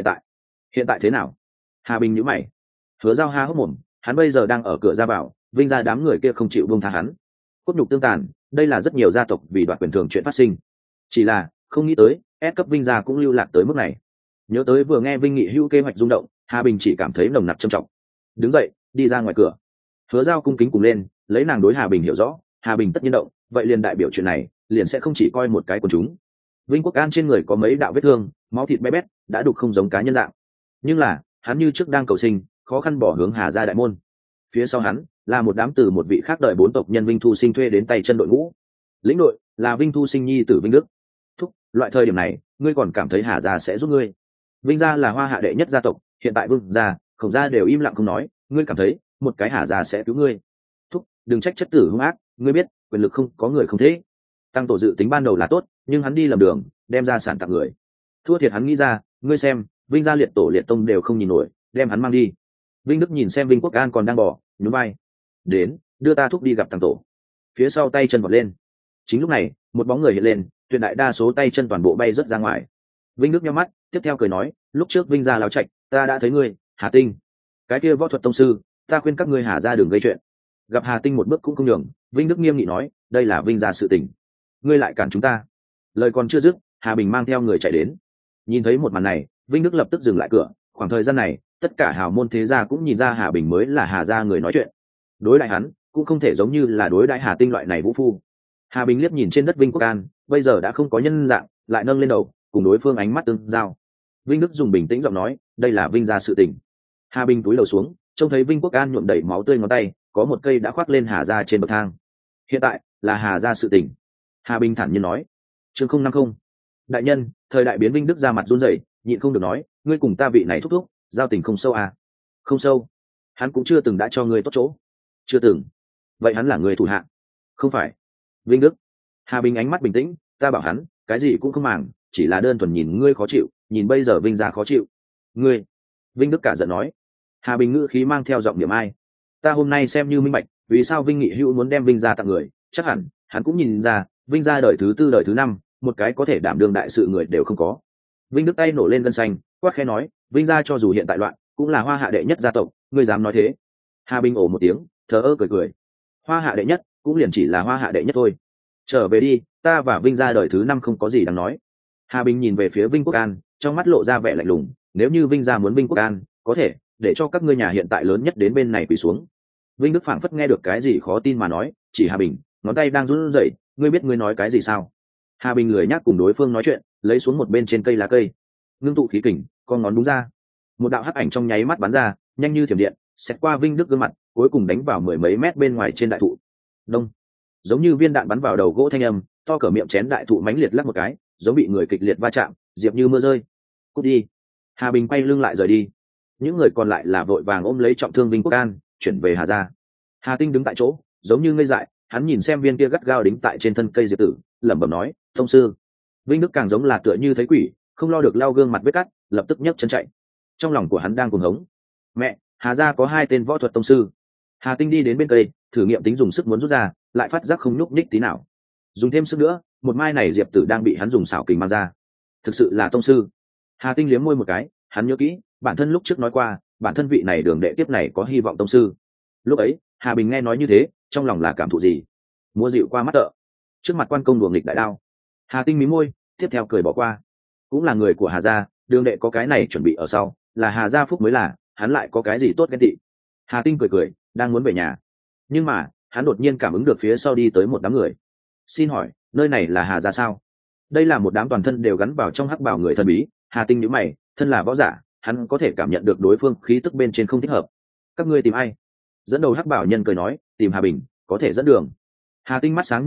Hiện tại thế nào? Hà Bình nhíu mày. Hứa Giao ha hốc mồm, hắn bây giờ đang ở cửa ra vào, Vinh gia đám người kia không chịu buông tha hắn. Cốt nhục tương tàn, đây là rất nhiều gia tộc vì đoạt quyền thường chuyện phát sinh. Chỉ là không nghĩ tới S cấp Vinh gia cũng lưu lạc tới mức này. Nhớ tới vừa nghe Vinh Nghị hữu kế hoạch rung động, Hà Bình chỉ cảm thấy nồng nặc trầm trọng. Đứng dậy đi ra ngoài cửa. Hứa Giao cung kính cùng lên, lấy nàng đối Hà Bình hiểu rõ, Hà Bình tất nhiên động, vậy liền đại biểu chuyện này liền sẽ không chỉ coi một cái của chúng. Vinh Quốc An trên người có mấy đạo vết thương, máu thịt bé bét, đã đục không giống cá nhân dạng. Nhưng là hắn như trước đang cầu sinh, khó khăn bỏ hướng Hà gia đại môn. Phía sau hắn là một đám từ một vị khác đợi 4 tộc nhân Vinh Thu Sinh thuê đến tay chân đội ngũ. Lĩnh đội là Vinh Thu Sinh nhi tử Vinh Đức. Thúc, loại thời điểm này ngươi còn cảm thấy Hà gia sẽ giúp ngươi? Vinh gia là Hoa hạ đệ nhất gia tộc, hiện tại Vương gia, Khổng gia đều im lặng không nói, ngươi cảm thấy một cái Hà gia sẽ cứu ngươi? Thúc, đừng trách chất tử hung ác, ngươi biết quyền lực không có người không thế. Tăng tổ dự tính ban đầu là tốt, nhưng hắn đi lầm đường, đem ra sản tặng người. Thua thiệt hắn nghĩ ra, ngươi xem Vinh gia liệt tổ liệt tông đều không nhìn nổi, đem hắn mang đi. Vinh Đức nhìn xem Vinh Quốc An còn đang bỏ, nhún vai. Đến, đưa ta thúc đi gặp Tăng tổ. Phía sau tay chân vọt lên. Chính lúc này một bóng người hiện lên, tuyệt đại đa số tay chân toàn bộ bay rớt ra ngoài. Vinh Đức nhíu mắt, tiếp theo cười nói, lúc trước Vinh gia láo trạch, ta đã thấy ngươi, Hà Tinh, cái kia võ thuật tông sư, ta khuyên các ngươi Hà gia đừng gây chuyện. Gặp Hà Tinh một bước cũng không nhường, Vinh Đức nghiêm nghị nói, đây là Vinh gia sự tình, ngươi lại cản chúng ta. Lời còn chưa dứt, Hà Bình mang theo người chạy đến. Nhìn thấy một màn này, Vinh Đức lập tức dừng lại cửa. Khoảng thời gian này tất cả hào môn thế gia cũng nhìn ra Hà Bình mới là Hà gia người nói chuyện. Đối đãi hắn cũng không thể giống như là đối đãi Hà Tinh loại này vũ phu. Hà Bình liếc nhìn trên đất Vinh Quốc An, bây giờ đã không có nhân dạng, lại nâng lên đầu cùng đối phương ánh mắt tương giao. Vinh Đức dùng bình tĩnh giọng nói, đây là Vinh gia sự tình. Hà Bình cúi đầu xuống, trông thấy Vinh Quốc An nhuộm đầy máu tươi ngón tay, có một cây đã khoác lên Hà gia trên bậc thang. Hiện tại là Hà gia sự tình. Hà Bình thản nhiên nói. Chương 050. Đại nhân, thời đại biến. Vinh Đức ra mặt run rẩy, nhịn không được nói, ngươi cùng ta vị này thúc thúc giao tình không sâu à? Không sâu. Hắn cũng chưa từng đã cho ngươi tốt chỗ. Chưa từng. Vậy hắn là người thủ hạ? Không phải. Vinh Đức. Hà Bình ánh mắt bình tĩnh, ta bảo hắn cái gì cũng không màng, chỉ là đơn thuần nhìn ngươi khó chịu, nhìn bây giờ Vinh gia khó chịu. Ngươi. Vinh Đức cả giận nói. Hà Bình ngữ khí mang theo giọng niệm ai. Ta hôm nay xem như minh bạch, vì sao Vinh Nghị hữu muốn đem Vinh gia tặng người, chắc hẳn hắn cũng nhìn ra Vinh gia đời thứ tư đời thứ năm, một cái có thể đảm đương đại sự người đều không có. Vinh Đức tay nổ lên gân xanh, quát khẽ nói, Vinh gia cho dù hiện tại loạn, cũng là Hoa hạ đệ nhất gia tộc, ngươi dám nói thế? Hà Bình ồ một tiếng, thờ ơ cười cười. Hoa hạ đệ nhất cũng liền chỉ là Hoa hạ đệ nhất thôi. Trở về đi, ta và Vinh gia đời thứ năm không có gì đáng nói. Hà Bình nhìn về phía Vinh Quốc An, trong mắt lộ ra vẻ lạnh lùng, nếu như Vinh gia muốn Vinh Quốc An, có thể để cho các ngươi nhà hiện tại lớn nhất đến bên này quỳ xuống. Vinh Đức phảng phất nghe được cái gì khó tin mà nói, chỉ Hà Bình, ngón tay đang run rẩy, ngươi biết ngươi nói cái gì sao? Hà Bình lười nhác cùng đối phương nói chuyện, lấy xuống một bên trên cây lá cây, ngưng tụ khí kình, con ngón đúng ra, một đạo hắc ảnh trong nháy mắt bắn ra, nhanh như thiểm điện, xẹt qua Vinh Đức gương mặt, cuối cùng đánh vào mười mấy mét bên ngoài trên đại thụ. Đông, giống như viên đạn bắn vào đầu gỗ thanh âm, to cỡ miệng chén đại thụ mãnh liệt lắc một cái, giống bị người kịch liệt va chạm, diệp như mưa rơi. Cút đi. Hà Bình quay lưng lại rời đi. Những người còn lại là vội vàng ôm lấy trọng thương Vinh Quốc An, chuyển về Hà gia. Hà Tinh đứng tại chỗ, giống như ngây dại, hắn nhìn xem viên kia gắt gao đính tại trên thân cây diệp tử, lẩm bẩm nói, tông sư. Vinh Đức càng giống là tựa như thấy quỷ, không lo được lau gương mặt vết cắt, lập tức nhấc chân chạy. Trong lòng của hắn đang cuồng hống. Mẹ, Hà gia có 2 tên võ thuật tông sư. Hà Tinh đi đến bên cây, thử nghiệm tính dùng sức muốn rút ra, lại phát giác không nhúc nhích tí nào. Dùng thêm sức nữa, một mai này diệp tử đang bị hắn dùng xảo kình mang ra. Thực sự là tông sư. Hà Tinh liếm môi một cái, hắn nhớ kỹ, bản thân lúc trước nói qua, bản thân vị này đường đệ tiếp này có hy vọng tông sư. Lúc ấy, Hà Bình nghe nói như thế, trong lòng là cảm thụ gì? Mua dịu qua mắt tợ. Trước mặt quan công đùa nghịch đại đao. Hà Tinh mí môi, tiếp theo cười bỏ qua. Cũng là người của Hà gia, đường đệ có cái này chuẩn bị ở sau, là Hà gia phúc mới là, hắn lại có cái gì tốt ghen tị. Hà Tinh cười cười, đang muốn về nhà, nhưng mà hắn đột nhiên cảm ứng được phía sau đi tới một đám người. Xin hỏi, nơi này là Hà gia sao? Đây là một đám toàn thân đều gắn vào trong hắc bào người thần bí. Hà Tinh nhíu mày, thân là võ giả, hắn có thể cảm nhận được đối phương khí tức bên trên không thích hợp. Các ngươi tìm ai? Dẫn đầu hắc bảo nhân cười nói, tìm Hà Bình, có thể dẫn đường. Hà Tinh mắt sáng như đuốc,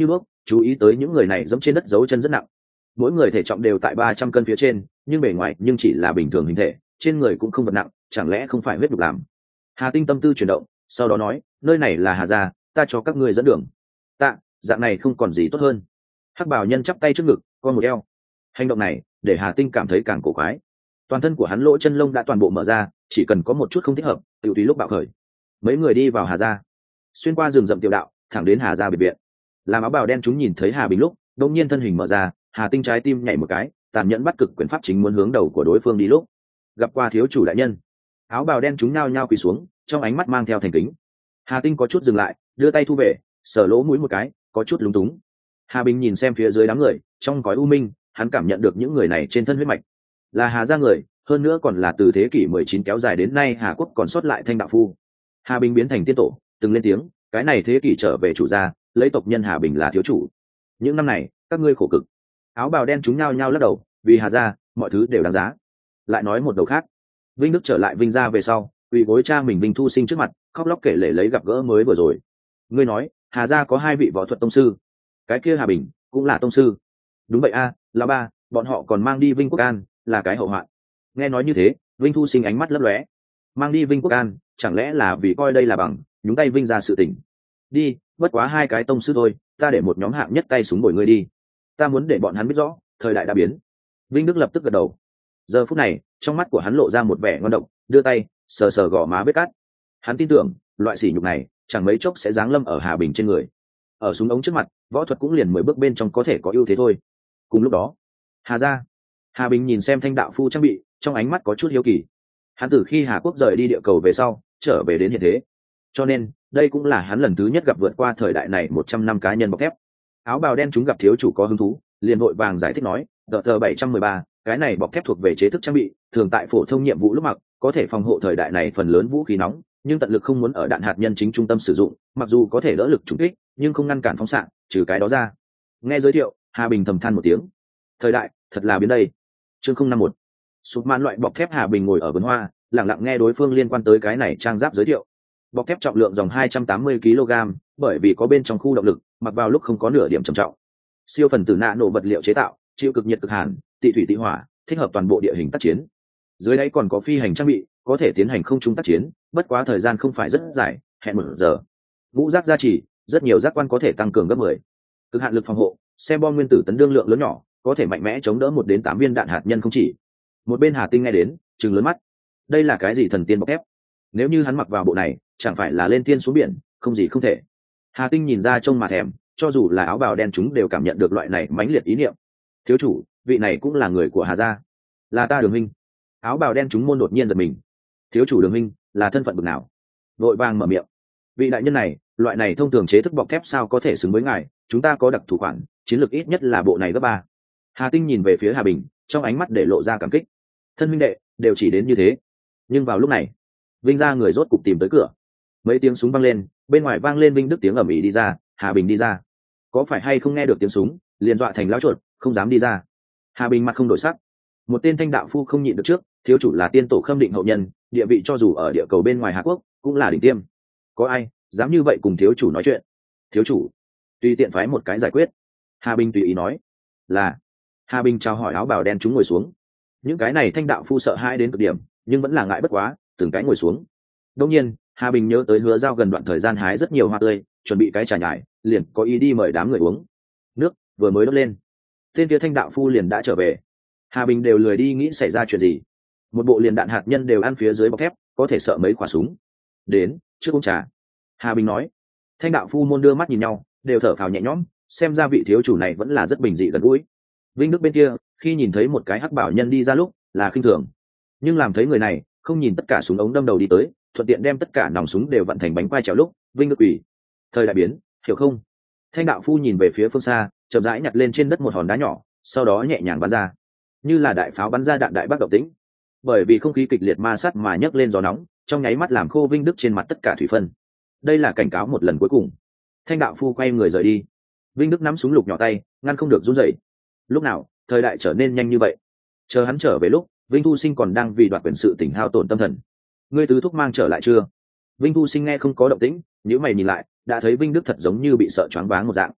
chú ý tới những người này dẫm trên đất dấu chân rất nặng, mỗi người thể trọng đều tại 300 cân phía trên, nhưng bề ngoài nhưng chỉ là bình thường hình thể, trên người cũng không vật nặng, chẳng lẽ không phải huyết đục làm. Hà Tinh tâm tư chuyển động, sau đó nói, nơi này là Hà gia, ta cho các ngươi dẫn đường. Tạ, dạng này không còn gì tốt hơn. Hắc Bảo nhân chắp tay trước ngực, co một eo. Hành động này để Hà Tinh cảm thấy càng cổ quái. Toàn thân của hắn lỗ chân lông đã toàn bộ mở ra, chỉ cần có một chút không thích hợp, tự tùy lúc bạo khởi. Mấy người đi vào Hà gia, xuyên qua rừng rậm tiểu đạo, thẳng đến Hà gia biệt viện. Làm áo bào đen chúng nhìn thấy Hà Bình lúc, đột nhiên thân hình mở ra, Hà Tinh trái tim nhảy một cái, tàn nhẫn bắt cực quyền pháp chính muốn hướng đầu của đối phương đi lúc. Gặp qua thiếu chủ đại nhân. Áo bào đen chúng nhao nhao quỳ xuống, trong ánh mắt mang theo thành kính. Hà Tinh có chút dừng lại, đưa tay thu về, sờ lỗ mũi một cái, có chút lúng túng. Hà Bình nhìn xem phía dưới đám người, trong cõi u minh, hắn cảm nhận được những người này trên thân huyết mạch là Hà gia người, hơn nữa còn là từ thế kỷ 19 kéo dài đến nay Hà quốc còn sót lại thanh đạo phu. Hà Bình biến thành tiên tổ, từng lên tiếng, cái này thế kỷ trở về chủ gia, lấy tộc nhân Hà Bình là thiếu chủ. Những năm này, các ngươi khổ cực. Áo bào đen chúng nhao nhao lắc đầu, vì Hà gia, mọi thứ đều đáng giá. Lại nói một đầu khác, Vinh Đức trở lại Vinh gia về sau, quỳ gối cha mình Vinh Thu Sinh trước mặt, khóc lóc kể lể lấy gặp gỡ mới vừa rồi. Ngươi nói, Hà gia có 2 vị võ thuật tông sư, cái kia Hà Bình cũng là tông sư. Đúng vậy a, là ba, bọn họ còn mang đi Vinh Quốc An, là cái hậu hoạn. Nghe nói như thế, Vinh Thu Sinh ánh mắt lấp lóe. Mang đi Vinh Quốc An, chẳng lẽ là vì coi đây là bằng nhúng tay Vinh ra sự tình? Đi, bất quá 2 cái tông sư thôi, ta để một nhóm hạng nhất tay súng bồi ngươi đi. Ta muốn để bọn hắn biết rõ, thời đại đã biến. Vinh Đức lập tức gật đầu. Giờ phút này, trong mắt của hắn lộ ra một vẻ ngon độc, đưa tay sờ sờ gò má vết cát. Hắn tin tưởng, loại sỉ nhục này chẳng mấy chốc sẽ giáng lâm ở Hà Bình trên người. Ở súng ống trước mặt, võ thuật cũng liền 10 bước bên trong có thể có ưu thế thôi. Cùng lúc đó, Hà Bình nhìn xem thanh đạo phu trang bị, trong ánh mắt có chút hiếu kỳ. Hắn từ khi Hà Quốc rời đi địa cầu về sau, trở về đến hiện thế, cho nên đây cũng là hắn lần thứ nhất gặp vượt qua thời đại này 100 năm cá nhân bọc thép. Áo bào đen chúng gặp thiếu chủ có hứng thú, liền vội vàng giải thích nói, tờ 713, cái này bọc thép thuộc về chế thức trang bị, thường tại phổ thông nhiệm vụ lúc mặc, có thể phòng hộ thời đại này phần lớn vũ khí nóng, nhưng tận lực không muốn ở đạn hạt nhân chính trung tâm sử dụng, mặc dù có thể đỡ lực trúng kích, nhưng không ngăn cản phóng xạ, trừ cái đó ra. Nghe giới thiệu, Hà Bình thầm than một tiếng. Thời đại thật là biến đây. Chương 051. Sụp man loại bọc thép. Hà Bình ngồi ở vườn hoa, lặng lặng nghe đối phương liên quan tới cái này trang giáp giới thiệu. Bọc thép trọng lượng dòng 280 kg, bởi vì có bên trong khu động lực, mặc vào lúc không có nửa điểm trầm trọng. Siêu phần tử nano vật liệu chế tạo, chịu cực nhiệt cực hàn, tị thủy tị hỏa, thích hợp toàn bộ địa hình tác chiến. Dưới đáy còn có phi hành trang bị, có thể tiến hành không trung tác chiến, bất quá thời gian không phải rất dài, hẹn 1 giờ. Ngũ giác gia trì, rất nhiều giác quan có thể tăng cường gấp 10. Cực hạn lực phòng hộ, xe bom nguyên tử tấn đương lượng lớn nhỏ, có thể mạnh mẽ chống đỡ 1 đến 8 viên đạn hạt nhân không chỉ. Một bên Hà Tinh nghe đến, trừng lớn mắt. Đây là cái gì thần tiên bọc thép? Nếu như hắn mặc vào bộ này, chẳng phải là lên tiên xuống biển, không gì không thể. Hà Tinh nhìn ra trông mà thèm, cho dù là áo bào đen chúng đều cảm nhận được loại này mãnh liệt ý niệm. Thiếu chủ, vị này cũng là người của Hà gia. Là ta Đường huynh. Áo bào đen chúng môn đột nhiên giật mình. Thiếu chủ Đường huynh là thân phận bậc nào? Vội vàng mở miệng. Vị đại nhân này, loại này thông thường chế thức bọc thép sao có thể xứng với ngài, chúng ta có đặc thủ khoản, chiến lược ít nhất là bộ này gấp 3. Hà Tinh nhìn về phía Hà Bình, trong ánh mắt để lộ ra cảm kích. Thân huynh đệ đều chỉ đến như thế. Nhưng vào lúc này, Vinh gia người rốt cục tìm tới cửa. Mấy tiếng súng vang lên, bên ngoài vang lên Vinh Đức tiếng ầm ĩ đi ra. Hà Bình đi ra. Có phải hay không nghe được tiếng súng, liền dọa thành lão chuột, không dám đi ra. Hà Bình mặt không đổi sắc. Một tên thanh đạo phu không nhịn được trước, thiếu chủ là tiên tổ Khâm Định hậu nhân, địa vị cho dù ở địa cầu bên ngoài Hà Quốc cũng là đỉnh tiêm. Có ai dám như vậy cùng thiếu chủ nói chuyện? Thiếu chủ tùy tiện phái một cái giải quyết. Hà Bình tùy ý nói. Là. Hà Bình chào hỏi áo bào đen chúng ngồi xuống. Những cái này thanh đạo phu sợ hãi đến cực điểm, nhưng vẫn là ngại bất quá, từng cái ngồi xuống. Đương nhiên, Hà Bình nhớ tới Hứa Giao gần đoạn thời gian hái rất nhiều hoa tươi, chuẩn bị cái trà nhài, liền có ý đi mời đám người uống. Nước vừa mới đốt lên, tên kia thanh đạo phu liền đã trở về. Hà Bình đều lười đi nghĩ xảy ra chuyện gì. Một bộ liền đạn hạt nhân đều ăn phía dưới bọc thép, có thể sợ mấy quả súng. Đến, trước uống trà. Hà Bình nói. Thanh đạo phu môn đưa mắt nhìn nhau, đều thở phào nhẹ nhõm, xem ra vị thiếu chủ này vẫn là rất bình dị gần gũi. Vinh Đức bên kia, khi nhìn thấy một cái hắc bảo nhân đi ra lúc, là khinh thường. Nhưng làm thấy người này, không nhìn tất cả súng ống đâm đầu đi tới, thuận tiện đem tất cả nòng súng đều vận thành bánh quai trèo lúc, Vinh Đức ủy. Thời đại biến, hiểu không? Thanh đạo phu nhìn về phía phương xa, chậm rãi nhặt lên trên đất một hòn đá nhỏ, sau đó nhẹ nhàng bắn ra. Như là đại pháo bắn ra đạn đại bác động tĩnh. Bởi vì không khí kịch liệt ma sát mà nhấc lên gió nóng, trong nháy mắt làm khô Vinh Đức trên mặt tất cả thủy phân. Đây là cảnh cáo một lần cuối cùng. Thanh đạo phu quay người rời đi. Vinh Đức nắm súng lục nhỏ tay, ngăn không được run rẩy. Lúc nào thời đại trở nên nhanh như vậy? Chờ hắn trở về lúc, Vinh Thu Sinh còn đang vì đoạt quyền sự tỉnh hao tổn tâm thần. Ngươi tứ thúc mang trở lại chưa? Vinh Thu Sinh nghe không có động tĩnh, nhíu mày nhìn lại, đã thấy Vinh Đức thật giống như bị sợ choáng váng một dạng.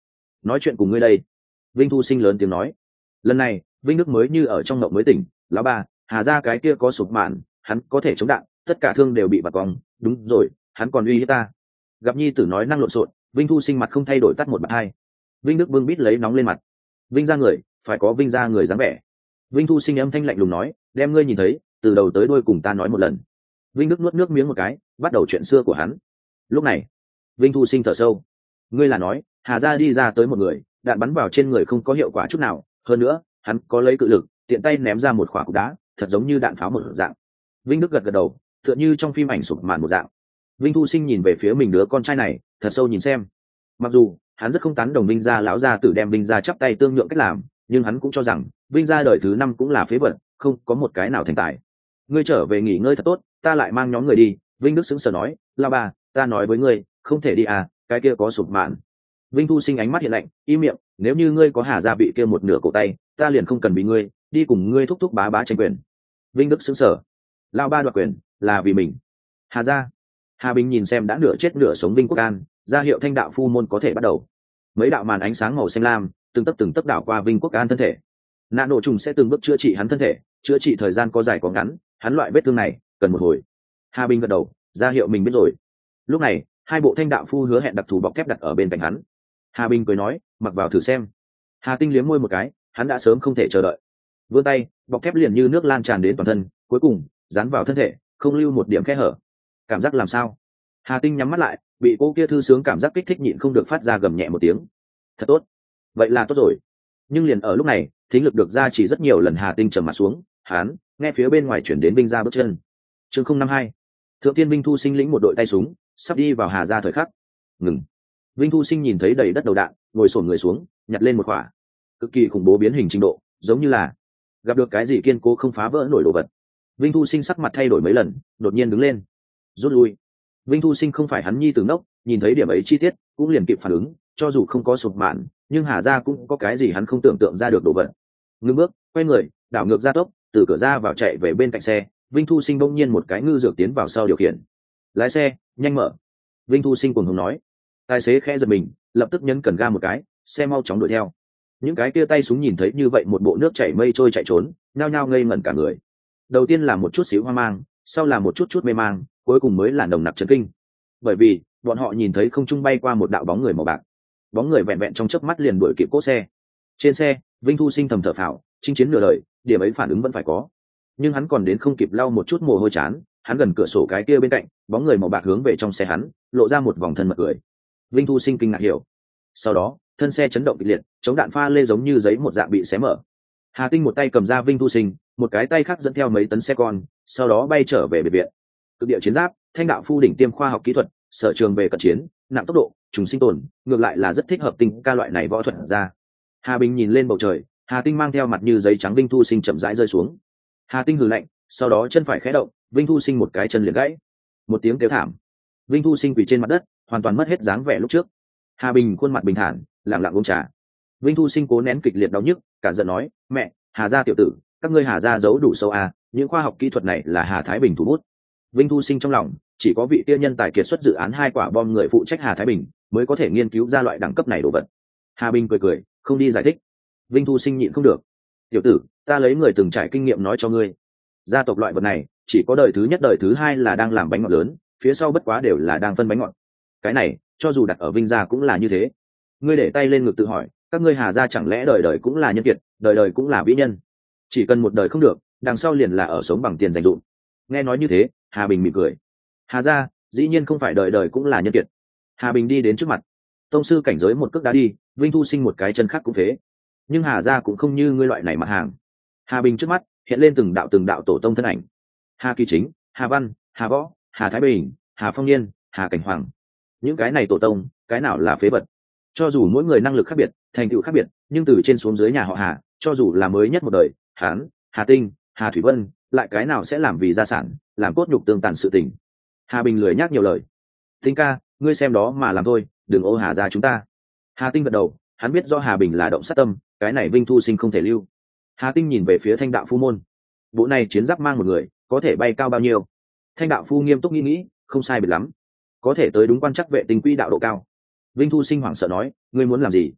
nói chuyện cùng ngươi đây. Vinh Thu Sinh lớn tiếng nói. Lần này Vinh Đức mới như ở trong mộng mới tỉnh. Lão ba, Hà gia cái kia có sụp mạn, hắn có thể chống đạn, tất cả thương đều bị bạt vòng. Đúng rồi, hắn còn uy hiếp ta. Gặp nhi tử nói năng lộn xộn, Vinh Thu Sinh mặt không thay đổi tắt một bạt hai. Vinh Đức bưng bít lấy nóng lên mặt. Vinh gia người phải có Vinh gia người dáng vẻ. Vinh Thu Sinh âm thanh lạnh lùng nói, đem ngươi nhìn thấy từ đầu tới đuôi cùng ta nói một lần. Vinh Đức nuốt nước miếng một cái, bắt đầu chuyện xưa của hắn. Lúc này Vinh Thu Sinh thở sâu. Ngươi là nói Hà gia đi ra tới một người, đạn bắn vào trên người không có hiệu quả chút nào, hơn nữa hắn có lấy cự lực tiện tay ném ra một quả cục đá, thật giống như đạn pháo một dạng. Vinh Đức gật gật đầu, tựa như trong phim ảnh sụp màn một dạng. Vinh Thu Sinh nhìn về phía mình đứa con trai này, thật sâu nhìn xem. Mặc dù hắn rất không tán đồng Vinh gia lão gia tử đem Vinh gia chắp tay tương nhượng cách làm, nhưng hắn cũng cho rằng Vinh gia đời thứ 5 cũng là phế vật, không có một cái nào thành tài. Ngươi trở về nghỉ ngơi thật tốt, ta lại mang nhóm người đi. Vinh Đức sững sờ nói, la ba, ta nói với ngươi không thể đi à, cái kia có sụp mạn. Vinh Thu Sinh ánh mắt hiện lạnh, im miệng, nếu như ngươi có Hà gia bị kia một nửa cổ tay, ta liền không cần bị ngươi đi cùng ngươi thúc thúc bá bá tranh quyền. Vinh Đức sững sờ, lao ba đoạt quyền là vì mình. Hà gia. Hà Bình nhìn xem đã nửa chết nửa sống Vinh Quốc An, ra hiệu thanh đạo phu môn có thể bắt đầu. Mấy đạo màn ánh sáng màu xanh lam từng tấc đảo qua Vinh Quốc An thân thể. Nạn nổ trùng sẽ từng bước chữa trị hắn thân thể, chữa trị thời gian có dài có ngắn, hắn loại vết thương này cần một hồi. Hà Bình gật đầu, ra hiệu mình biết rồi. Lúc này hai bộ thanh đạo phu hứa hẹn đặc thù bọc thép đặt ở bên cạnh hắn. Hà Bình cười nói, mặc vào thử xem. Hà Tinh liếm môi một cái, hắn đã sớm không thể chờ đợi. Vươn tay, bọc thép liền như nước lan tràn đến toàn thân, cuối cùng dán vào thân thể, không lưu một điểm khe hở. Cảm giác làm sao? Hà Tinh nhắm mắt lại, bị cô kia thư sướng cảm giác kích thích nhịn không được phát ra gầm nhẹ một tiếng. Thật tốt. Vậy là tốt rồi. Nhưng liền ở lúc này, thính lực được ra chỉ rất nhiều lần. Hà Tinh trầm mặt xuống, hắn nghe phía bên ngoài chuyển đến Vinh gia bước chân. Chương 052. Thượng Tiên Vinh Thu Sinh lĩnh một đội tay súng, sắp đi vào Hà gia thời khắc. Ngừng. Vinh Thu Sinh nhìn thấy đầy đất đầu đạn, ngồi xổm người xuống, nhặt lên một quả. Cực kỳ khủng bố biến hình trình độ, giống như là gặp được cái gì kiên cố không phá vỡ nổi đồ vật. Vinh Thu Sinh sắc mặt thay đổi mấy lần, đột nhiên đứng lên, rút lui. Vinh Thu Sinh không phải hắn nhi tử ngốc, nhìn thấy điểm ấy chi tiết cũng liền kịp phản ứng, cho dù không có sụp mạn, nhưng Hà gia cũng có cái gì hắn không tưởng tượng ra được đồ vật. Ngưng bước, quay người, đảo ngược ra tốc, từ cửa ra vào chạy về bên cạnh xe. Vinh Thu Sinh bỗng nhiên một cái ngư dược tiến vào sau điều khiển. Lái xe, nhanh mở. Vinh Thu Sinh cuồng hống nói. Tài xế khẽ giật mình, lập tức nhấn cần ga một cái, xe mau chóng đuổi theo. Những cái kia tay súng nhìn thấy như vậy một bộ nước chảy mây trôi chạy trốn, nhao nhao ngây ngẩn cả người. Đầu tiên là một chút xíu hoang mang, sau là một chút mê mang, cuối cùng mới là nồng nặc chấn kinh. Bởi vì bọn họ nhìn thấy không trung bay qua một đạo bóng người màu bạc. Bóng người vẹn vẹn trong chớp mắt liền đuổi kịp cỗ xe. Trên xe, Vinh Thu Sinh thầm thở phào, chinh chiến nửa đời, điểm ấy phản ứng vẫn phải có. Nhưng hắn còn đến không kịp lau một chút mồ hôi chán, hắn gần cửa sổ cái kia bên cạnh, bóng người màu bạc hướng về trong xe hắn, lộ ra một vòng thân mật cười. Vinh Thu Sinh kinh ngạc hiểu. Sau đó, thân xe chấn động kịch liệt, chống đạn pha lê giống như giấy một dạng bị xé mở. Hà Tinh một tay cầm ra Vinh Thu Sinh, một cái tay khác dẫn theo mấy tấn xe con, sau đó bay trở về biệt viện. Cực địa chiến giáp, thanh đạo phu đỉnh tiêm khoa học kỹ thuật, sở trường về cận chiến, nặng tốc độ, trùng sinh tồn, ngược lại là rất thích hợp tinh ca loại này võ thuật ra. Hà Bình nhìn lên bầu trời, Hà Tinh mang theo mặt như giấy trắng Vinh Thu Sinh chậm rãi rơi xuống. Hà Tinh hừ lạnh, sau đó chân phải khẽ động, Vinh Thu Sinh một cái chân liền gãy. Một tiếng kêu thảm, Vinh Thu Sinh quỳ trên mặt đất, hoàn toàn mất hết dáng vẻ lúc trước. Hà Bình khuôn mặt bình thản, lặng lặng uống trà. Vinh Thu Sinh cố nén kịch liệt đau nhức, cả giận nói, mẹ, Hà gia tiểu tử, các ngươi Hà gia giấu đủ sâu à, những khoa học kỹ thuật này là Hà Thái Bình thủ bút. Vinh Thu Sinh trong lòng chỉ có vị tiên nhân tài kiệt xuất dự án 2 quả bom người phụ trách Hà Thái Bình mới có thể nghiên cứu ra loại đẳng cấp này đồ vật. Hà Bình cười cười, không đi giải thích. Vinh Thu Sinh nhịn không được, tiểu tử, ta lấy người từng trải kinh nghiệm nói cho ngươi, gia tộc loại vật này chỉ có đời thứ nhất đời thứ hai là đang làm bánh ngọt lớn, phía sau bất quá đều là đang phân bánh ngọt. Cái này cho dù đặt ở Vinh gia cũng là như thế. Ngươi để tay lên ngực tự hỏi, các ngươi Hà gia chẳng lẽ đời đời cũng là nhân kiệt, đời đời cũng là vĩ nhân? Chỉ cần một đời không được, đằng sau liền là ở sống bằng tiền dành dụm. Nghe nói như thế, Hà Bình mỉm cười. Hà gia dĩ nhiên không phải đời đời cũng là nhân kiệt. Hà Bình đi đến trước mặt, tông sư cảnh giới một cước đá đi, Vinh Thu Sinh một cái chân khác cũng phế. Nhưng Hà gia cũng không như ngươi loại này mặt hàng. Hà Bình trước mắt hiện lên từng đạo tổ tông thân ảnh. Hà Kỳ Chính, Hà Văn, Hà Võ, Hà Thái Bình, Hà Phong Niên, Hà Cảnh Hoàng. Những cái này tổ tông, cái nào là phế vật? Cho dù mỗi người năng lực khác biệt, thành tựu khác biệt, nhưng từ trên xuống dưới nhà họ Hà, cho dù là mới nhất một đời, Hán, Hà Tinh, Hà Thủy Vân, lại cái nào sẽ làm vì gia sản, làm cốt nhục tương tàn sự tình. Hà Bình lười nhác nhiều lời. Tinh ca, ngươi xem đó mà làm thôi, đừng ô Hà gia chúng ta. Hà Tinh gật đầu, hắn biết do Hà Bình là động sát tâm, cái này Vinh Thu Sinh không thể lưu. Hà Tinh nhìn về phía thanh đạo phu môn, bộ này chiến giáp mang một người có thể bay cao bao nhiêu? Thanh đạo phu nghiêm túc nghĩ, không sai biệt lắm, có thể tới đúng quan chắc vệ tinh quỹ đạo độ cao. Vinh Thu Sinh hoảng sợ nói, ngươi muốn làm gì?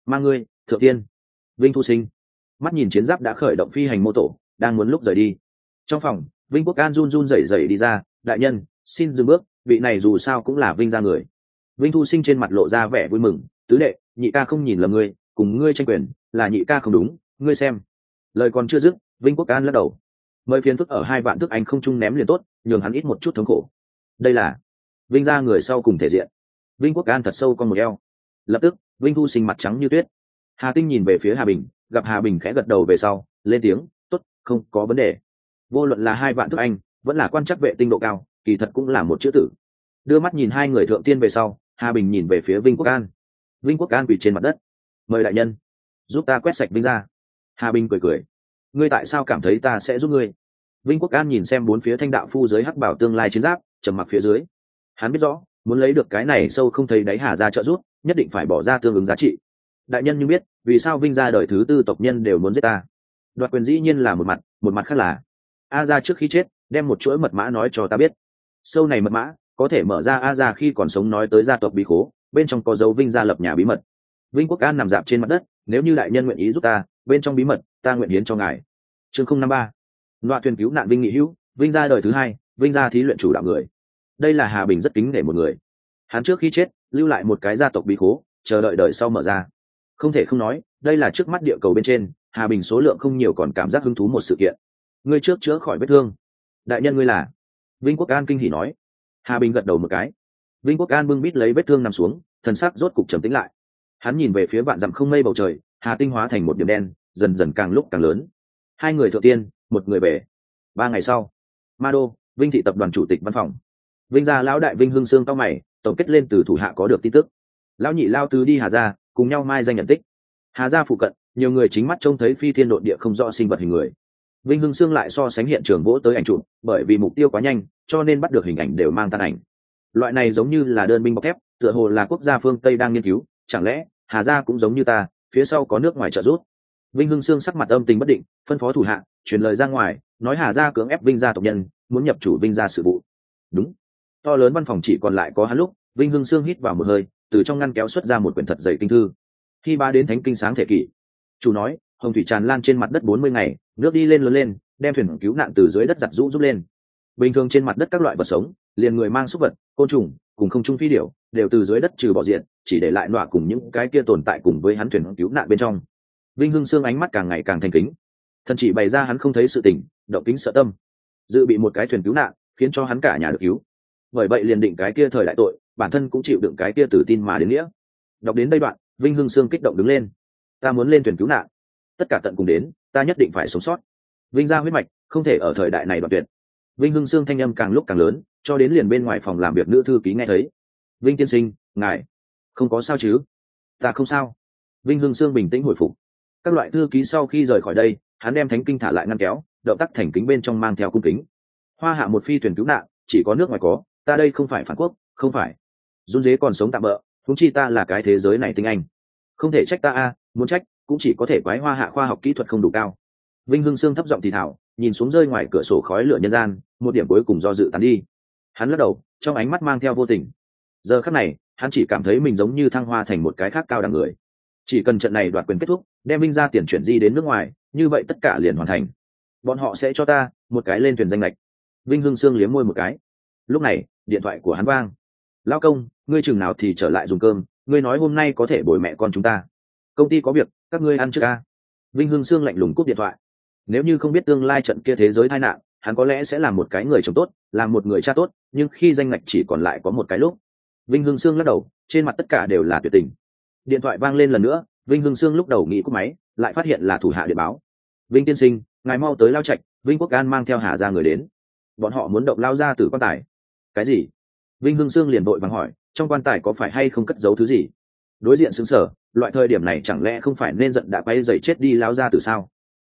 mang ngươi thượng tiên. Vinh Thu Sinh mắt nhìn chiến giáp đã khởi động phi hành mô tổ, đang muốn lúc rời đi. Trong phòng, Vinh Quốc An run run rẩy rẩy đi ra. Đại nhân, xin dừng bước, vị này dù sao cũng là Vinh gia người. Vinh Thu Sinh trên mặt lộ ra vẻ vui mừng. Tứ đệ, nhị ca không nhìn lầm ngươi, cùng ngươi tranh quyền là nhị ca không đúng, ngươi xem. Lời còn chưa dứt, Vinh Quốc An lắc đầu. Mời phiền phức ở 2 vạn thước anh không trung ném liền tốt, nhường hắn ít một chút thống khổ. Đây là Vinh gia người sau cùng thể diện. Vinh Quốc An thật sâu con một eo. Lập tức, Vinh Thu Sinh mặt trắng như tuyết. Hà Tinh nhìn về phía Hà Bình, gặp Hà Bình khẽ gật đầu về sau, lên tiếng, tốt, không có vấn đề. Vô luận là 2 vạn thước anh, vẫn là quan chắc vệ tinh độ cao, kỳ thật cũng là một chữ tử. Đưa mắt nhìn hai người thượng tiên về sau, Hà Bình nhìn về phía Vinh Quốc An. Vinh Quốc An quỳ trên mặt đất. Mời đại nhân giúp ta quét sạch Vinh gia. Hà Bình cười cười. Ngươi tại sao cảm thấy ta sẽ giúp ngươi? Vinh Quốc An nhìn xem 4 phía thanh đạo phu dưới hắc bảo tương lai chiến giáp, trầm mặc phía dưới. Hắn biết rõ, muốn lấy được cái này sâu không thấy đáy Hà gia trợ giúp, nhất định phải bỏ ra tương ứng giá trị. Đại nhân nhưng biết, vì sao Vinh gia đời thứ 4 tộc nhân đều muốn giết ta? Đoạt quyền dĩ nhiên là một mặt khác là A gia trước khi chết, đem một chuỗi mật mã nói cho ta biết. Sâu này mật mã có thể mở ra A gia khi còn sống nói tới gia tộc bí khố, bên trong có dấu Vinh gia lập nhà bí mật. Vinh Quốc An nằm dạp trên mặt đất, nếu như đại nhân nguyện ý giúp ta, bên trong bí mật, ta nguyện hiến cho ngài. Chương 053. Loa thuyền cứu nạn Vinh Nghị Hữu, Vinh gia đời thứ 2, Vinh gia thí luyện chủ đạo người. Đây là Hà Bình rất kính nể một người. Hắn trước khi chết, lưu lại một cái gia tộc bí khố, chờ đợi đời sau mở ra. Không thể không nói, đây là trước mắt địa cầu bên trên, Hà Bình số lượng không nhiều còn cảm giác hứng thú một sự kiện. Ngươi trước chữa khỏi vết thương. Đại nhân ngươi là? Vinh Quốc An kinh hỉ nói. Hà Bình gật đầu một cái. Vinh Quốc An bưng bít lấy vết thương nằm xuống, thần sắc rốt cục trầm tĩnh lại. Hắn nhìn về phía vạn dặm không mây bầu trời, Hà Tinh hóa thành một điểm đen, dần dần càng lúc càng lớn. 2 người thượng tiên, 1 người về. 3 ngày sau, Ma Đô, Vinh thị tập đoàn chủ tịch văn phòng. Vinh gia lão đại Vinh Hưng Sương cao mày, tổng kết lên từ thủ hạ có được tin tức. Lão nhị lao tứ đi Hà gia, cùng nhau mai danh nhận tích. Hà gia phụ cận, nhiều người chính mắt trông thấy phi thiên độn địa không rõ sinh vật hình người. Vinh Hưng Sương lại so sánh hiện trường vỗ tới ảnh chụp, bởi vì mục tiêu quá nhanh, cho nên bắt được hình ảnh đều mang tan ảnh. Loại này giống như là đơn binh bọc thép, tựa hồ là quốc gia phương Tây đang nghiên cứu, chẳng lẽ Hà gia cũng giống như ta, phía sau có nước ngoài trợ giúp. Vinh Hưng Sương sắc mặt âm tình bất định, phân phó thủ hạ truyền lời ra ngoài, nói Hà gia cưỡng ép Vinh gia tộc nhân, muốn nhập chủ Vinh gia sự vụ. Đúng. To lớn văn phòng chỉ còn lại có hắn lúc, Vinh Hưng Sương hít vào một hơi, từ trong ngăn kéo xuất ra một quyển thật dày kinh thư. Khi ba đến thánh kinh sáng thể kỷ. Chủ nói, hồng thủy tràn lan trên mặt đất 40 ngày, nước đi lên lớn lên, đem thuyền cứu nạn từ dưới đất giặt rũ giúp lên. Bình thường trên mặt đất các loại vật sống, liền người mang súc vật, côn trùng, cùng không trung phi điểu, đều từ dưới đất trừ bỏ diện, chỉ để lại nọa cùng những cái kia tồn tại cùng với hắn thuyền cứu nạn bên trong. Vinh Hưng Sương ánh mắt càng ngày càng thành kính, thần chỉ bày ra hắn không thấy sự tình, động kính sợ tâm, dự bị một cái thuyền cứu nạn, khiến cho hắn cả nhà được cứu. Bởi vậy liền định cái kia thời đại tội, bản thân cũng chịu đựng cái kia từ tin mà đến nghĩa. Đọc đến đây đoạn, Vinh Hưng Sương kích động đứng lên. Ta muốn lên thuyền cứu nạn, tất cả tận cùng đến, ta nhất định phải sống sót. Vinh gia huyết mạch không thể ở thời đại này đoạn tuyệt. Vinh Hưng Sương thanh âm càng lúc càng lớn, cho đến liền bên ngoài phòng làm việc nữ thư ký nghe thấy. Vinh tiên sinh, ngài không có sao chứ? Ta không sao. Vinh Hưng Sương bình tĩnh hồi phục. Các loại thư ký sau khi rời khỏi đây, hắn đem thánh kinh thả lại ngăn kéo, động tác thành kính bên trong mang theo cung kính. Hoa hạ một phi thuyền cứu nạn, chỉ có nước ngoài có, ta đây không phải phản quốc, không phải. Run dế còn sống tạm bỡ, huống chi ta là cái thế giới này tinh anh. Không thể trách ta a, muốn trách cũng chỉ có thể quái Hoa hạ khoa học kỹ thuật không đủ cao. Vinh Hưng Sương thấp giọng thì thảo, nhìn xuống rơi ngoài cửa sổ khói lửa nhân gian, một điểm cuối cùng do dự tán đi. Hắn lắc đầu, trong ánh mắt mang theo vô tình. Giờ khắc này, hắn chỉ cảm thấy mình giống như thăng hoa thành một cái khác cao đẳng người. Chỉ cần trận này đoạt quyền kết thúc, đem Vinh ra tiền chuyển di đến nước ngoài, như vậy tất cả liền hoàn thành. Bọn họ sẽ cho ta một cái lên thuyền danh lệch. Vinh Hưng Sương liếm môi một cái. Lúc này, điện thoại của hắn vang. Lão công, ngươi chừng nào thì trở lại dùng cơm, ngươi nói hôm nay có thể bồi mẹ con chúng ta. Công ty có việc, các ngươi ăn trước a. Vinh Hưng Sương lạnh lùng cúp điện thoại. Nếu như không biết tương lai trận kia thế giới tai nạn, hắn có lẽ sẽ làm một cái người chồng tốt, làm một người cha tốt, nhưng khi danh ngạch chỉ còn lại có một cái lúc, Vinh Hưng Sương lắc đầu, trên mặt tất cả đều là tuyệt tình. Điện thoại vang lên lần nữa, Vinh Hưng Sương lúc đầu nghĩ cúp máy, lại phát hiện là thủ hạ điện báo. Vinh tiên sinh, ngài mau tới Lao Trạch, Vinh Quốc An mang theo Hà gia người đến. Bọn họ muốn động Lao gia tử quan tài. Cái gì? Vinh Hưng Sương liền vội vàng hỏi, trong quan tài có phải hay không cất giấu thứ gì? Đối diện sững sờ, loại thời điểm này chẳng lẽ không phải nên giận đã quay dậy chết đi Lao gia tử sao?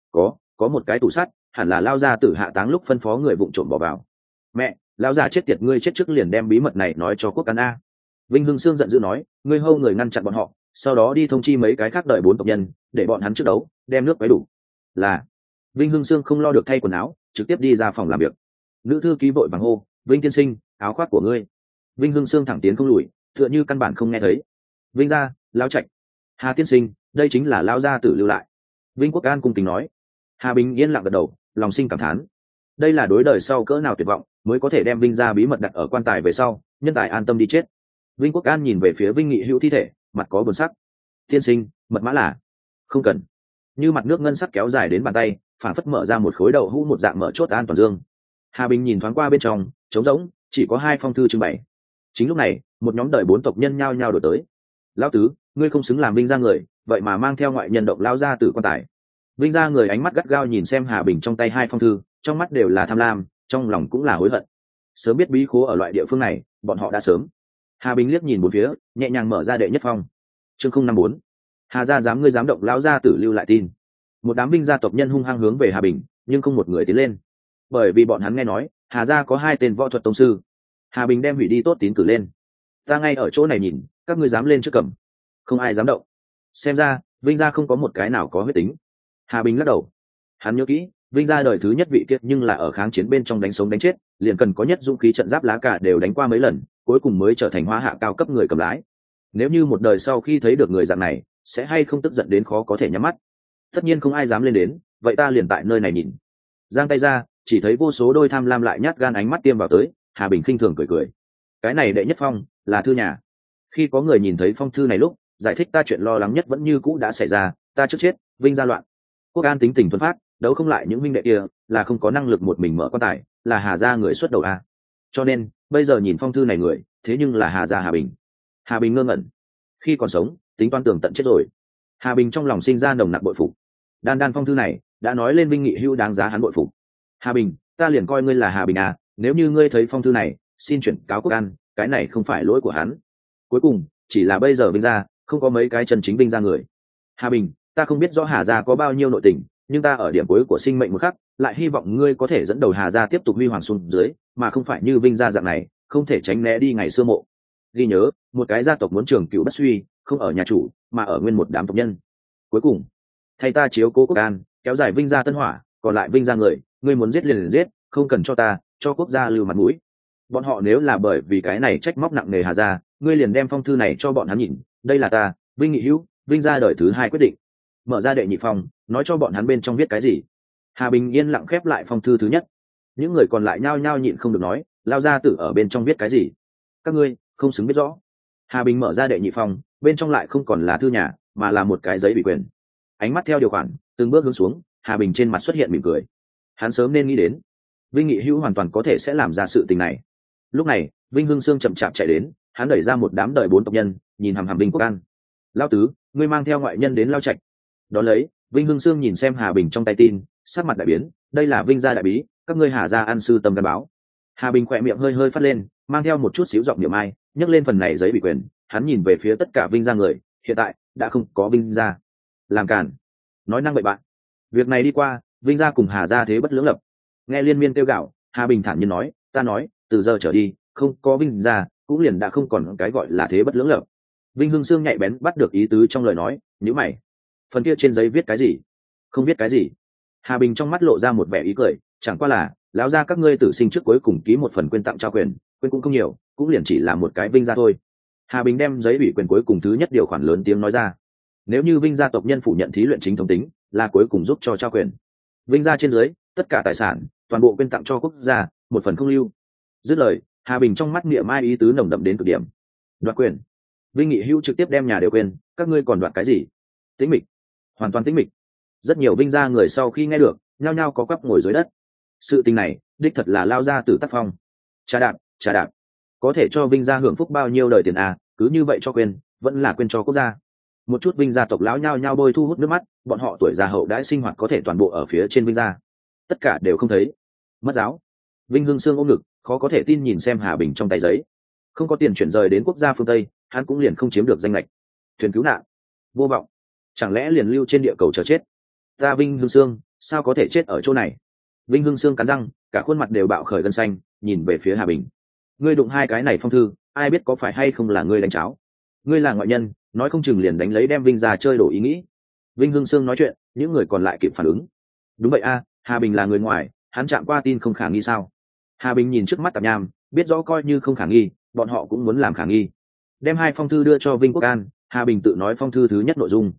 Có một cái tủ sắt, hẳn là Lao gia tử hạ táng lúc phân phó người vụng trộm bỏ vào. Mẹ, Lao già chết tiệt, ngươi chết trước liền đem bí mật này nói cho Quốc An a. Vinh Hưng Sương giận dữ nói, ngươi hâu người ngăn chặn bọn họ, sau đó đi thông chi mấy cái khác đợi 4 tộc nhân, để bọn hắn trước đấu, đem nước quấy đủ. Là. Vinh Hưng Sương không lo được thay quần áo, trực tiếp đi ra phòng làm việc. Nữ thư ký vội vàng hô, Vinh tiên sinh, áo khoác của ngươi. Vinh Hưng Sương thẳng tiến không lùi, tựa như căn bản không nghe thấy. Vinh gia, Lão Trạch. Hà tiên sinh, đây chính là lao gia tử lưu lại. Vinh Quốc An cung kính nói. Hà Bình yên lặng gật đầu, lòng sinh cảm thán. Đây là đối đời sau cỡ nào tuyệt vọng mới có thể đem Vinh gia bí mật đặt ở quan tài về sau, nhân tài an tâm đi chết. Vinh Quốc An nhìn về phía Vinh Nghị Hữu thi thể, mặt có buồn sắc. Tiên sinh, mật mã là? Không cần. Như mặt nước ngân sắc kéo dài đến bàn tay, phản phất mở ra một khối đậu hũ một dạng mở chốt an toàn dương. Hà Bình nhìn thoáng qua bên trong, trống rỗng, chỉ có 2 phong thư trưng bày. Chính lúc này, một nhóm đời 4 tộc nhân nhao nhao đổ tới. Lão tứ, ngươi không xứng làm Vinh gia người, vậy mà mang theo ngoại nhân động lao ra từ quan tài. Vinh gia người ánh mắt gắt gao nhìn xem Hà Bình trong tay 2 phong thư, trong mắt đều là tham lam, trong lòng cũng là hối hận. Sớm biết bí khố ở loại địa phương này, bọn họ đã sớm. Hà Bình liếc nhìn bốn phía, nhẹ nhàng mở ra đệ nhất phong. Chương 054. Hà gia dám, ngươi dám động lão gia tử lưu lại tin. Một đám Vinh gia tộc nhân hung hăng hướng về Hà Bình, nhưng không một người tiến lên, bởi vì bọn hắn nghe nói Hà gia có 2 tên võ thuật tông sư. Hà Bình đem hủy đi tốt tín cử lên. Ta ngay ở chỗ này nhìn, các ngươi dám lên trước cầm, không ai dám động. Xem ra Vinh gia không có một cái nào có huyết tính. Hà Bình lắc đầu. Hắn nhớ kỹ, Vinh gia đời thứ nhất vị kiệt nhưng là ở kháng chiến bên trong đánh sống đánh chết, liền cần có nhất dũng khí trận giáp lá cả đều đánh qua mấy lần, cuối cùng mới trở thành hóa hạ cao cấp người cầm lái. Nếu như một đời sau khi thấy được người dạng này, sẽ hay không tức giận đến khó có thể nhắm mắt. Tất nhiên không ai dám lên đến, vậy ta liền tại nơi này nhìn. Giang tay ra, chỉ thấy vô số đôi tham lam lại nhát gan ánh mắt tiêm vào tới. Hà Bình khinh thường cười cười. Cái này đệ nhất phong là thư nhà. Khi có người nhìn thấy phong thư này lúc, giải thích ta chuyện lo lắng nhất vẫn như cũ đã xảy ra, ta trước chết, Vinh gia loạn. Quốc An tính tình thuần phát, đấu không lại những huynh đệ kia, là không có năng lực một mình mở quan tài, là Hà gia người xuất đầu a. Cho nên bây giờ nhìn phong thư này người, thế nhưng là Hà gia Hà Bình. Hà Bình ngơ ngẩn. Khi còn sống, tính toán tường tận chết rồi. Hà Bình trong lòng sinh ra nồng nặc bội phục. Đan phong thư này đã nói lên Vinh Nghị Hữu đáng giá hắn bội phục. Hà Bình, ta liền coi ngươi là Hà Bình à, nếu như ngươi thấy phong thư này, xin chuyển cáo Quốc An, cái này không phải lỗi của hắn. Cuối cùng, chỉ là bây giờ Vinh gia không có mấy cái chân chính Vinh gia người. Hà Bình, ta không biết rõ Hà gia có bao nhiêu nội tình, nhưng ta ở điểm cuối của sinh mệnh một khắc, lại hy vọng ngươi có thể dẫn đầu Hà gia tiếp tục huy hoàng xuống dưới, mà không phải như Vinh gia dạng này, không thể tránh né đi ngày xưa mộ. Ghi nhớ, một cái gia tộc muốn trường cửu bất suy, không ở nhà chủ, mà ở nguyên một đám tộc nhân. Cuối cùng, thay ta chiếu cố Quốc An, kéo dài Vinh gia tân hỏa, còn lại Vinh gia người, ngươi muốn giết liền giết, không cần cho ta, cho quốc gia lưu mặt mũi. Bọn họ nếu là bởi vì cái này trách móc nặng nề Hà gia, ngươi liền đem phong thư này cho bọn hắn nhìn, đây là ta, Vinh Nghị Hữu, Vinh gia đời thứ 2 quyết định. Mở ra đệ nhị phong, nói cho bọn hắn bên trong viết cái gì. Hà Bình yên lặng khép lại phong thư thứ nhất. Những người còn lại nhao nhao nhịn không được nói, lao gia tử ở bên trong viết cái gì. Các ngươi không xứng biết rõ. Hà Bình mở ra đệ nhị phong, bên trong lại không còn là thư nhà, mà là một cái giấy ủy quyền. Ánh mắt theo điều khoản, từng bước hướng xuống, Hà Bình trên mặt xuất hiện mỉm cười. Hắn sớm nên nghĩ đến, Vinh Nghị Hữu hoàn toàn có thể sẽ làm ra sự tình này. Lúc này, Vinh Hưng Sương chậm chạp chạy đến, hắn đẩy ra một đám đời 4 tộc nhân, nhìn hằm hằm Vinh Quốc An. Lao tứ, ngươi mang theo ngoại nhân đến Lao Trạch. Đón lấy, Vinh Hưng Sương nhìn xem Hà Bình trong tay tin, sắc mặt đại biến, đây là Vinh gia đại bí, các ngươi Hà gia ăn sư tâm gắn báo. Hà Bình khỏe miệng hơi hơi phát lên, mang theo một chút xíu giọng niệm ai, nhấc lên phần này giấy ủy quyền, hắn nhìn về phía tất cả Vinh gia người, hiện tại đã không có Vinh gia. Làm cản, nói năng bậy bạn. Việc này đi qua, Vinh gia cùng Hà gia thế bất lưỡng lập. Nghe liên miên kêu gạo, Hà Bình thản nhiên nói, ta nói, từ giờ trở đi, không có Vinh gia, cũng liền đã không còn cái gọi là thế bất lưỡng lập. Vinh Hưng Sương nhạy bén bắt được ý tứ trong lời nói, nhíu mày. Phần kia trên giấy viết cái gì? Không viết cái gì. Hà Bình trong mắt lộ ra một vẻ ý cười, chẳng qua là lão gia các ngươi tử sinh trước cuối cùng ký một phần quyên tặng trao quyền, quyên cũng không nhiều, cũng liền chỉ là một cái Vinh gia thôi. Hà Bình đem giấy ủy quyền cuối cùng thứ nhất điều khoản lớn tiếng nói ra. Nếu như Vinh gia tộc nhân phủ nhận thí luyện chính thống tính, là cuối cùng giúp cho trao quyền. Vinh gia trên dưới, tất cả tài sản, toàn bộ quyên tặng cho quốc gia, một phần không lưu. Dứt lời, Hà Bình trong mắt niệm ai ý tứ nồng đậm đến cực điểm. Đoạt quyền. Vinh Nghị Hữu trực tiếp đem nhà đều quên, các ngươi còn đoạt cái gì? Tĩnh mịch, hoàn toàn tĩnh mịch. Rất nhiều Vinh gia người sau khi nghe được, nhao nhao có quắp ngồi dưới đất. Sự tình này, đích thật là lao ra từ tác phong. Trà đạp, có thể cho Vinh gia hưởng phúc bao nhiêu đời tiền à, cứ như vậy cho quên, vẫn là quên cho quốc gia. Một chút Vinh gia tộc lão nhao nhao bôi thu hút nước mắt, bọn họ tuổi già hậu đãi sinh hoạt có thể toàn bộ ở phía trên Vinh gia, tất cả đều không thấy. Mất giáo. Vinh Hưng Sương ôm ngực, khó có thể tin nhìn xem Hà Bình trong tay giấy. Không có tiền chuyển rời đến quốc gia phương Tây, hắn cũng liền không chiếm được danh lệch. Thuyền cứu nạn, vô vọng, chẳng lẽ liền lưu trên địa cầu chờ chết? Ta Vinh Hưng Sương, sao có thể chết ở chỗ này? Vinh Hưng Sương cắn răng, cả khuôn mặt đều bạo khởi gân xanh, nhìn về phía Hà Bình. Ngươi đụng 2 cái này phong thư, ai biết có phải hay không là ngươi đánh cháo? Ngươi là ngoại nhân, nói không chừng liền đánh lấy đem Vinh ra chơi đổ ý nghĩ. Vinh Hưng Sương nói chuyện, những người còn lại kịp phản ứng. Đúng vậy a, Hà Bình là người ngoài, hắn chạm qua tin không khả nghi sao? Hà Bình nhìn trước mắt Tạp Nham, biết rõ coi như không khả nghi, bọn họ cũng muốn làm khả nghi. Đem 2 phong thư đưa cho Vinh Quốc An, Hà Bình tự nói phong thư thứ nhất nội dung.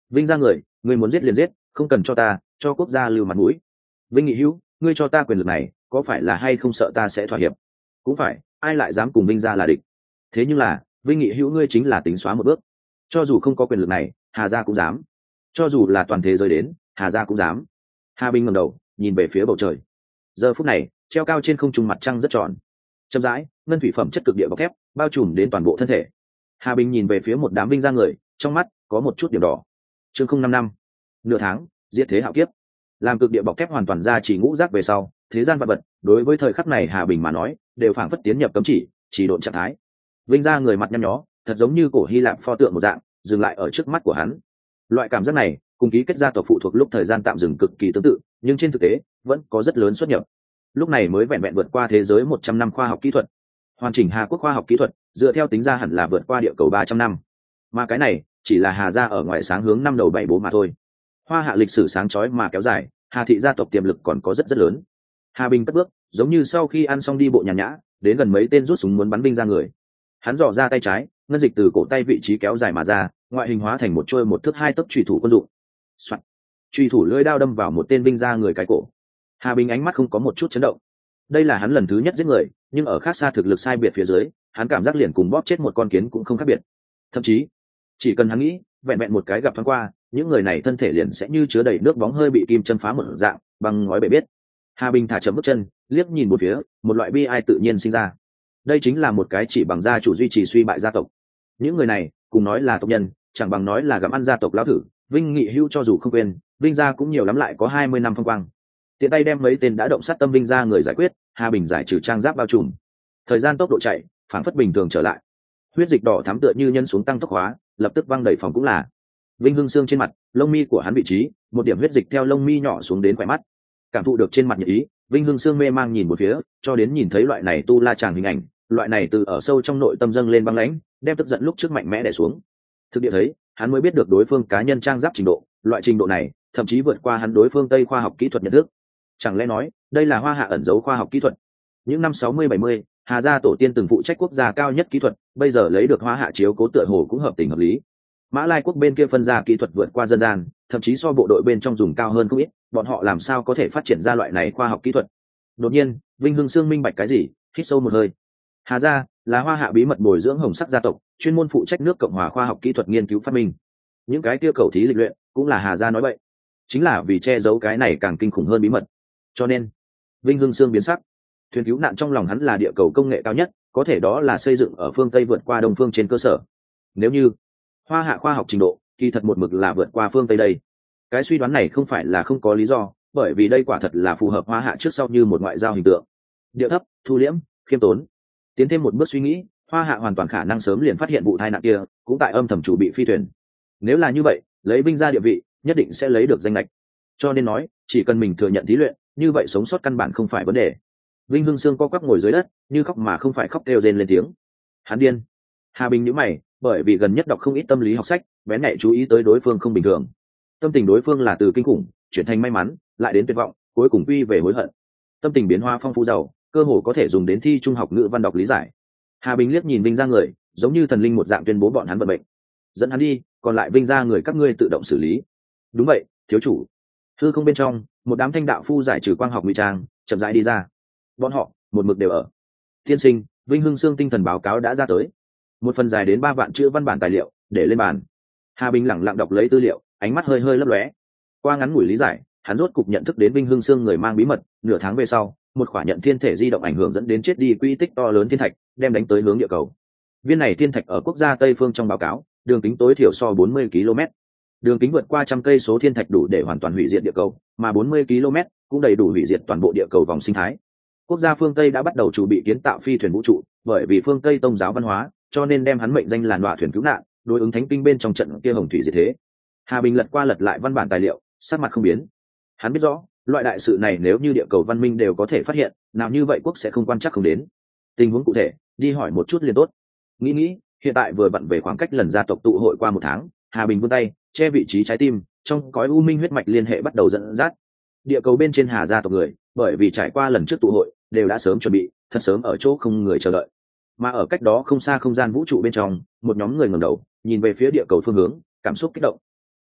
Vinh gia người, ngươi muốn giết liền giết, không cần cho ta, cho quốc gia lưu mặt mũi. Vinh Nghị Hữu, ngươi cho ta quyền lực này, có phải là hay không sợ ta sẽ thỏa hiệp? Cũng phải, ai lại dám cùng Vinh gia là địch? Thế nhưng là, Vinh Nghị Hữu ngươi chính là tính xóa một bước. Cho dù không có quyền lực này, Hà gia cũng dám. Cho dù là toàn thế giới đến, Hà gia cũng dám. Hà Bình ngẩng đầu, nhìn về phía bầu trời. Giờ phút này, treo cao trên không trung mặt trăng rất tròn. Chậm rãi, ngân thủy phẩm chất cực địa bọc thép bao trùm đến toàn bộ thân thể. Hà Bình nhìn về phía một đám Vinh gia người, trong mắt có một chút điểm đỏ. Chương 055, nửa tháng, diệt thế hạo kiếp. Làm cực địa bọc thép hoàn toàn ra chỉ ngũ giác về sau, thế gian vật vật, đối với thời khắc này Hà Bình mà nói, đều phảng phất tiến nhập cấm chỉ độn trạng thái. Vinh gia người mặt nhăn nhó, thật giống như cổ Hy Lạp pho tượng một dạng, dừng lại ở trước mắt của hắn. Loại cảm giác này, cùng ký kết gia tộc phụ thuộc lúc thời gian tạm dừng cực kỳ tương tự, nhưng trên thực tế, vẫn có rất lớn xuất nhập. Lúc này mới vẹn vẹn vượt qua thế giới 100 năm khoa học kỹ thuật. Hoàn chỉnh Hà quốc khoa học kỹ thuật, dựa theo tính ra hẳn là vượt qua địa cầu 300 năm. Mà cái này, chỉ là Hà gia ở ngoài sáng hướng năm đầu bảy bố mà thôi. Hoa hạ lịch sử sáng chói mà kéo dài, Hà thị gia tộc tiềm lực còn có rất lớn. Hà Bình cất bước, giống như sau khi ăn xong đi bộ nhàn nhã, đến gần mấy tên rút súng muốn bắn Vinh ra người. Hắn dò ra tay trái, ngân dịch từ cổ tay vị trí kéo dài mà ra, ngoại hình hóa thành một trôi 1 thước 2 tấc chùy thủ quân dụng. Soạt. Chùy thủ lưỡi đao đâm vào một tên Vinh ra người cái cổ. Hà Bình ánh mắt không có một chút chấn động. Đây là hắn lần thứ nhất giết người, nhưng ở khác xa thực lực sai biệt phía dưới, hắn cảm giác liền cùng bóp chết một con kiến cũng không khác biệt. Thậm chí, chỉ cần hắn nghĩ, vẹn vẹn một cái gặp thoáng qua, những người này thân thể liền sẽ như chứa đầy nước bóng hơi bị kim châm phá một dạng, bằng ngói bể biết. Hà Bình thả chậm bước chân, liếc nhìn một phía, một loại bi ai tự nhiên sinh ra. Đây chính là một cái chỉ bằng gia chủ duy trì suy bại gia tộc. Những người này, cùng nói là tộc nhân, chẳng bằng nói là gặm ăn gia tộc lão thử. Vinh Nghị Hữu cho dù không quên, Vinh gia cũng nhiều lắm lại có 20 năm phong quang. Tiện tay đem mấy tên đã động sát tâm Vinh gia người giải quyết, Hà Bình giải trừ trang giáp bao trùm. Thời gian tốc độ chạy, phản phất bình thường trở lại. Huyết dịch đỏ thắm tựa như nhân xuống tăng tốc hóa, lập tức văng đầy phòng cũng là. Vinh Hưng Sương trên mặt, lông mi của hắn vị trí, một điểm huyết dịch theo lông mi nhỏ xuống đến khỏe mắt. Cảm thụ được trên mặt nhiệt ý, Vinh Hưng Sương mê mang nhìn một phía, cho đến nhìn thấy loại này tu la chàng hình ảnh, loại này từ ở sâu trong nội tâm dâng lên băng lãnh, đem tức giận lúc trước mạnh mẽ đè xuống. Thực địa thấy, hắn mới biết được đối phương cá nhân trang giáp trình độ, loại trình độ này, thậm chí vượt qua hắn đối phương Tây khoa học kỹ thuật nhận thức. Chẳng lẽ nói, đây là Hoa Hạ ẩn giấu khoa học kỹ thuật? Những năm 60-70, Hà gia tổ tiên từng phụ trách quốc gia cao nhất kỹ thuật, bây giờ lấy được Hoa Hạ chiếu cố tựa hồ cũng hợp tình hợp lý. Mã Lai quốc bên kia phân ra kỹ thuật vượt qua dân gian, thậm chí so bộ đội bên trong dùng cao hơn không ít, bọn họ làm sao có thể phát triển ra loại này khoa học kỹ thuật? Đột nhiên, Vinh Hưng Sương minh bạch cái gì, hít sâu một hơi. Hà gia là Hoa Hạ bí mật bồi dưỡng hồng sắc gia tộc, chuyên môn phụ trách nước Cộng hòa khoa học kỹ thuật nghiên cứu phát minh. Những cái kia cầu thí lịch luyện, cũng là Hà gia nói vậy. Chính là vì che giấu cái này càng kinh khủng hơn bí mật. Cho nên, Vinh Hưng Sương biến sắc. Thuyền cứu nạn trong lòng hắn là địa cầu công nghệ cao nhất, có thể đó là xây dựng ở phương Tây vượt qua Đông phương trên cơ sở. Nếu như Hoa Hạ khoa học trình độ, kỳ thật một mực là vượt qua phương Tây đây. Cái suy đoán này không phải là không có lý do, bởi vì đây quả thật là phù hợp Hoa Hạ trước sau như một ngoại giao hình tượng. Địa thấp, thu liễm, khiêm tốn. Tiến thêm một bước suy nghĩ, Hoa Hạ hoàn toàn khả năng sớm liền phát hiện vụ tai nạn kia, cũng tại âm thầm chủ bị phi thuyền. Nếu là như vậy, lấy Vinh ra địa vị, nhất định sẽ lấy được danh lệch. Cho nên nói, chỉ cần mình thừa nhận thí luyện, như vậy sống sót căn bản không phải vấn đề. Vinh Hưng Sương co quắp ngồi dưới đất, như khóc mà không phải khóc kêu rên lên tiếng. Hắn điên. Hà Bình nhíu mày, bởi vì gần nhất đọc không ít tâm lý học sách, bén nhạy chú ý tới đối phương không bình thường. Tâm tình đối phương là từ kinh khủng chuyển thành may mắn, lại đến tuyệt vọng, cuối cùng quy về hối hận. Tâm tình biến hóa phong phú giàu, cơ hồ có thể dùng đến thi trung học ngữ văn đọc lý giải. Hà Bình liếc nhìn Vinh ra người, giống như thần linh một dạng tuyên bố bọn hắn vận mệnh. Dẫn hắn đi, còn lại Vinh ra người các ngươi tự động xử lý. Đúng vậy, thiếu chủ. Hư không bên trong, một đám thanh đạo phu giải trừ quang học ngụy trang, chậm rãi đi ra. Bọn họ một mực đều ở. Tiên sinh, Vinh Hưng Sương tinh thần báo cáo đã ra tới. Một phần dài đến 3 vạn chữ văn bản tài liệu để lên bàn. Hà Bình lẳng lặng đọc lấy tư liệu, ánh mắt hơi hơi lấp lóe. Qua ngắn ngủi lý giải, hắn rốt cục nhận thức đến Vinh Hưng Sương người mang bí mật. Nửa tháng về sau, một khỏa nhận thiên thể di động ảnh hưởng dẫn đến chết đi quy tích to lớn thiên thạch, đem đánh tới hướng địa cầu. Viên này thiên thạch ở quốc gia Tây phương trong báo cáo, đường kính tối thiểu so 40 km. Đường kính vượt qua 100 cây số thiên thạch đủ để hoàn toàn hủy diệt địa cầu, mà 40 km cũng đầy đủ hủy diệt toàn bộ địa cầu vòng sinh thái. Quốc gia phương Tây đã bắt đầu chuẩn bị kiến tạo phi thuyền vũ trụ, bởi vì phương Tây tôn giáo văn hóa, cho nên đem hắn mệnh danh là nọa thuyền cứu nạn, đối ứng thánh kinh bên trong trận kia hồng thủy diệt thế. Hà Bình lật qua lật lại văn bản tài liệu, sắc mặt không biến. Hắn biết rõ, loại đại sự này nếu như địa cầu văn minh đều có thể phát hiện, nào như vậy quốc sẽ không quan chắc không đến. Tình huống cụ thể, đi hỏi một chút liền tốt. Nghĩ, hiện tại vừa vặn về khoảng cách lần gia tộc tụ hội qua 1 tháng, Hà Bình vươn tay, che vị trí trái tim, trong cõi u minh huyết mạch liên hệ bắt đầu dẫn dắt. Địa cầu bên trên Hà gia tộc người, bởi vì trải qua lần trước tụ hội, đều đã sớm chuẩn bị, thật sớm ở chỗ không người chờ đợi. Mà ở cách đó không xa không gian vũ trụ bên trong, một nhóm người ngẩng đầu, nhìn về phía địa cầu phương hướng, cảm xúc kích động.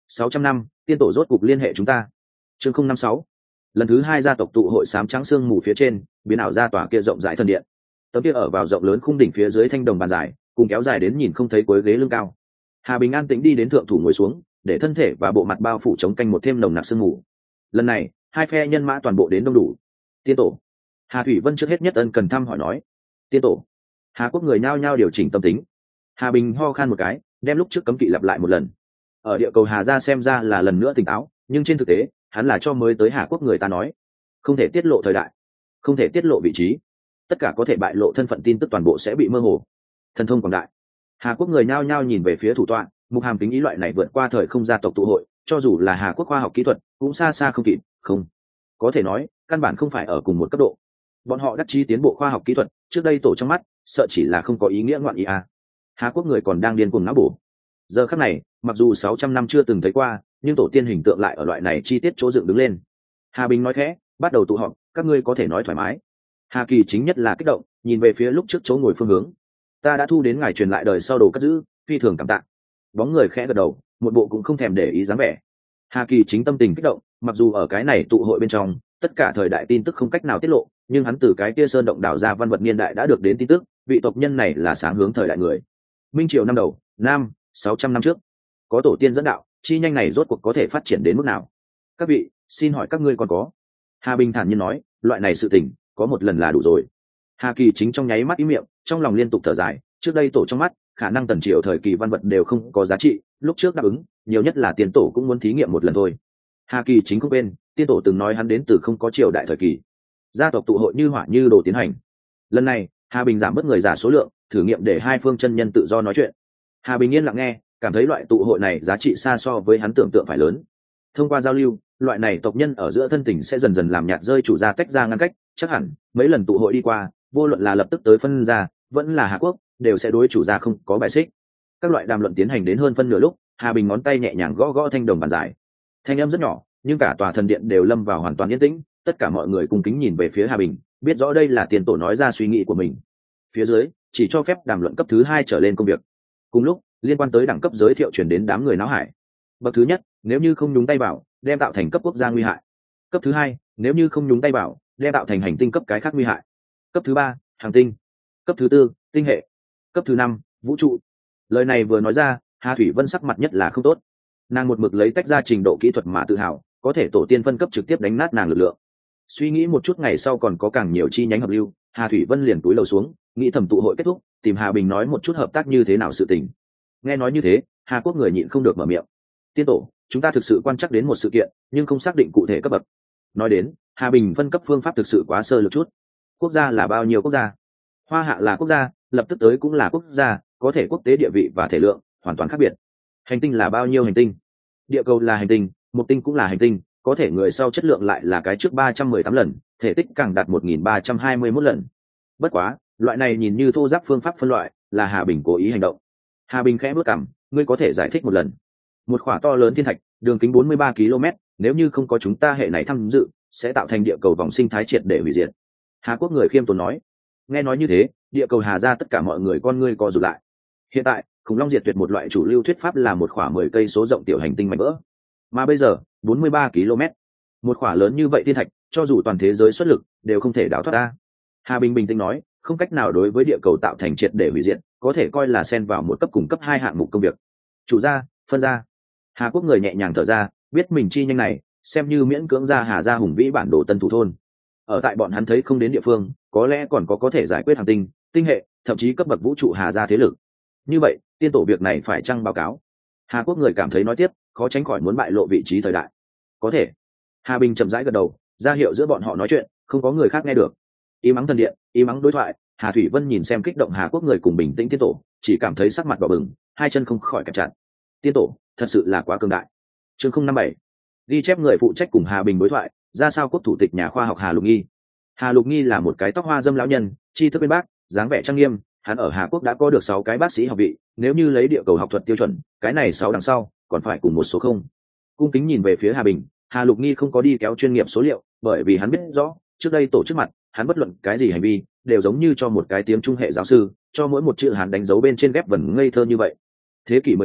600 năm, tiên tổ rốt cục liên hệ chúng ta. Chương 056. Lần thứ 2 gia tộc tụ hội sám trắng sương mù phía trên, biến ảo ra tòa kia rộng rãi thần điện. Tấm kia ở vào rộng lớn khung đỉnh phía dưới thanh đồng bàn dài, cùng kéo dài đến nhìn không thấy cuối ghế lưng cao. Hà Bình an tĩnh đi đến thượng thủ ngồi xuống, để thân thể và bộ mặt bao phủ chống canh một thêm nồng nặc sương mù. Lần này, hai phe nhân mã toàn bộ đến đông đủ. Tiên tổ. Hà Thủy Vân trước hết nhất ân cần thăm hỏi nói. Tiên tổ. Hà Quốc người nhao nhao điều chỉnh tâm tính. Hà Bình ho khan một cái, đem lúc trước cấm kỵ lặp lại một lần. Ở địa cầu Hà gia xem ra là lần nữa tỉnh táo, nhưng trên thực tế, hắn là cho mới tới Hà Quốc người ta nói, không thể tiết lộ thời đại, không thể tiết lộ vị trí, tất cả có thể bại lộ thân phận tin tức toàn bộ sẽ bị mơ hồ. Thần thông quảng đại. Hà Quốc người nhao nhao nhìn về phía thủ tọa, Mục Hàm kính ý loại này vượt qua thời không gia tộc tụ hội, cho dù là Hà Quốc khoa học kỹ thuật, cũng xa xa không kịp, không. Có thể nói, căn bản không phải ở cùng một cấp độ. Bọn họ đắc chí tiến bộ khoa học kỹ thuật, trước đây tổ trong mắt, sợ chỉ là không có ý nghĩa ngoạn ý à. Hà Quốc người còn đang điên cuồng não bổ. Giờ khắc này, mặc dù 600 năm chưa từng thấy qua, nhưng tổ tiên hình tượng lại ở loại này chi tiết chỗ dựng đứng lên. Hà Bình nói khẽ, bắt đầu tụ họp, các ngươi có thể nói thoải mái. Hà Kỳ chính nhất là kích động, nhìn về phía lúc trước chỗ ngồi phương hướng. Ta đã thu đến ngài truyền lại đời sau đồ cất giữ, phi thường cảm tạ. Bóng người khẽ gật đầu, một bộ cũng không thèm để ý dáng vẻ. Hà Kỳ chính tâm tình kích động, mặc dù ở cái này tụ hội bên trong, tất cả thời đại tin tức không cách nào tiết lộ, nhưng hắn từ cái kia sơn động đào ra văn vật niên đại đã được đến tin tức, vị tộc nhân này là sáng hướng thời đại người. Minh triều năm đầu, nam 600 năm trước, có tổ tiên dẫn đạo, chi nhanh này rốt cuộc có thể phát triển đến mức nào? Các vị, xin hỏi các ngươi còn có? Hà Bình thản nhiên nói, loại này sự tình, có một lần là đủ rồi. Hà Kỳ chính trong nháy mắt ý miệng, trong lòng liên tục thở dài, trước đây tổ trong mắt, khả năng tần triều thời kỳ văn vật đều không có giá trị, lúc trước đáp ứng, nhiều nhất là tiền tổ cũng muốn thí nghiệm một lần thôi. Hà Kỳ chính không bên, tiên tổ từng nói hắn đến từ không có triều đại thời kỳ. Gia tộc tụ hội như hỏa như đồ tiến hành. Lần này, Hà Bình giảm bớt người giả số lượng, thử nghiệm để hai phương chân nhân tự do nói chuyện. Hà Bình yên lặng nghe, cảm thấy loại tụ hội này giá trị xa so với hắn tưởng tượng phải lớn. Thông qua giao lưu, loại này tộc nhân ở giữa thân tình sẽ dần dần làm nhạt rơi chủ gia tách ra ngăn cách, chắc hẳn mấy lần tụ hội đi qua, vô luận là lập tức tới phân ra, vẫn là Hà Quốc, đều sẽ đối chủ gia không có bài xích. Các loại đàm luận tiến hành đến hơn phân nửa lúc, Hà Bình ngón tay nhẹ nhàng gõ gõ thanh đồng bàn dài. Thanh âm rất nhỏ, nhưng cả tòa thần điện đều lâm vào hoàn toàn yên tĩnh, tất cả mọi người cùng kính nhìn về phía Hà Bình, biết rõ đây là tiền tổ nói ra suy nghĩ của mình. Phía dưới chỉ cho phép đàm luận cấp thứ 2 trở lên công việc. Cùng lúc, liên quan tới đẳng cấp giới thiệu chuyển đến đám người náo hải. Bậc thứ nhất, nếu như không nhúng tay vào, đem tạo thành cấp quốc gia nguy hại. Cấp thứ 2, nếu như không nhúng tay vào, đem tạo thành hành tinh cấp cái khác nguy hại. Cấp thứ 3, hành tinh. Cấp thứ 4, tinh hệ. Cấp thứ 5, vũ trụ. Lời này vừa nói ra, Hà Thủy Vân sắc mặt nhất là không tốt. Nàng một mực lấy tách ra trình độ kỹ thuật mà tự hào, có thể tổ tiên phân cấp trực tiếp đánh nát nàng lực lượng. Suy nghĩ một chút ngày sau còn có càng nhiều chi nhánh hợp lưu, Hà Thủy Vân liền túi lầu xuống, nghĩ thẩm tụ hội kết thúc, tìm Hà Bình nói một chút hợp tác như thế nào sự tình. Nghe nói như thế, Hà Quốc người nhịn không được mở miệng. Tiên tổ, chúng ta thực sự quan chắc đến một sự kiện, nhưng không xác định cụ thể cấp bậc. Nói đến, Hà Bình phân cấp phương pháp thực sự quá sơ lược chút. Quốc gia là bao nhiêu quốc gia? Hoa Hạ là quốc gia, lập tức tới cũng là quốc gia, có thể quốc tế địa vị và thể lượng hoàn toàn khác biệt. Hành tinh là bao nhiêu hành tinh? Địa cầu là hành tinh, một tinh cũng là hành tinh, có thể người sau chất lượng lại là cái trước 318 lần, thể tích càng đạt 1321 lần. Bất quá, loại này nhìn như thô giáp phương pháp phân loại, là Hà Bình cố ý hành động. Hà Bình khẽ bước cằm, ngươi có thể giải thích một lần. Một khỏa to lớn thiên thạch, đường kính 43 km, nếu như không có chúng ta hệ này tham dự, sẽ tạo thành địa cầu vòng sinh thái triệt để hủy diệt. Hà Quốc người khiêm tốn nói. Nghe nói như thế, địa cầu Hà ra tất cả mọi người con ngươi co rụt lại. Hiện tại, khủng long diệt tuyệt một loại chủ lưu thuyết pháp là một khỏa 10 cây số rộng tiểu hành tinh mảnh vỡ. Mà bây giờ, 43 km, một khỏa lớn như vậy thiên thạch, cho dù toàn thế giới xuất lực, đều không thể đào thoát ta. Hà Bình bình tĩnh nói, không cách nào đối với địa cầu tạo thành triệt để hủy diệt, có thể coi là xen vào một cấp cùng cấp 2 hạng mục công việc. Chủ gia, phân gia. Hà Quốc người nhẹ nhàng thở ra, biết mình chi nhanh này, xem như miễn cưỡng ra Hà gia hùng vĩ bản đồ tân thủ thôn. Ở tại bọn hắn thấy không đến địa phương, có lẽ còn có thể giải quyết hành tinh, tinh hệ, thậm chí cấp bậc vũ trụ Hà gia thế lực. Như vậy, tiên tổ việc này phải chăng báo cáo? Hà Quốc người cảm thấy nói tiếp, khó tránh khỏi muốn bại lộ vị trí thời đại. Có thể. Hà Bình chậm rãi gật đầu, ra hiệu giữa bọn họ nói chuyện, không có người khác nghe được. Ý mắng thần điện, ý mắng đối thoại, Hà Thủy Vân nhìn xem kích động Hà Quốc người cùng bình tĩnh tiên tổ, chỉ cảm thấy sắc mặt đỏ bừng, hai chân không khỏi kẹp chặt. Tiên tổ, thật sự là quá cường đại. Chương 057. Ghi chép người phụ trách cùng Hà Bình đối thoại, ra sao quốc thủ tịch nhà khoa học Hà Lục Nghi. Hà Lục Nghi là một cái tóc hoa dâm lão nhân, tri thức bên bác, dáng vẻ trang nghiêm, hắn ở Hà Quốc đã có được 6 cái bác sĩ học vị, nếu như lấy địa cầu học thuật tiêu chuẩn, cái này 6 đằng sau, còn phải cùng một số không. Cung kính nhìn về phía Hà Bình, Hà Lục Nghi không có đi kéo chuyên nghiệp số liệu, bởi vì hắn biết rõ, trước đây tổ chức mặt, hắn bất luận cái gì hành vi, đều giống như cho một cái tiếng trung hệ giáo sư, cho mỗi một chữ hắn đánh dấu bên trên ghép vần ngây thơ như vậy. Thế kỷ 19,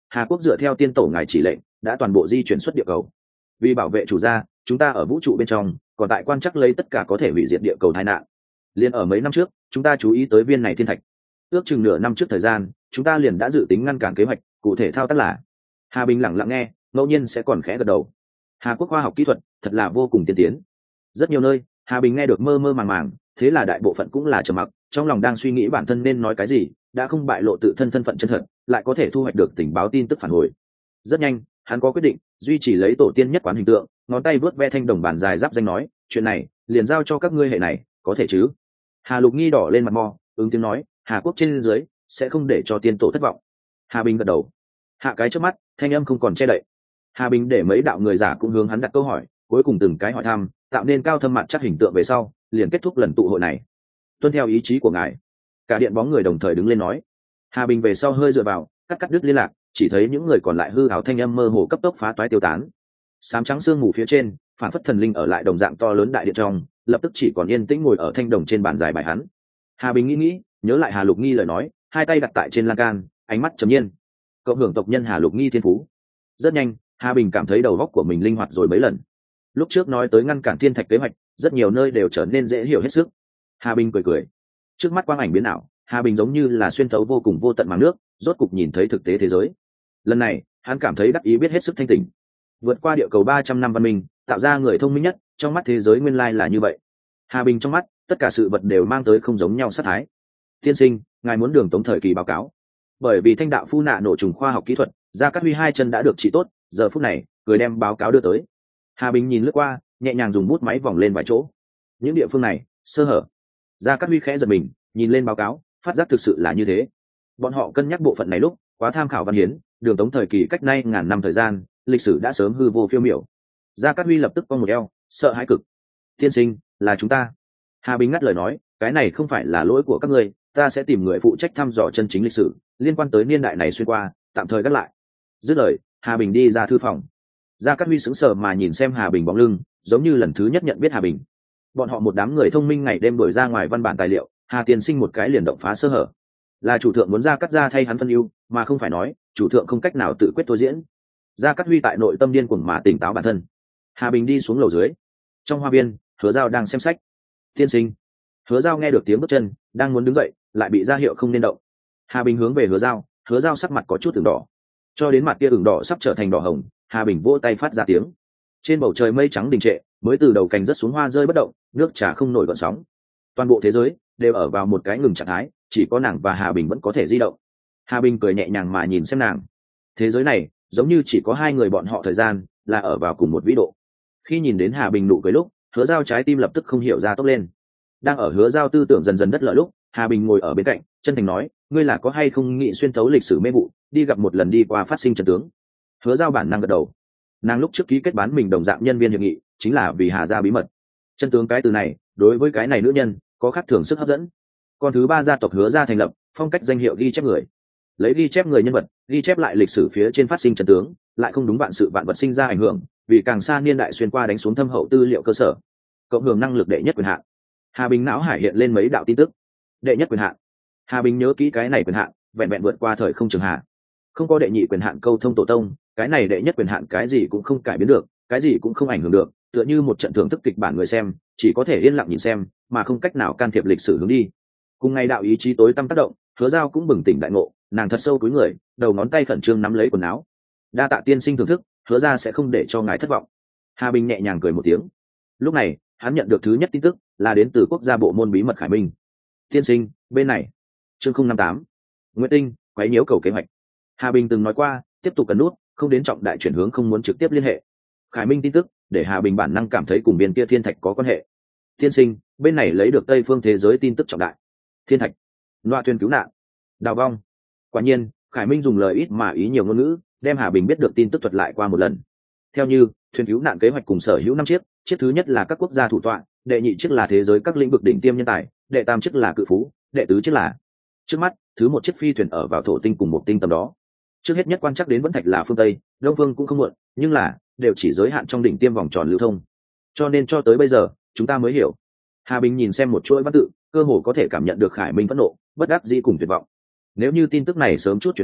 Hà quốc dựa theo tiên tổ ngài chỉ lệnh đã toàn bộ di chuyển xuất địa cầu. Vì bảo vệ chủ gia, chúng ta ở vũ trụ bên trong còn tại quan chắc lấy tất cả có thể hủy diệt địa cầu tai nạn. Liên ở mấy năm trước chúng ta chú ý tới viên này thiên thạch, ước chừng nửa năm trước thời gian chúng ta liền đã dự tính ngăn cản kế hoạch cụ thể thao tác là. Hà Bình lặng lặng nghe, ngẫu nhiên sẽ còn khẽ gật đầu. Hà quốc khoa học kỹ thuật thật là vô cùng tiên tiến. Rất nhiều nơi Hà Bình nghe được mơ mơ màng màng, thế là đại bộ phận cũng là trầm mặc, trong lòng đang suy nghĩ bản thân nên nói cái gì, đã không bại lộ tự thân thân phận chân thật, lại có thể thu hoạch được tình báo tin tức phản hồi. Rất nhanh hắn có quyết định duy trì lấy tổ tiên nhất quán hình tượng, ngón tay vớt ve thanh đồng bản dài giáp danh nói, chuyện này liền giao cho các ngươi hệ này, có thể chứ? Hà Lục Nghi đỏ lên mặt mò, ứng tiếng nói, Hà quốc trên dưới sẽ không để cho tiên tổ thất vọng. Hà Bình gật đầu, hạ cái trước mắt thanh âm không còn che đậy. Hà Bình để mấy đạo người giả cũng hướng hắn đặt câu hỏi, cuối cùng từng cái hỏi thăm, tạo nên cao thâm mặt chắc hình tượng về sau liền kết thúc lần tụ hội này. Tuân theo ý chí của ngài. Cả điện bóng người đồng thời đứng lên nói. Hà Bình về sau hơi dựa vào, cắt đứt liên lạc, chỉ thấy những người còn lại hư ảo thanh âm mơ hồ cấp tốc phá toái tiêu tán. Sám trắng sương mù phía trên phản phất thần linh ở lại đồng dạng to lớn đại điện trong, lập tức chỉ còn yên tĩnh ngồi ở thanh đồng trên bàn dài bài hắn. Hà Bình nghĩ nhớ lại Hà Lục Nghi lời nói, hai tay đặt tại trên lan can, ánh mắt trầm nhiên. Cộng hưởng tộc nhân Hà Lục Nghi thiên phú. Rất nhanh Hà Bình cảm thấy đầu óc của mình linh hoạt rồi mấy lần. Lúc trước nói tới ngăn cản thiên thạch kế hoạch, rất nhiều nơi đều trở nên dễ hiểu hết sức. Hà Bình cười trước mắt quang ảnh biến ảo, Hà Bình giống như là xuyên thấu vô cùng vô tận màng nước, rốt cục nhìn thấy thực tế thế giới. Lần này hắn cảm thấy đắc ý biết hết sức thanh tỉnh. Vượt qua địa cầu 300 năm văn minh, tạo ra người thông minh nhất trong mắt thế giới, nguyên lai là như vậy. Hà Bình trong mắt tất cả sự vật đều mang tới không giống nhau sát thái. Tiên sinh, ngài muốn đường tống thời kỳ báo cáo. Bởi vì thanh đạo phu nạ nổ trùng khoa học kỹ thuật, Gia Cát Huy hai chân đã được trị tốt, giờ phút này người đem báo cáo đưa tới. Hà Bình nhìn lướt qua, nhẹ nhàng dùng bút máy vòng lên vài chỗ. Những địa phương này sơ hở. Gia Cát Huy khẽ giật mình, nhìn lên báo cáo, phát giác thực sự là như thế. Bọn họ cân nhắc bộ phận này lúc quá tham khảo văn hiến, đường tống thời kỳ cách nay ngàn năm thời gian, lịch sử đã sớm hư vô phiêu miểu. Gia Cát Huy lập tức cong một eo, sợ hãi cực. Tiên sinh, là chúng ta. Hà Bình ngắt lời nói, cái này không phải là lỗi của các ngươi, ta sẽ tìm người phụ trách thăm dò chân chính lịch sử liên quan tới niên đại này xuyên qua, tạm thời gác lại. Dứt lời, Hà Bình đi ra thư phòng. Gia Cát Huy sững sờ mà nhìn xem Hà Bình bóng lưng, giống như lần thứ nhất nhận biết Hà Bình. Bọn họ một đám người thông minh ngày đêm đổi ra ngoài văn bản tài liệu, Hà tiên sinh một cái liền động phá sơ hở. Là chủ thượng muốn Gia Cát gia thay hắn phân ưu, mà không phải nói chủ thượng không cách nào tự quyết thôi diễn. Gia Cát Huy tại nội tâm điên cuồng mà tỉnh táo bản thân. Hà Bình đi xuống lầu dưới. Trong hoa viên, Hứa Giao đang xem sách. Tiên sinh. Hứa Giao nghe được tiếng bước chân, đang muốn đứng dậy, lại bị ra hiệu không nên động. Hà Bình hướng về Hứa Giao sắc mặt có chút ửng đỏ, cho đến mặt kia ửng đỏ sắp trở thành đỏ hồng. Hà Bình vỗ tay phát ra tiếng. Trên bầu trời mây trắng đình trệ, mới từ đầu cành rớt xuống hoa rơi bất động, nước trà không nổi gợn sóng. Toàn bộ thế giới đều ở vào một cái ngừng trạng thái, chỉ có nàng và Hà Bình vẫn có thể di động. Hà Bình cười nhẹ nhàng mà nhìn xem nàng. Thế giới này giống như chỉ có hai người bọn họ thời gian là ở vào cùng một vĩ độ. Khi nhìn đến Hà Bình nụ cười lúc, Hứa Giao trái tim lập tức không hiểu ra tốc lên. Đang ở Hứa Giao tư tưởng dần dần đất lợi lúc, Hà Bình ngồi ở bên cạnh, chân thành nói, ngươi là có hay không nghĩ xuyên thấu lịch sử mê vụ, đi gặp một lần đi qua phát sinh trận tướng. Hứa Giao bản năng gật đầu. Nàng lúc trước ký kết bán mình đồng dạng nhân viên hiệp nghị, chính là vì Hà gia bí mật. Chân tướng cái từ này, đối với cái này nữ nhân có khác thường sức hấp dẫn. Con thứ ba gia tộc Hứa gia thành lập, phong cách danh hiệu ghi chép người, lấy ghi chép người nhân vật, ghi chép lại lịch sử phía trên phát sinh trận tướng, lại không đúng vạn sự vạn vật sinh ra ảnh hưởng, vì càng xa niên đại xuyên qua đánh xuống thâm hậu tư liệu cơ sở. Cộng hưởng năng lực đệ nhất quyền hạn. Hà Bình não hải hiện lên mấy đạo tin tức. Đệ nhất quyền hạn. Hà Bình nhớ kỹ cái này quyền hạn, vẹn vẹn vượt qua thời không trường hạ. Không có đệ nhị quyền hạn câu thông tổ tông, cái này đệ nhất quyền hạn cái gì cũng không cải biến được, cái gì cũng không ảnh hưởng được, tựa như một trận thưởng thức kịch bản người xem, chỉ có thể yên lặng nhìn xem, mà không cách nào can thiệp lịch sử hướng đi. Cùng ngày đạo ý chí tối tăm tác động, Hứa Giao cũng bừng tỉnh đại ngộ, nàng thật sâu cúi người, đầu ngón tay khẩn trương nắm lấy quần áo. Đa tạ tiên sinh thưởng thức, Hứa ra sẽ không để cho ngài thất vọng. Hà Bình nhẹ nhàng cười một tiếng. Lúc này hắn nhận được thứ nhất tin tức là đến từ quốc gia bộ môn bí mật Khải Minh. Tiên sinh, bên này. Chương 058. Nguyễn Tinh quấy nhiễu cầu kế hoạch. Hà Bình từng nói qua, tiếp tục cần nút, không đến trọng đại chuyển hướng không muốn trực tiếp liên hệ. Khải Minh tin tức để Hà Bình bản năng cảm thấy cùng biên kia thiên thạch có quan hệ. Tiên sinh, bên này lấy được Tây phương thế giới tin tức trọng đại. Thiên thạch, loa thuyền cứu nạn, đào vong. Quả nhiên, Khải Minh dùng lời ít mà ý nhiều ngôn ngữ, đem Hà Bình biết được tin tức thuật lại qua một lần. Theo như thuyền cứu nạn kế hoạch cùng sở hữu 5 chiếc, chiếc thứ nhất là các quốc gia thủ tọa, đệ nhị chiếc là thế giới các lĩnh vực đỉnh tiêm nhân tài, đệ tam chiếc là cự phú, đệ tứ chiếc là. Trước mắt, thứ một chiếc phi thuyền ở vào thổ tinh cùng một tinh tầm đó. Trước hết nhất quan chắc đến vẫn thạch là phương Tây, Đông Phương cũng không muộn, nhưng là đều chỉ giới hạn trong đỉnh tiêm vòng tròn lưu thông. Cho nên cho tới bây giờ, chúng ta mới hiểu. Hà Bình nhìn xem một chuỗi văn tự, cơ hồ có thể cảm nhận được Khải Minh phẫn nộ, bất đắc dĩ cùng tuyệt vọng. Nếu như tin tức này sớm chút chuyển tới,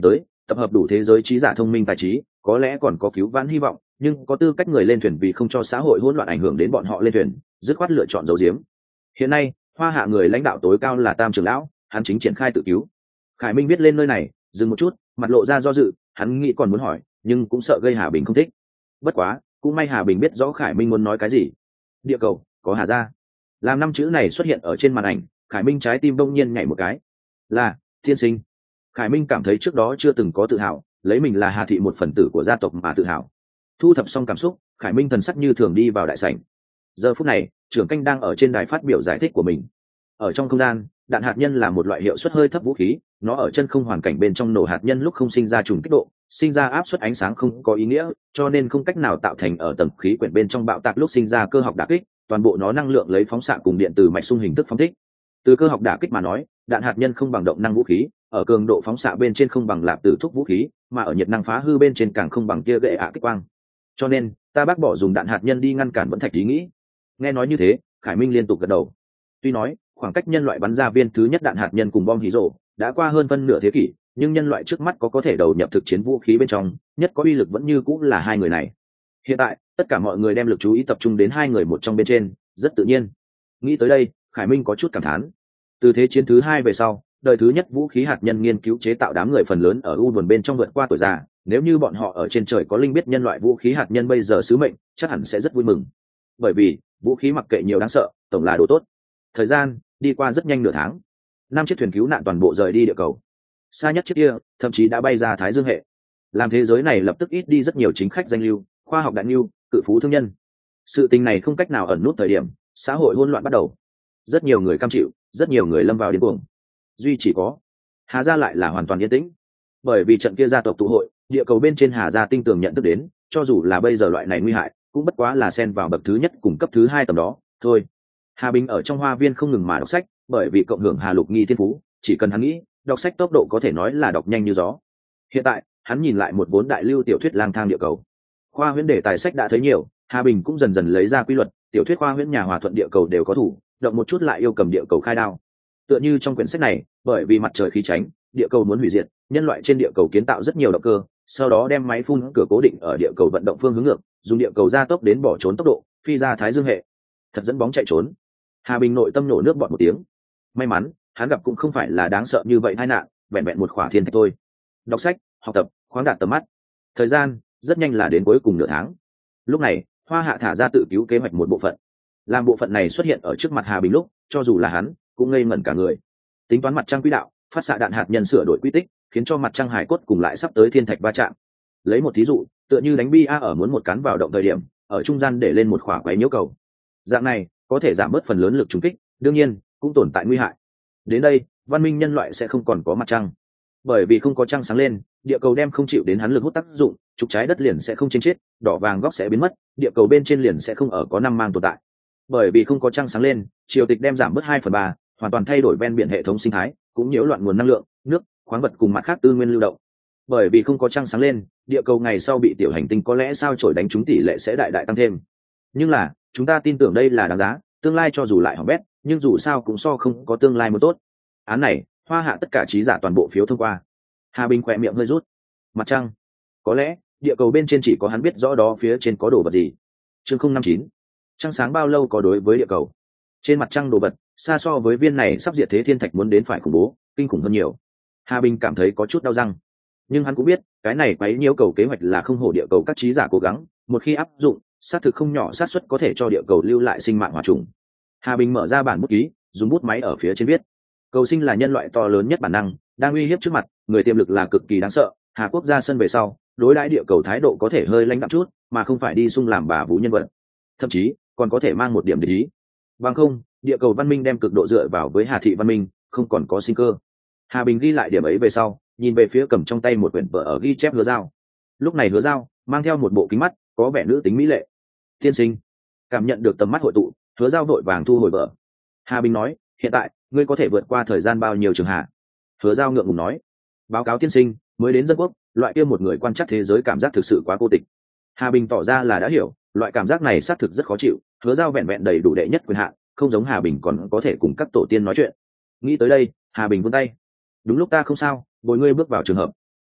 tập hợp đủ thế giới trí giả thông minh tài trí, có lẽ còn có cứu vãn hy vọng, nhưng có tư cách người lên thuyền vì không cho xã hội hỗn loạn ảnh hưởng đến bọn họ lên thuyền, dứt khoát lựa chọn giấu giếm. Hiện nay Hoa Hạ người lãnh đạo tối cao là Tam trưởng lão, hắn chính triển khai tự cứu. Khải Minh biết lên nơi này dừng một chút, mặt lộ ra do dự, hắn nghĩ còn muốn hỏi nhưng cũng sợ gây Hà Bình không thích. Bất quá cũng may Hà Bình biết rõ Khải Minh muốn nói cái gì. Địa cầu có Hà gia. Làm năm chữ này xuất hiện ở trên màn ảnh, Khải Minh trái tim đông nhiên nhảy một cái. Là tiên sinh. Khải Minh cảm thấy trước đó chưa từng có tự hào, lấy mình là Hà thị một phần tử của gia tộc mà tự hào. Thu thập xong cảm xúc, Khải Minh thần sắc như thường đi vào đại sảnh. Giờ phút này trưởng canh đang ở trên đài phát biểu giải thích của mình. Ở trong không gian, đạn hạt nhân là một loại hiệu suất hơi thấp vũ khí, nó ở chân không hoàn cảnh bên trong nổ hạt nhân lúc không sinh ra trùng kích độ, sinh ra áp suất ánh sáng không có ý nghĩa, cho nên không cách nào tạo thành ở tầng khí quyển bên trong bạo tạc lúc sinh ra cơ học đả kích, toàn bộ nó năng lượng lấy phóng xạ cùng điện từ mạch xung hình thức phóng thích. Từ cơ học đả kích mà nói, đạn hạt nhân không bằng động năng vũ khí, ở cường độ phóng xạ bên trên không bằng lạp tử thúc vũ khí, mà ở nhiệt năng phá hư bên trên càng không bằng tia gậy ạ kích quang. Cho nên ta bác bỏ dùng đạn hạt nhân đi ngăn cản vẫn thạch ý nghĩ. Nghe nói như thế, Khải Minh liên tục gật đầu. Tuy nói khoảng cách nhân loại bắn ra viên thứ nhất đạn hạt nhân cùng bom hí rổ đã qua hơn phân nửa thế kỷ, nhưng nhân loại trước mắt có thể đầu nhập thực chiến vũ khí bên trong nhất có uy lực vẫn như cũng là hai người này. Hiện tại tất cả mọi người đem lực chú ý tập trung đến hai người một trong bên trên, rất tự nhiên. Nghĩ tới đây, Khải Minh có chút cảm thán. Từ thế chiến thứ hai về sau, đời thứ nhất vũ khí hạt nhân nghiên cứu chế tạo đám người phần lớn ở u buồn bên trong vượt qua tuổi già, nếu như bọn họ ở trên trời có linh biết nhân loại vũ khí hạt nhân bây giờ sứ mệnh, chắc hẳn sẽ rất vui mừng. Bởi vì vũ khí mặc kệ nhiều đáng sợ, tổng là đồ tốt. Thời gian đi qua rất nhanh nửa tháng, 5 chiếc thuyền cứu nạn toàn bộ rời đi địa cầu. Xa nhất chiếc kia thậm chí đã bay ra Thái Dương hệ. Làm thế giới này lập tức ít đi rất nhiều chính khách danh lưu, khoa học đại lưu, cự phú thương nhân. Sự tình này không cách nào ẩn nút thời điểm, xã hội hỗn loạn bắt đầu. Rất nhiều người cam chịu, rất nhiều người lâm vào điên cuồng. Duy chỉ có Hà gia lại là hoàn toàn yên tĩnh. Bởi vì trận kia gia tộc tụ hội, địa cầu bên trên Hà gia tinh tường nhận thức đến, cho dù là bây giờ loại này nguy hại, cũng bất quá là xen vào bậc thứ nhất cùng cấp thứ hai tầm đó thôi. Hà Bình ở trong hoa viên không ngừng mà đọc sách, bởi vì cộng hưởng Hà Lục Nghi thiên phú, chỉ cần hắn nghĩ, đọc sách tốc độ có thể nói là đọc nhanh như gió. Hiện tại hắn nhìn lại một vốn đại lưu tiểu thuyết lang thang địa cầu. Khoa huyễn đề tài sách đã thấy nhiều, Hà Bình cũng dần dần lấy ra quy luật, tiểu thuyết khoa huyễn nhà hòa thuận địa cầu đều có thủ, động một chút lại yêu cầm địa cầu khai đao. Tựa như trong quyển sách này, bởi vì mặt trời khí tránh, địa cầu muốn hủy diệt, nhân loại trên địa cầu kiến tạo rất nhiều động cơ, sau đó đem máy phun cửa cố định ở địa cầu vận động phương hướng ngược, dùng địa cầu gia tốc đến bỏ trốn tốc độ, phi ra Thái Dương hệ. Thật dẫn bóng chạy trốn. Hà Bình nội tâm nổ nước bọt một tiếng. May mắn hắn gặp cũng không phải là đáng sợ như vậy tai nạn, vẹn vẹn một khỏa thiên thạch thôi. Đọc sách, học tập, khoáng đạt tầm mắt. Thời gian rất nhanh là đến cuối cùng nửa tháng. Lúc này Hoa Hạ thả ra tự cứu kế hoạch một bộ phận. Làm bộ phận này xuất hiện ở trước mặt Hà Bình lúc, cho dù là hắn cũng ngây ngẩn cả người. Tính toán mặt trăng quỹ đạo, phát xạ đạn hạt nhân sửa đổi quy tích, khiến cho mặt trăng hải cốt cùng lại sắp tới thiên thạch va chạm. Lấy một thí dụ, tựa như đánh bia ở muốn một cán vào động thời điểm, ở trung gian để lên một khỏa quấy nhiễu cầu. Dạng này có thể giảm bớt phần lớn lực trùng kích, đương nhiên cũng tồn tại nguy hại. Đến đây văn minh nhân loại sẽ không còn có mặt trăng, bởi vì không có trăng sáng lên, địa cầu đem không chịu đến hắn lực hút tác dụng, trục trái đất liền sẽ không chênh chết, đỏ vàng góc sẽ biến mất, địa cầu bên trên liền sẽ không ở có năm mang tồn tại. Bởi vì không có trăng sáng lên, triều tịch đem giảm bớt 2/3, hoàn toàn thay đổi ven biển hệ thống sinh thái, cũng nhiễu loạn nguồn năng lượng, nước, khoáng vật cùng mặt khác tư nguyên lưu động. Bởi vì không có trăng sáng lên, địa cầu ngày sau bị tiểu hành tinh có lẽ sao chổi đánh trúng tỷ lệ sẽ đại đại tăng thêm. Nhưng là chúng ta tin tưởng đây là đáng giá, tương lai cho dù lại hỏng bét, nhưng dù sao cũng so không có tương lai một tốt. Án này Hoa Hạ tất cả trí giả toàn bộ phiếu thông qua. Hà Bình khỏe miệng hơi rút. Mặt trăng, có lẽ địa cầu bên trên chỉ có hắn biết rõ đó phía trên có đồ vật gì. Chương 059. Trăng sáng bao lâu có đối với địa cầu. Trên mặt trăng đồ vật xa so với viên này sắp diệt thế thiên thạch muốn đến phải khủng bố, kinh khủng hơn nhiều. Hà Bình cảm thấy có chút đau răng, nhưng hắn cũng biết cái này quấy nhiễu cầu kế hoạch là không hổ địa cầu các trí giả cố gắng, một khi áp dụng xác thực không nhỏ xác suất có thể cho địa cầu lưu lại sinh mạng hòa trùng. Hà Bình mở ra bản bút ký, dùng bút máy ở phía trên viết: cầu sinh là nhân loại to lớn nhất bản năng, đang uy hiếp trước mặt, người tiềm lực là cực kỳ đáng sợ. Hà Quốc ra sân về sau, đối đãi địa cầu thái độ có thể hơi lãnh đạm chút, mà không phải đi xung làm bà vũ nhân vật, thậm chí còn có thể mang một điểm địch ý. Bằng không, địa cầu văn minh đem cực độ dựa vào với Hà thị văn minh, không còn có sinh cơ. Hà Bình ghi lại điểm ấy về sau, nhìn về phía cầm trong tay một quyển vở ở ghi chép Hứa Giao. Lúc này Hứa Giao mang theo một bộ kính mắt, có vẻ nữ tính mỹ lệ. Tiên sinh. Cảm nhận được tầm mắt hội tụ, Hứa Giao vội vàng thu hồi vở. Hà Bình nói: hiện tại ngươi có thể vượt qua thời gian bao nhiêu trường hạ? Hứa Giao ngượng ngùng nói: báo cáo tiên sinh, mới đến dân quốc, loại kia một người quan trắc thế giới cảm giác thực sự quá cô tịch. Hà Bình tỏ ra là đã hiểu, loại cảm giác này xác thực rất khó chịu. Hứa Giao vẹn vẹn đầy đủ đệ nhất quyền hạn, không giống Hà Bình còn có thể cùng các tổ tiên nói chuyện. Nghĩ tới đây, Hà Bình vươn tay: đúng lúc ta không sao, bồi ngươi bước vào trường hợp.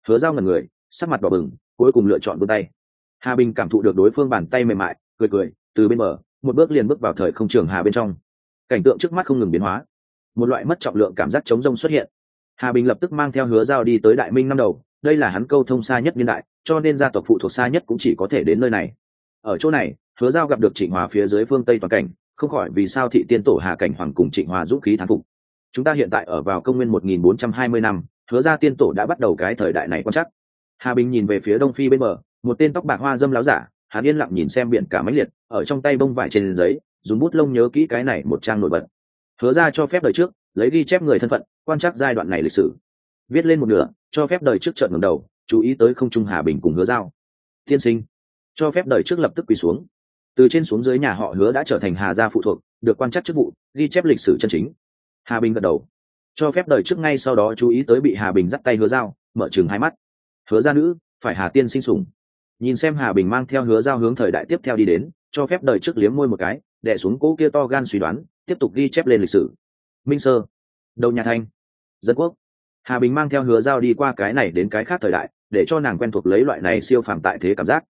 Hứa Giao ngẩn người, sắc mặt đỏ bừng, cuối cùng lựa chọn vươn tay. Hà Bình cảm thụ được đối phương bàn tay mềm mại, cười cười, từ bên bờ một bước liền bước vào thời không trường hà bên trong. Cảnh tượng trước mắt không ngừng biến hóa, một loại mất trọng lượng cảm giác trống rông xuất hiện. Hà Bình lập tức mang theo Hứa Giao đi tới Đại Minh năm đầu, đây là hắn câu thông xa nhất niên đại, cho nên gia tộc phụ thuộc xa nhất cũng chỉ có thể đến nơi này. Ở chỗ này, Hứa Giao gặp được Trịnh Hòa phía dưới phương Tây toàn cảnh, không khỏi vì sao thị tiên tổ Hà Cảnh Hoàng cùng Trịnh Hòa dũng khí thán phục. Chúng ta hiện tại ở vào công nguyên 1420 năm, Hứa ra tiên tổ đã bắt đầu cái thời đại này quan chắc. Hà Bình nhìn về phía đông phi bên bờ, một tên tóc bạc hoa dâm láo giả, hắn yên lặng nhìn xem biển cả mãnh liệt, ở trong tay bông vải trên giấy, dùng bút lông nhớ kỹ cái này một trang nổi bật. Hứa ra cho phép đời trước, lấy ghi chép người thân phận, quan trắc giai đoạn này lịch sử. Viết lên một nửa, cho phép đời trước chợt ngẩng đầu, chú ý tới không trung Hà Bình cùng Hứa Giao. Tiên sinh, cho phép đời trước lập tức quỳ xuống. Từ trên xuống dưới nhà họ Hứa đã trở thành Hà gia phụ thuộc, được quan trắc chức vụ, ghi chép lịch sử chân chính. Hà Bình gật đầu. Cho phép đời trước ngay sau đó chú ý tới bị Hà Bình dắt tay Hứa Giao, mở trừng hai mắt. Hứa gia nữ, phải Hà tiên sinh sủng. Nhìn xem Hà Bình mang theo Hứa Giao hướng thời đại tiếp theo đi đến, cho phép đời trước liếm môi một cái, đè xuống cỗ kia to gan suy đoán, tiếp tục ghi chép lên lịch sử. Minh Sơ, Đầu Nhà Thanh, Dân Quốc. Hà Bình mang theo Hứa Giao đi qua cái này đến cái khác thời đại, để cho nàng quen thuộc lấy loại này siêu phàm tại thế cảm giác.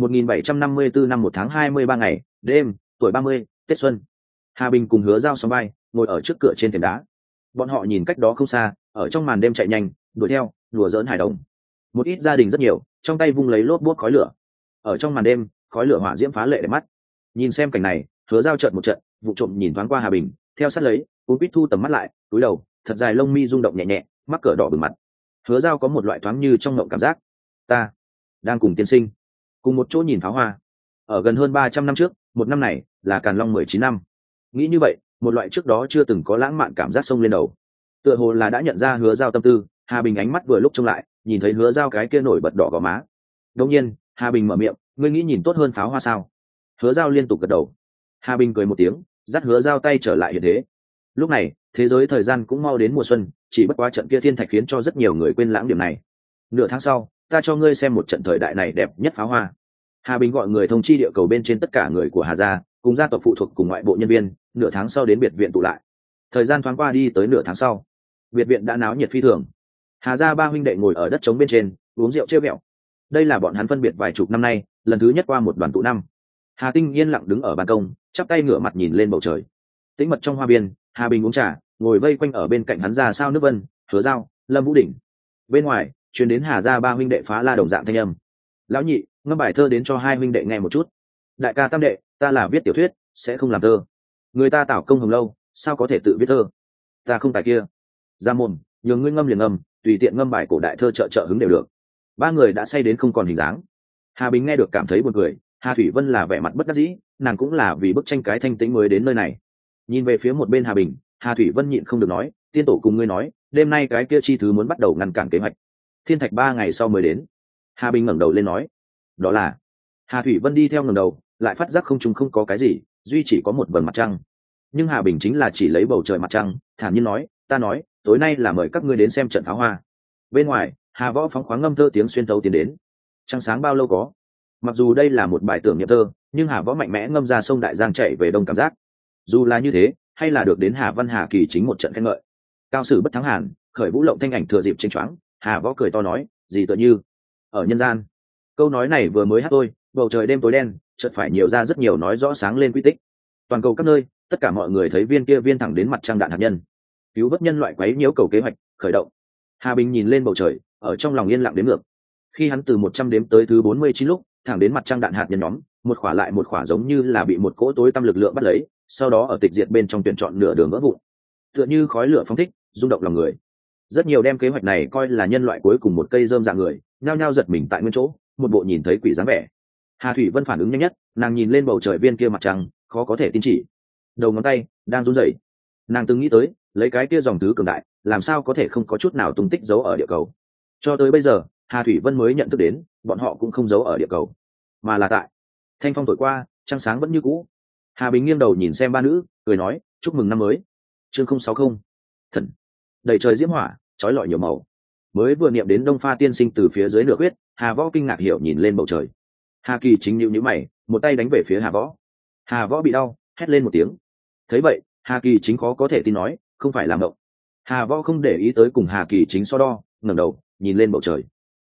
1754 năm 1 tháng 23 ngày, đêm, tuổi 30, Tết xuân. Hà Bình cùng Hứa Giao sóng vai, ngồi ở trước cửa trên thềm đá. Bọn họ nhìn cách đó không xa, ở trong màn đêm chạy nhanh, đuổi theo, đùa giỡn hài đồng. Một ít gia đình rất nhiều, trong tay vung lấy lốp bút khói lửa. Ở trong màn đêm, khói lửa hỏa diễm phá lệ đẹp mắt. Nhìn xem cảnh này, Hứa Giao trợn một trận, vụ trộm nhìn thoáng qua Hà Bình, theo sát lấy, cuốn quýt thu tầm mắt lại, cúi đầu, thật dài lông mi rung động nhẹ nhẹ, mắc cỡ đỏ bừng mặt. Hứa Giao có một loại thoáng như trong ngộng cảm giác, ta đang cùng tiên sinh cùng một chỗ nhìn pháo hoa. Ở gần hơn 300 năm trước, một năm này là Càn Long 19 năm. Nghĩ như vậy, một loại trước đó chưa từng có lãng mạn cảm giác xông lên đầu. Tựa hồ là đã nhận ra Hứa Giao tâm tư, Hà Bình ánh mắt vừa lúc trông lại, nhìn thấy Hứa Giao cái kia nổi bật đỏ gò má. Đương nhiên, Hà Bình mở miệng, ngươi nghĩ nhìn tốt hơn pháo hoa sao? Hứa Giao liên tục gật đầu. Hà Bình cười một tiếng, dắt Hứa Giao tay trở lại hiện thế. Lúc này, thế giới thời gian cũng mau đến mùa xuân, chỉ bất quá trận kia thiên thạch khiến cho rất nhiều người quên lãng điểm này. Nửa tháng sau, ta cho ngươi xem một trận thời đại này đẹp nhất pháo hoa. Hà Bình gọi người thông chi địa cầu bên trên tất cả người của Hà gia, cùng gia tộc phụ thuộc cùng ngoại bộ nhân viên, nửa tháng sau đến biệt viện tụ lại. Thời gian thoáng qua đi tới nửa tháng sau, biệt viện đã náo nhiệt phi thường. Hà gia ba huynh đệ ngồi ở đất trống bên trên, uống rượu trêu ghẹo. Đây là bọn hắn phân biệt vài chục năm nay, lần thứ nhất qua một đoàn tụ năm. Hà Tinh yên lặng đứng ở ban công, chắp tay ngửa mặt nhìn lên bầu trời. Tĩnh mật trong hoa biên, Hà Bình uống trà, ngồi vây quanh ở bên cạnh hắn ra sao nước vân, Hứa Giao, Lâm Vũ Đỉnh. Bên ngoài, truyền đến Hà gia ba huynh đệ phá la đồng dạng thanh âm. Lão nhị, ngâm bài thơ đến cho hai huynh đệ nghe một chút. Đại ca tam đệ, ta là viết tiểu thuyết, sẽ không làm thơ. Người ta tảo công hồng lâu, sao có thể tự viết thơ? Ta không tài kia. Ra mồm, nhường ngươi ngâm liền ngâm, tùy tiện ngâm bài cổ đại thơ trợ hứng đều được. Ba người đã say đến không còn hình dáng. Hà Bình nghe được cảm thấy buồn cười, Hà Thủy Vân là vẻ mặt bất đắc dĩ, nàng cũng là vì bức tranh cái thanh tĩnh mới đến nơi này. Nhìn về phía một bên Hà Bình, Hà Thủy Vân nhịn không được nói, tiên tổ cùng ngươi nói, đêm nay cái kia chi thứ muốn bắt đầu ngăn cản kế hoạch. Thiên thạch 3 ngày sau mới đến. Hà Bình ngẩng đầu lên nói, đó là. Hà Thủy Vân đi theo ngẩng đầu, lại phát giác không trung không có cái gì, duy chỉ có một vầng mặt trăng. Nhưng Hà Bình chính là chỉ lấy bầu trời mặt trăng, thản nhiên nói, ta nói, tối nay là mời các ngươi đến xem trận pháo hoa. Bên ngoài, Hà Võ phóng khoáng ngâm thơ tiếng xuyên tấu tiến đến. Trăng sáng bao lâu có. Mặc dù đây là một bài tưởng niệm thơ, nhưng Hà Võ mạnh mẽ ngâm ra sông đại giang chảy về đông cảm giác. Dù là như thế, hay là được đến Hà Văn Hà Kỳ chính một trận khen ngợi. Cao sử bất thắng hàn, khởi vũ lộng thanh ảnh thừa dịp chênh choáng. Hà Võ cười to nói, gì tựa như ở nhân gian. Câu nói này vừa mới hát tôi, bầu trời đêm tối đen, chợt phải nhiều ra rất nhiều nói rõ sáng lên quy tích. Toàn cầu các nơi, tất cả mọi người thấy viên kia viên thẳng đến mặt trăng đạn hạt nhân. Cứu vớt nhân loại quấy nhiễu cầu kế hoạch khởi động. Hà Bình nhìn lên bầu trời, ở trong lòng yên lặng đếm ngược. Khi hắn từ 100 đếm tới thứ 49 lúc, thẳng đến mặt trăng đạn hạt nhân nhóm, một khỏa lại một khỏa giống như là bị một cỗ tối tăm lực lượng bắt lấy, sau đó ở tịch diệt bên trong tuyển chọn nửa đường vỡ vụn. Tựa như khói lửa phóng thích, rung động lòng người. Rất nhiều đem kế hoạch này coi là nhân loại cuối cùng một cây rơm dạng người, nhao nhao giật mình tại nguyên chỗ, một bộ nhìn thấy quỷ dáng vẻ. Hà Thủy Vân phản ứng nhanh nhất, nàng nhìn lên bầu trời viên kia mặt trăng, khó có thể tin chỉ. Đầu ngón tay đang run rẩy. Nàng từng nghĩ tới, lấy cái kia dòng thứ cường đại, làm sao có thể không có chút nào tung tích giấu ở địa cầu. Cho tới bây giờ, Hà Thủy Vân mới nhận thức đến, bọn họ cũng không giấu ở địa cầu, mà là tại thanh phong thổi qua, trăng sáng vẫn như cũ. Hà Bình nghiêng đầu nhìn xem ba nữ, cười nói, chúc mừng năm mới. Chương 060. Thần. Đầy trời diễm hỏa, chói lọi nhiều màu. Mới vừa niệm đến Đông Pha tiên sinh từ phía dưới nửa huyết, Hà Võ kinh ngạc hiểu nhìn lên bầu trời. Hà Kỳ chính nhíu nhíu mày, một tay đánh về phía Hà Võ. Hà Võ bị đau, hét lên một tiếng. Thấy vậy, Hà Kỳ chính khó có thể tin nói, không phải làm động. Hà Võ không để ý tới cùng Hà Kỳ chính so đo, ngẩng đầu nhìn lên bầu trời.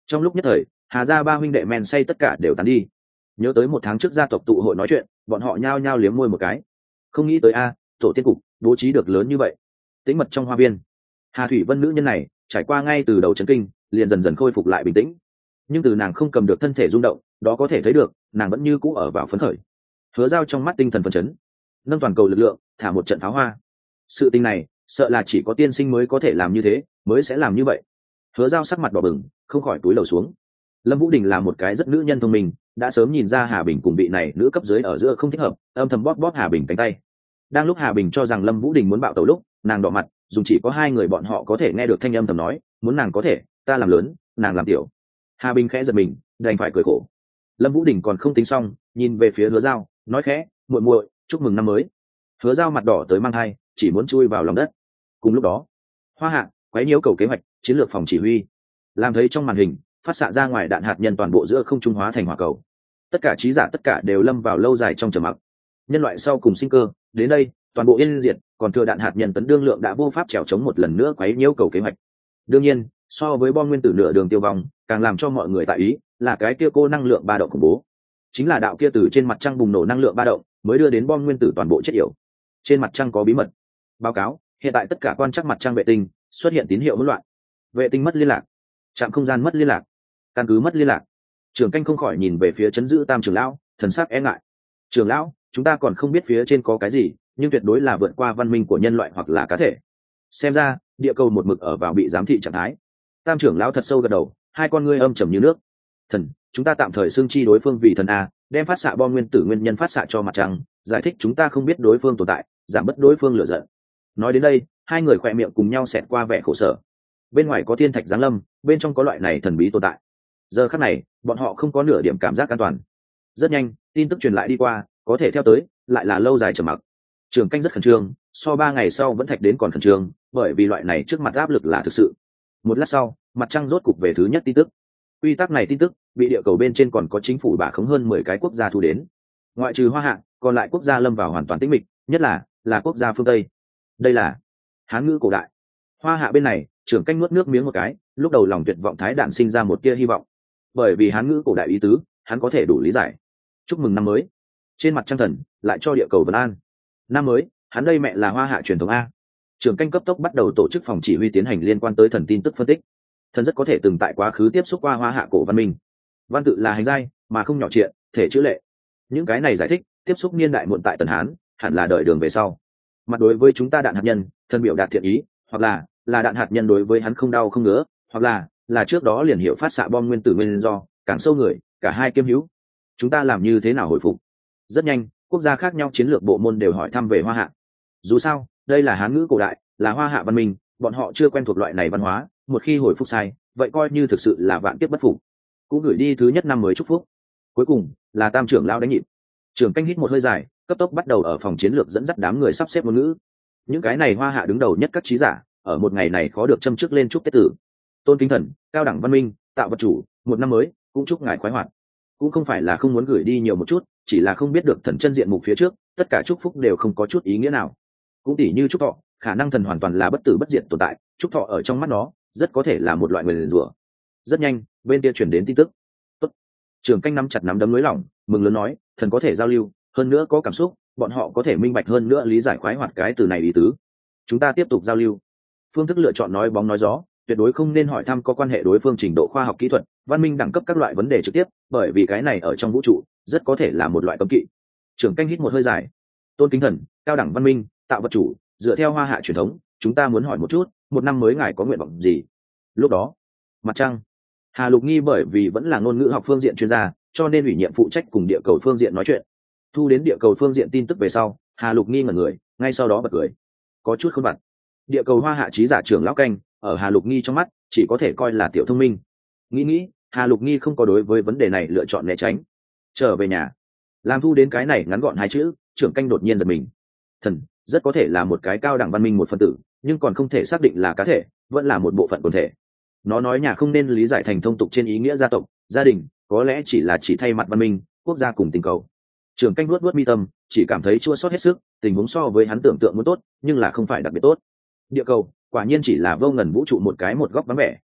Trong lúc nhất thời, Hà gia ba huynh đệ men say tất cả đều tán đi. Nhớ tới một tháng trước gia tộc tụ hội nói chuyện, bọn họ nhao nhao liếm môi một cái. Không nghĩ tới tổ tiên cục bố trí được lớn như vậy. Tĩnh mật trong hoa viên, Hà Thủy Vân nữ nhân này trải qua ngay từ đầu chấn kinh, liền dần dần khôi phục lại bình tĩnh. Nhưng từ nàng không cầm được thân thể rung động, đó có thể thấy được nàng vẫn như cũ ở vào phấn khởi. Hứa Giao trong mắt tinh thần phấn chấn, nâng toàn cầu lực lượng thả một trận pháo hoa. Sự tình này sợ là chỉ có tiên sinh mới có thể làm như thế, mới sẽ làm như vậy. Hứa Giao sắc mặt đỏ bừng, không khỏi túi lầu xuống. Lâm Vũ Đình là một cái rất nữ nhân thông minh, đã sớm nhìn ra Hà Bình cùng vị này nữ cấp dưới ở giữa không thích hợp, âm thầm bóp bóp Hà Bình cánh tay. Đang lúc Hà Bình cho rằng Lâm Vũ Đình muốn bạo tẩu lúc, nàng đỏ mặt, dùng chỉ có hai người bọn họ có thể nghe được thanh âm thầm nói, muốn nàng có thể, ta làm lớn, nàng làm tiểu. Hà Bình khẽ giật mình, đành phải cười khổ. Lâm Vũ Đình còn không tính xong, nhìn về phía Hứa Giao, nói khẽ, muội muội, chúc mừng năm mới. Hứa Giao mặt đỏ tới mang hai, chỉ muốn chui vào lòng đất. Cùng lúc đó, Hoa Hạ quấy nhiễu cầu kế hoạch, chiến lược phòng chỉ huy, làm thấy trong màn hình phát xạ ra ngoài đạn hạt nhân toàn bộ giữa không trung hóa thành hỏa cầu. Tất cả trí giả tất cả đều lâm vào lâu dài trong trầm mặc. Nhân loại sau cùng sinh cơ đến đây, toàn bộ yên diệt, còn thừa đạn hạt nhân tấn đương lượng đã vô pháp trèo chống một lần nữa quấy nhiễu cầu kế hoạch. Đương nhiên, so với bom nguyên tử nửa đường tiêu vong, càng làm cho mọi người tại ý là cái kia cô năng lượng ba động khủng bố. Chính là đạo kia từ trên mặt trăng bùng nổ năng lượng ba động, mới đưa đến bom nguyên tử toàn bộ chết yểu. Trên mặt trăng có bí mật. Báo cáo, hiện tại tất cả quan trắc mặt trăng vệ tinh xuất hiện tín hiệu hỗn loạn. Vệ tinh mất liên lạc, trạm không gian mất liên lạc, căn cứ mất liên lạc. Trưởng canh không khỏi nhìn về phía trấn giữ Tam trưởng lão, thần sắc e ngại. Trưởng lão, chúng ta còn không biết phía trên có cái gì, nhưng tuyệt đối là vượt qua văn minh của nhân loại hoặc là cá thể. Xem ra địa cầu một mực ở vào bị giám thị trạng thái. Tam trưởng lão thật sâu gật đầu, hai con ngươi âm trầm như nước. Thần, chúng ta tạm thời xưng chi đối phương vì thần a, đem phát xạ bom nguyên tử nguyên nhân phát xạ cho mặt trăng, giải thích chúng ta không biết đối phương tồn tại, giảm bớt đối phương lửa giận. Nói đến đây, hai người khỏe miệng cùng nhau xẹt qua vẻ khổ sở. Bên ngoài có thiên thạch giáng lâm, bên trong có loại này thần bí tồn tại. Giờ khắc này, bọn họ không có nửa điểm cảm giác an toàn. Rất nhanh, tin tức truyền lại đi qua, có thể theo tới, lại là lâu dài trầm mặc. Trường canh rất khẩn trương, so 3 ngày sau vẫn thạch đến còn khẩn trương, bởi vì loại này trước mặt áp lực là thực sự. Một lát sau, mặt trăng rốt cục về thứ nhất tin tức. Quy tắc này tin tức, bị địa cầu bên trên còn có chính phủ bả khống hơn 10 cái quốc gia thu đến. Ngoại trừ Hoa Hạ, còn lại quốc gia lâm vào hoàn toàn tĩnh mịch, nhất là quốc gia phương Tây. Đây là Hán ngữ cổ đại. Hoa Hạ bên này, trưởng canh nuốt nước miếng một cái, lúc đầu lòng tuyệt vọng thái đạn sinh ra một tia hy vọng. Bởi vì Hán ngữ cổ đại ý tứ, hắn có thể đủ lý giải. Chúc mừng năm mới. Trên mặt trăng thần, lại cho địa cầu vân an. Năm mới, hắn đây mẹ là Hoa Hạ truyền thống a. Trưởng canh cấp tốc bắt đầu tổ chức phòng chỉ huy tiến hành liên quan tới thần tin tức phân tích. Thần rất có thể từng tại quá khứ tiếp xúc qua Hoa Hạ cổ văn minh. Văn tự là hành giai, mà không nhỏ triện, thể chữ lệ. Những cái này giải thích, tiếp xúc niên đại muộn tại Tần Hán, hẳn là đợi đường về sau. Mặt đối với chúng ta đạn hạt nhân, thần biểu đạt thiện ý, hoặc là đạn hạt nhân đối với hắn không đau không ngứa, hoặc là trước đó liền hiểu phát xạ bom nguyên tử nguyên do, càng sâu người, cả hai kiêm hữu. Chúng ta làm như thế nào hồi phục? Rất nhanh, quốc gia khác nhau chiến lược bộ môn đều hỏi thăm về Hoa Hạ. Dù sao, đây là Hán ngữ cổ đại, là Hoa Hạ văn minh, bọn họ chưa quen thuộc loại này văn hóa, một khi hồi phục sai, vậy coi như thực sự là vạn kiếp bất phục. Cũng gửi đi thứ nhất năm mới chúc phúc. Cuối cùng là Tam trưởng lão đánh nhịp. Trưởng canh hít một hơi dài, cấp tốc bắt đầu ở phòng chiến lược dẫn dắt đám người sắp xếp ngôn ngữ. Những cái này Hoa Hạ đứng đầu nhất các trí giả, ở một ngày này khó được châm trước lên chúc Tết tử. Tôn kính thần, cao đẳng văn minh, tạo vật chủ, một năm mới, cũng chúc ngài khoái hoạt. Cũng không phải là không muốn gửi đi nhiều một chút, chỉ là không biết được thần chân diện mục phía trước, tất cả chúc phúc đều không có chút ý nghĩa nào. Cũng tỉ như chúc thọ, khả năng thần hoàn toàn là bất tử bất diệt tồn tại, chúc thọ ở trong mắt nó, rất có thể là một loại nguyền rủa. Rất nhanh, bên kia chuyển đến tin tức. Tốt. Trưởng canh nắm chặt nắm đấm lưới lỏng, mừng lớn nói, thần có thể giao lưu, hơn nữa có cảm xúc, bọn họ có thể minh bạch hơn nữa lý giải khoái hoạt cái từ này ý tứ. Chúng ta tiếp tục giao lưu. Phương thức lựa chọn nói bóng nói gió, tuyệt đối không nên hỏi thăm có quan hệ đối phương trình độ khoa học kỹ thuật, văn minh đẳng cấp các loại vấn đề trực tiếp, bởi vì cái này ở trong vũ trụ rất có thể là một loại cấm kỵ. Trưởng canh hít một hơi dài. Tôn kính thần, cao đẳng văn minh, tạo vật chủ, dựa theo Hoa Hạ truyền thống, chúng ta muốn hỏi một chút, một năm mới ngài có nguyện vọng gì? Lúc đó, mặt trăng, Hà Lục Nghi bởi vì vẫn là ngôn ngữ học phương diện chuyên gia, cho nên ủy nhiệm phụ trách cùng địa cầu phương diện nói chuyện. Thu đến địa cầu phương diện tin tức về sau, Hà Lục Nghi ngẩn người, ngay sau đó bật cười, có chút khôn vặt. Địa cầu Hoa Hạ trí giả trưởng lão canh, ở Hà Lục Nghi trong mắt, chỉ có thể coi là tiểu thông minh. Nghĩ, Hà Lục Nghi không có đối với vấn đề này lựa chọn né tránh. Trở về nhà, làm thu đến cái này ngắn gọn hai chữ, trưởng canh đột nhiên giật mình. Thần rất có thể là một cái cao đẳng văn minh một phân tử, nhưng còn không thể xác định là cá thể, vẫn là một bộ phận quần thể. Nó nói nhà không nên lý giải thành thông tục trên ý nghĩa gia tộc, gia đình, có lẽ chỉ thay mặt văn minh, quốc gia cùng tình cầu. Trưởng canh vuốt mi tâm, chỉ cảm thấy chua xót hết sức, tình huống so với hắn tưởng tượng muốn tốt, nhưng là không phải đặc biệt tốt. Địa cầu quả nhiên chỉ là vô ngần vũ trụ một cái một góc vắng vẻ,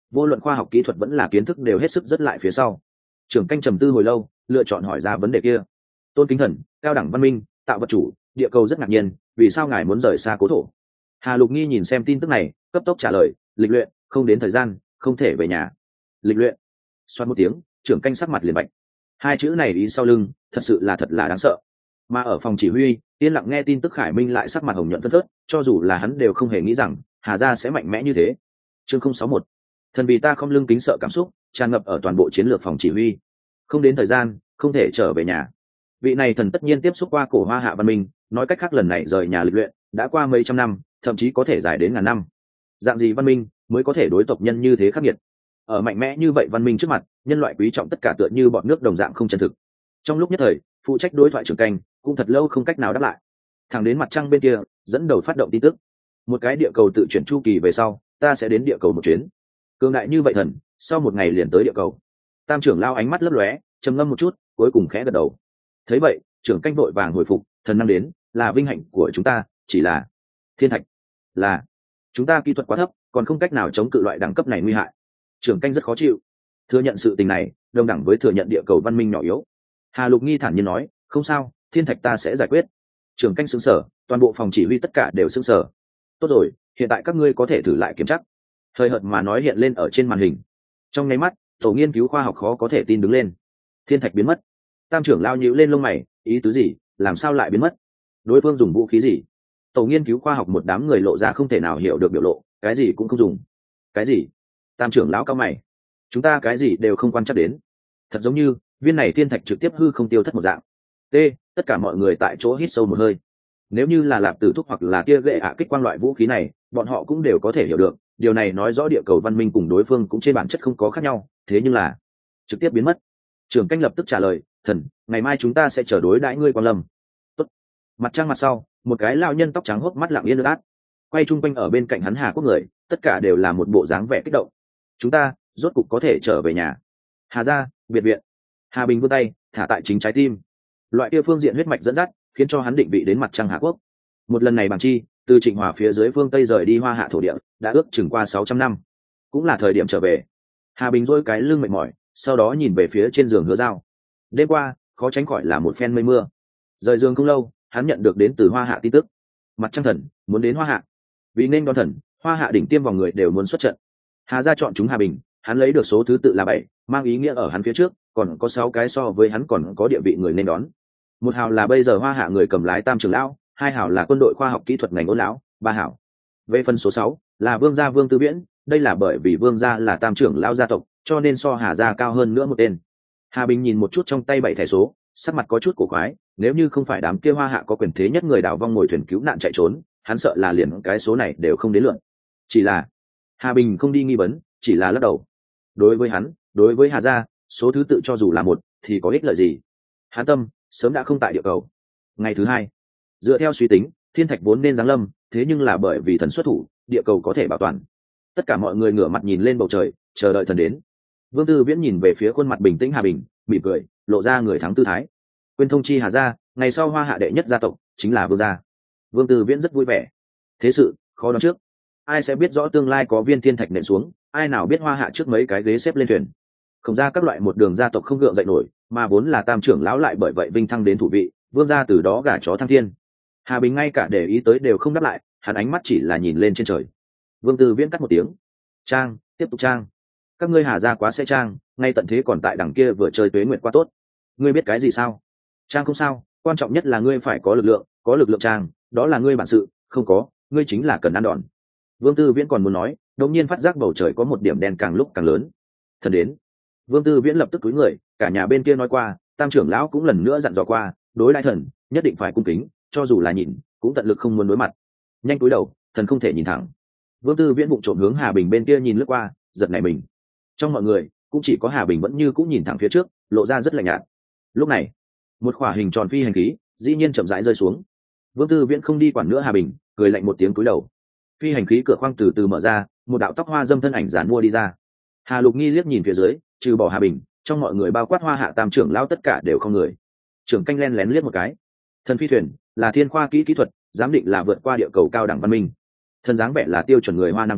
vô luận khoa học kỹ thuật vẫn là kiến thức đều hết sức rất lại phía sau. Trưởng canh trầm tư hồi lâu, lựa chọn hỏi ra vấn đề kia. Tôn Kính Thần, cao đẳng văn minh, tạo vật chủ, địa cầu rất ngạc nhiên, vì sao ngài muốn rời xa cố thổ? Hà Lục Nghi nhìn xem tin tức này, cấp tốc trả lời, lịch luyện, không đến thời gian, không thể về nhà. Lịch luyện. Xoát một tiếng, trưởng canh sắc mặt liền bạch. Hai chữ này ý sau lưng, thật sự là thật là đáng sợ. Mà ở phòng chỉ huy, yên lặng nghe tin tức Khải Minh lại sắc mặt hồng nhuận phân phớt, cho dù là hắn đều không hề nghĩ rằng Hà gia sẽ mạnh mẽ như thế. Chương 061. Thần vì ta không lưng kính sợ cảm xúc tràn ngập ở toàn bộ chiến lược phòng chỉ huy. Không đến thời gian, không thể trở về nhà. Vị này thần tất nhiên tiếp xúc qua cổ Hoa Hạ văn minh, nói cách khác lần này rời nhà lịch luyện đã qua mấy trăm năm, thậm chí có thể dài đến ngàn năm. Dạng gì văn minh mới có thể đối tộc nhân như thế khắc nghiệt? Ở mạnh mẽ như vậy văn minh trước mặt, nhân loại quý trọng tất cả tựa như bọn nước đồng dạng không chân thực. Trong lúc nhất thời, phụ trách đối thoại trưởng canh cũng thật lâu không cách nào đáp lại. Thẳng đến mặt trăng bên kia dẫn đầu phát động tin tức, một cái địa cầu tự chuyển chu kỳ về sau, ta sẽ đến địa cầu một chuyến. Cường đại như vậy thần, sau một ngày liền tới địa cầu. Tam trưởng lao ánh mắt lấp lóe, trầm ngâm một chút, cuối cùng khẽ gật đầu. Thấy vậy, trưởng canh vội vàng hồi phục, thần năng đến là vinh hạnh của chúng ta, chỉ là thiên thạch là chúng ta kỹ thuật quá thấp, còn không cách nào chống cự loại đẳng cấp này nguy hại. Trưởng canh rất khó chịu, thừa nhận sự tình này đồng đẳng với thừa nhận địa cầu văn minh nhỏ yếu. Hà Lục Nghi thản nhiên nói, không sao, thiên thạch ta sẽ giải quyết. Trưởng canh sững sờ, toàn bộ phòng chỉ huy tất cả đều sững sờ. Tốt rồi, hiện tại các ngươi có thể thử lại kiểm tra. Hơi hợt mà nói hiện lên ở trên màn hình. Trong nháy mắt, tổ nghiên cứu khoa học khó có thể tin đứng lên. Thiên thạch biến mất. Tam trưởng lao nhíu lên lông mày, ý tứ gì, làm sao lại biến mất? Đối phương dùng vũ khí gì? Tổ nghiên cứu khoa học một đám người lộ ra không thể nào hiểu được biểu lộ, cái gì cũng không dùng. Cái gì? Tam trưởng lão cao mày. Chúng ta cái gì đều không quan chắc đến. Thật giống như viên này thiên thạch trực tiếp hư không tiêu thất một dạng. T, tất cả mọi người tại chỗ hít sâu một hơi. Nếu như là lạp tử thúc hoặc là kia gậy kích quang loại vũ khí này, bọn họ cũng đều có thể hiểu được, điều này nói rõ địa cầu văn minh cùng đối phương cũng trên bản chất không có khác nhau, thế nhưng là trực tiếp biến mất. Trưởng canh lập tức trả lời, thần, ngày mai chúng ta sẽ chờ đối đãi ngươi quan lâm. Tốt. Mặt trăng mặt sau, một cái lao nhân tóc trắng hốc mắt lặng yên ướt át, quay chung quanh ở bên cạnh hắn Hà Quốc người, tất cả đều là một bộ dáng vẻ kích động. Chúng ta rốt cục có thể trở về nhà. Hà gia, biệt viện. Hà Bình vươn tay thả tại chính trái tim. Loại kia phương diện huyết mạch dẫn dắt khiến cho hắn định vị đến mặt trăng Hà Quốc. Một lần này bằng chi từ Trịnh Hòa phía dưới phương Tây rời đi Hoa Hạ thổ địa đã ước chừng qua 600 năm, cũng là thời điểm trở về. Hà Bình dỗi cái lưng mệt mỏi, sau đó nhìn về phía trên giường Hứa Giao. Đêm qua khó tránh khỏi là một phen mây mưa, rời giường không lâu hắn nhận được đến từ Hoa Hạ tin tức, mặt trăng thần muốn đến Hoa Hạ. Vì nên đón thần, Hoa Hạ đỉnh tiêm vòng người đều muốn xuất trận. Hà gia chọn chúng Hà Bình, hắn lấy được số thứ tự là 7, mang ý nghĩa ở hắn phía trước còn có 6 cái so với hắn còn có địa vị người nên đón. Một hào là bây giờ Hoa Hạ người cầm lái Tam trưởng lão, 2 hào là quân đội khoa học kỹ thuật ngành Ôn lão, 3 hào. Về phần số 6 là Vương gia Vương Tư Viễn, đây là bởi vì Vương gia là Tam trưởng lão gia tộc, cho nên so Hà gia cao hơn nữa một tên. Hà Bình nhìn một chút trong tay 7 thẻ số, sắc mặt có chút cổ quái, nếu như không phải đám kia Hoa Hạ có quyền thế nhất người đảo vong ngồi thuyền cứu nạn chạy trốn, hắn sợ là liền cái số này đều không đến lượt. Chỉ là Hà Bình không đi nghi vấn, chỉ là lắc đầu. Đối với hắn, đối với Hà gia, số thứ tự cho dù là 1 thì có ích lợi gì? Hắn tâm sớm đã không tại địa cầu. Ngày thứ 2, dựa theo suy tính, thiên thạch vốn nên giáng lâm, thế nhưng là bởi vì thần xuất thủ, địa cầu có thể bảo toàn. Tất cả mọi người ngửa mặt nhìn lên bầu trời, chờ đợi thần đến. Vương Tư Viễn nhìn về phía khuôn mặt bình tĩnh Hà Bình, mỉm cười, lộ ra người thắng tư thái. Quên thông chi Hà gia, ngày sau Hoa Hạ đệ nhất gia tộc chính là Vương gia. Vương Tư Viễn rất vui vẻ. Thế sự khó đoán trước, ai sẽ biết rõ tương lai có viên thiên thạch nện xuống, ai nào biết Hoa Hạ trước mấy cái ghế xếp lên thuyền. Không ra các loại một đường gia tộc không gượng dậy nổi, mà vốn là Tam trưởng lão lại bởi vậy vinh thăng đến thủ vị, Vương gia từ đó gả chó thăng thiên. Hà Bình ngay cả để ý tới đều không đáp lại, hắn ánh mắt chỉ là nhìn lên trên trời. Vương Tư Viễn cắt một tiếng, trang, tiếp tục trang. Các ngươi Hà gia quá sẽ trang, ngay tận thế còn tại đằng kia vừa chơi tuế nguyệt qua tốt. Ngươi biết cái gì sao? Trang không sao, quan trọng nhất là ngươi phải có lực lượng trang, đó là ngươi bản sự, không có, ngươi chính là cần ăn đòn. Vương Tư Viễn còn muốn nói, đột nhiên phát giác bầu trời có một điểm đen càng lúc càng lớn. Thần đến. Vương Tư Viễn lập tức cúi người, cả nhà bên kia nói qua, Tam trưởng lão cũng lần nữa dặn dò qua, đối đại thần nhất định phải cung kính, cho dù là nhìn cũng tận lực không muốn đối mặt. Nhanh cúi đầu, thần không thể nhìn thẳng. Vương Tư Viễn bụng trộm hướng Hà Bình bên kia nhìn lướt qua, giật nảy mình. Trong mọi người cũng chỉ có Hà Bình vẫn như cũng nhìn thẳng phía trước, lộ ra rất lạnh nhạt. Lúc này một khỏa hình tròn phi hành khí dĩ nhiên chậm rãi rơi xuống. Vương Tư Viễn không đi quản nữa Hà Bình, cười lạnh một tiếng cúi đầu. Phi hành khí cửa khoang từ từ mở ra, một đạo tóc hoa dâm thân ảnh giản mua đi ra. Hà Lục Nghi liếc nhìn phía dưới, trừ bỏ Hà Bình, trong mọi người bao quát Hoa Hạ Tam trưởng lão tất cả đều không người. Trưởng canh len lén liếc một cái. Thần phi thuyền là thiên khoa kỹ thuật, giám định là vượt qua địa cầu cao đẳng văn minh. Thần dáng vẻ là tiêu chuẩn người Hoa nam tính,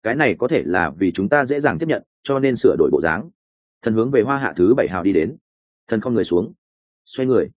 cái này có thể là vì chúng ta dễ dàng tiếp nhận cho nên sửa đổi bộ dáng. Thần hướng về hoa hạ thứ 7 hào đi đến. Thần không người xuống, xoay người